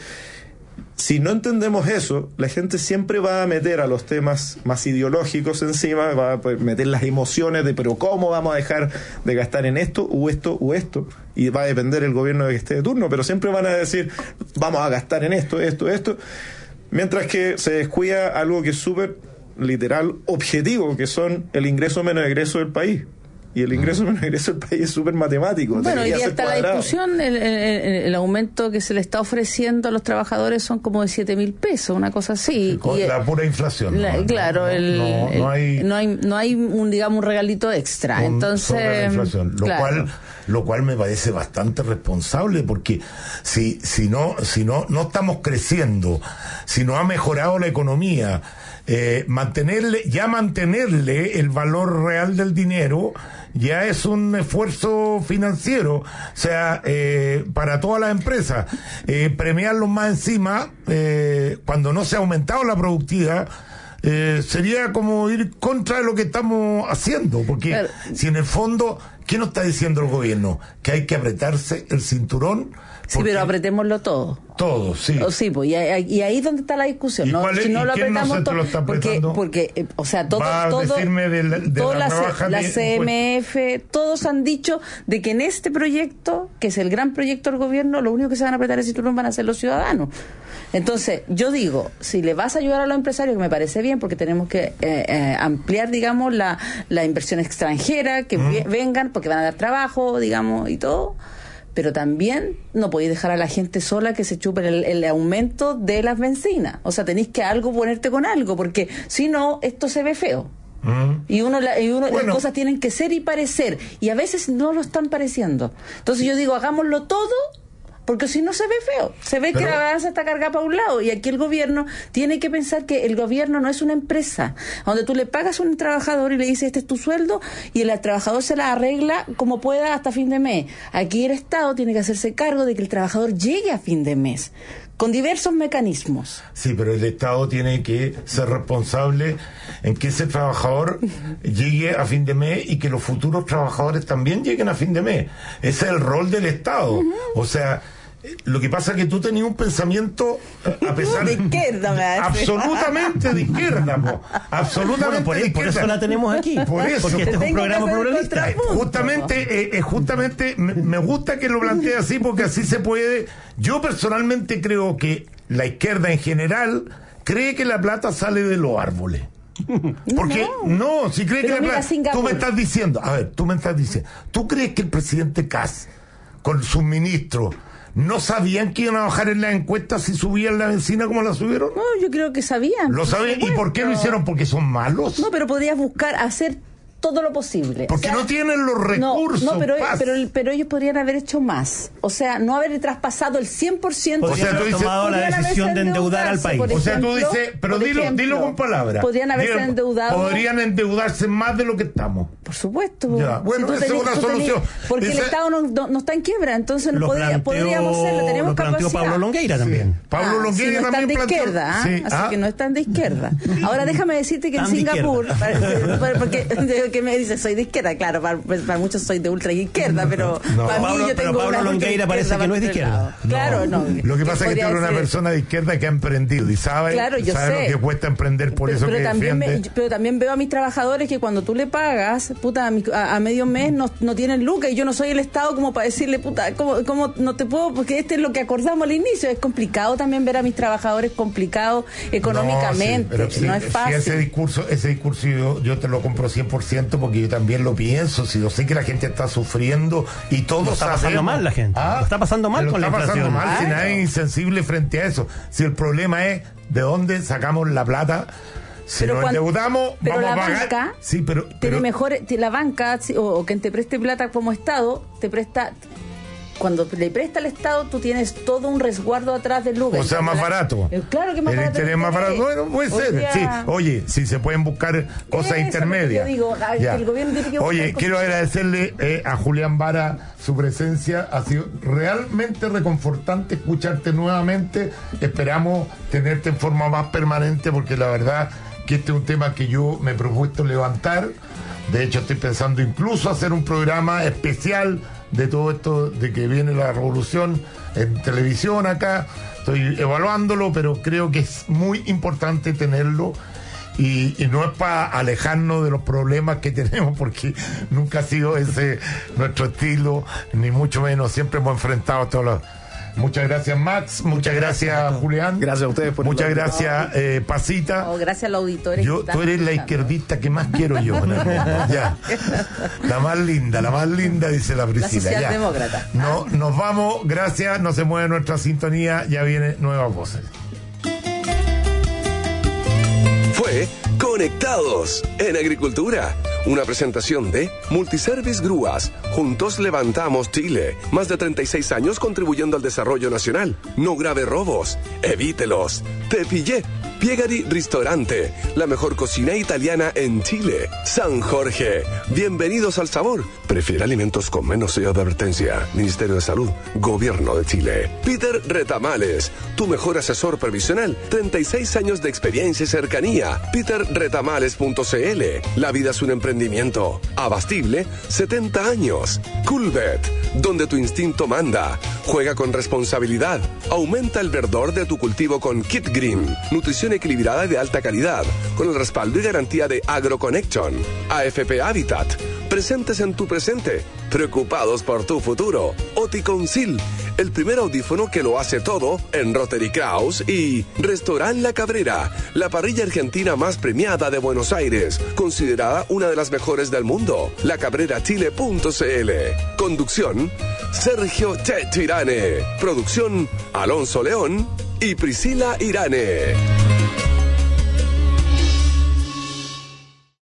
si no entendemos eso, la gente siempre va a meter a los temas más ideológicos encima, va a meter las emociones de pero ¿cómo vamos a dejar de gastar en esto o esto o esto? Y va a depender el gobierno que esté de turno, pero siempre van a decir vamos a gastar en esto, esto, esto, mientras que se descuida algo que es súper literal, objetivo, que son el ingreso menos egreso del país. Y el ingreso menos egreso del país es súper matemático. Bueno, hoy día está cuadrado. la discusión, el, el, el aumento que se le está ofreciendo a los trabajadores son como de siete mil pesos, una cosa así. Con y la el, pura inflación. La, no, claro, no, el, no, el, no, hay, no, hay, no hay un, digamos, un regalito extra. Un, Entonces, sobre la inflación, lo claro. cual lo cual me parece bastante responsable, porque si si no si no no estamos creciendo, si no ha mejorado la economía, eh, mantenerle ya mantenerle el valor real del dinero ya es un esfuerzo financiero, o sea, eh, para todas las empresas, eh, premiarlos más encima, eh, cuando no se ha aumentado la productividad, eh, sería como ir contra de lo que estamos haciendo, porque claro. Si en el fondo, ¿qué nos está diciendo el gobierno? Que hay que apretarse el cinturón. Sí, pero apretémoslo todo. Todo, sí. O sí, pues, y, ahí, y ahí es donde está la discusión. ¿Y ¿no? cuál es, si no y lo quién apretamos no se todo, lo está porque, apretando? porque, eh, o sea, todo, Va a todo, decirme de la, de toda la, la, rebaja la de C M F, todos han dicho de que en este proyecto, que es el gran proyecto del gobierno, lo único que se van a apretar el cinturón van a ser los ciudadanos. Entonces, yo digo, si le vas a ayudar a los empresarios, que me parece bien, porque tenemos que eh, eh, ampliar, digamos, la, la inversión extranjera, que mm. vengan, porque van a dar trabajo, digamos, y todo. Pero también no podéis dejar a la gente sola que se chupe el, el aumento de las bencinas. O sea, tenéis que algo ponerte con algo, porque si no, esto se ve feo. Mm. Y uno, la, y uno bueno. Las cosas tienen que ser y parecer, y a veces no lo están pareciendo. Entonces yo digo, hagámoslo todo, porque si no se ve feo, se ve Pero, que la balanza está cargada para un lado, y aquí el gobierno tiene que pensar que el gobierno no es una empresa donde tú le pagas a un trabajador y le dices este es tu sueldo y el trabajador se la arregla como pueda hasta fin de mes. Aquí el Estado tiene que hacerse cargo de que el trabajador llegue a fin de mes con diversos mecanismos. Sí, pero el Estado tiene que ser responsable en que ese trabajador llegue a fin de mes y que los futuros trabajadores también lleguen a fin de mes. Ese es el rol del Estado. Uh-huh. O sea, lo que pasa es que tú tenías un pensamiento, a pesar de izquierda, me absolutamente de izquierda, po. absolutamente bueno, por, de izquierda. Por eso la tenemos aquí. Por eso, porque este es un programa pluralista. Justamente, eh, justamente me, me gusta que lo plantee así, porque así se puede. Yo personalmente creo que la izquierda en general cree que la plata sale de los árboles. Porque no, no si cree Pero que la plata, tú me estás diciendo, a ver, tú me estás diciendo, ¿tú crees que el presidente Kass con sus ministros no sabían que iban a bajar en las encuestas si subían la bencina como la subieron? No, yo creo que sabían. ¿Lo sabían? ¿Y por qué lo hicieron? ¿Porque son malos? No, pero podrías buscar hacer todo lo posible. Porque o sea, no tienen los recursos. No, no pero, pero, pero ellos podrían haber hecho más. O sea, no haber traspasado el cien por ciento. O sea, tú dices, tomado la decisión de endeudar al país. O sea, tú dices, pero dilo, ejemplo, dilo con palabras. Podrían haberse Dilo, endeudado. Podrían endeudarse más de lo que estamos. Por supuesto. Ya. Bueno, si esa tenés, es una solución. Tenés, porque esa... el Estado no, no, no está en quiebra, entonces no podría, planteó, podríamos hacerlo. Tenemos lo planteó capacidad. Pablo Longueira también. Sí. Pablo ah, Longueira si no también están de planteó... izquierda, sí. así ah. que no están de izquierda. Ahora déjame decirte que en Singapur, para, porque que me dice soy de izquierda, claro, para, para muchos soy de ultra izquierda, pero no. para Pablo, mí yo tengo pero Pablo una Longueira parece que no es de izquierda. No. Claro, no. Lo que pasa es que tú eres una persona de izquierda que ha emprendido y sabe, claro, yo sabe sé. lo que cuesta emprender, por pero, eso pero que también defiende. me, pero también veo a mis trabajadores que cuando tú le pagas, puta, a, mi, a, a medio mes no, no tienen lucas, y yo no soy el Estado como para decirle, puta, ¿cómo, cómo no te puedo? Porque este es lo que acordamos al inicio. Es complicado también ver a mis trabajadores complicados económicamente. No, sí, no es fácil. Sí, ese discurso, ese discurso yo, yo te lo compro cien por ciento porque yo también lo pienso. Si yo sé que la gente está sufriendo y todo lo está sabemos, pasando mal la gente. ¿Ah? Lo está pasando mal lo con está la inflación. Pasando mal, si nadie es insensible frente a eso. Si el problema es de dónde sacamos la plata. Si pero nos cuando, endeudamos, pero vamos la a pagar. Banca Sí, pero, tiene pero mejor, la banca o, o quien te preste plata como Estado, te presta. Cuando le presta al Estado, tú tienes todo un resguardo atrás del lugar. O sea, más la, barato. El, claro que más el barato. interés más barato. Bueno, puede ser. Día, sí. Oye, si sí, se pueden buscar cosas intermedias. Yo digo, el gobierno tiene que Oye, quiero agradecerle eh, a Julián Vara su presencia. Ha sido realmente reconfortante escucharte nuevamente. Esperamos tenerte en forma más permanente porque la verdad que este es un tema que yo me he propuesto levantar. De hecho, estoy pensando incluso hacer un programa especial de todo esto, de que viene la revolución en televisión acá. Estoy evaluándolo, pero creo que es muy importante tenerlo. Y, y no es para alejarnos de los problemas que tenemos, porque nunca ha sido ese nuestro estilo, ni mucho menos. Siempre hemos enfrentado todos los... Muchas gracias, Max. Muchas, Muchas gracias, gracias, Julián. Gracias a ustedes por Muchas gracias, eh, Pasita. Oh, gracias a los auditores. Yo, tú eres la izquierdista que más quiero yo. Ya. La más linda, la más linda, dice la Priscila. La socialdemócrata. No, nos vamos. Gracias. No se mueve nuestra sintonía. Ya viene Nuevas Voces. Fue Conectados en Agricultura. Una presentación de Multiservice Grúas. Juntos levantamos Chile. Más de treinta y seis años contribuyendo al desarrollo nacional. No grave robos. Evítelos. Te pillé. Piegari Ristorante. La mejor cocina italiana en Chile. San Jorge. Bienvenidos al sabor. Prefiere alimentos con menos sello de advertencia. Ministerio de Salud. Gobierno de Chile. Peter Retamales. Tu mejor asesor previsional. treinta y seis años de experiencia y cercanía. peter retamales punto c l. La vida es un emprendimiento. Abastible. setenta años. Coolbet. Donde tu instinto manda. Juega con responsabilidad. Aumenta el verdor de tu cultivo con Kit Green. Nutrición equilibrada y de alta calidad. Con el respaldo y garantía de AgroConnection. A F P Habitat. Presentes en tu presente. Preocupados por tu futuro. Oticonsil. El primer audífono que lo hace todo en Rotary Kraus. Y Restaurant La Cabrera. La parrilla argentina más premiada de Buenos Aires. Considerada una de las mejores del mundo. la cabrera chile punto c l. Conducción Sergio Checho Irane. Producción Alonso León y Priscila Irane.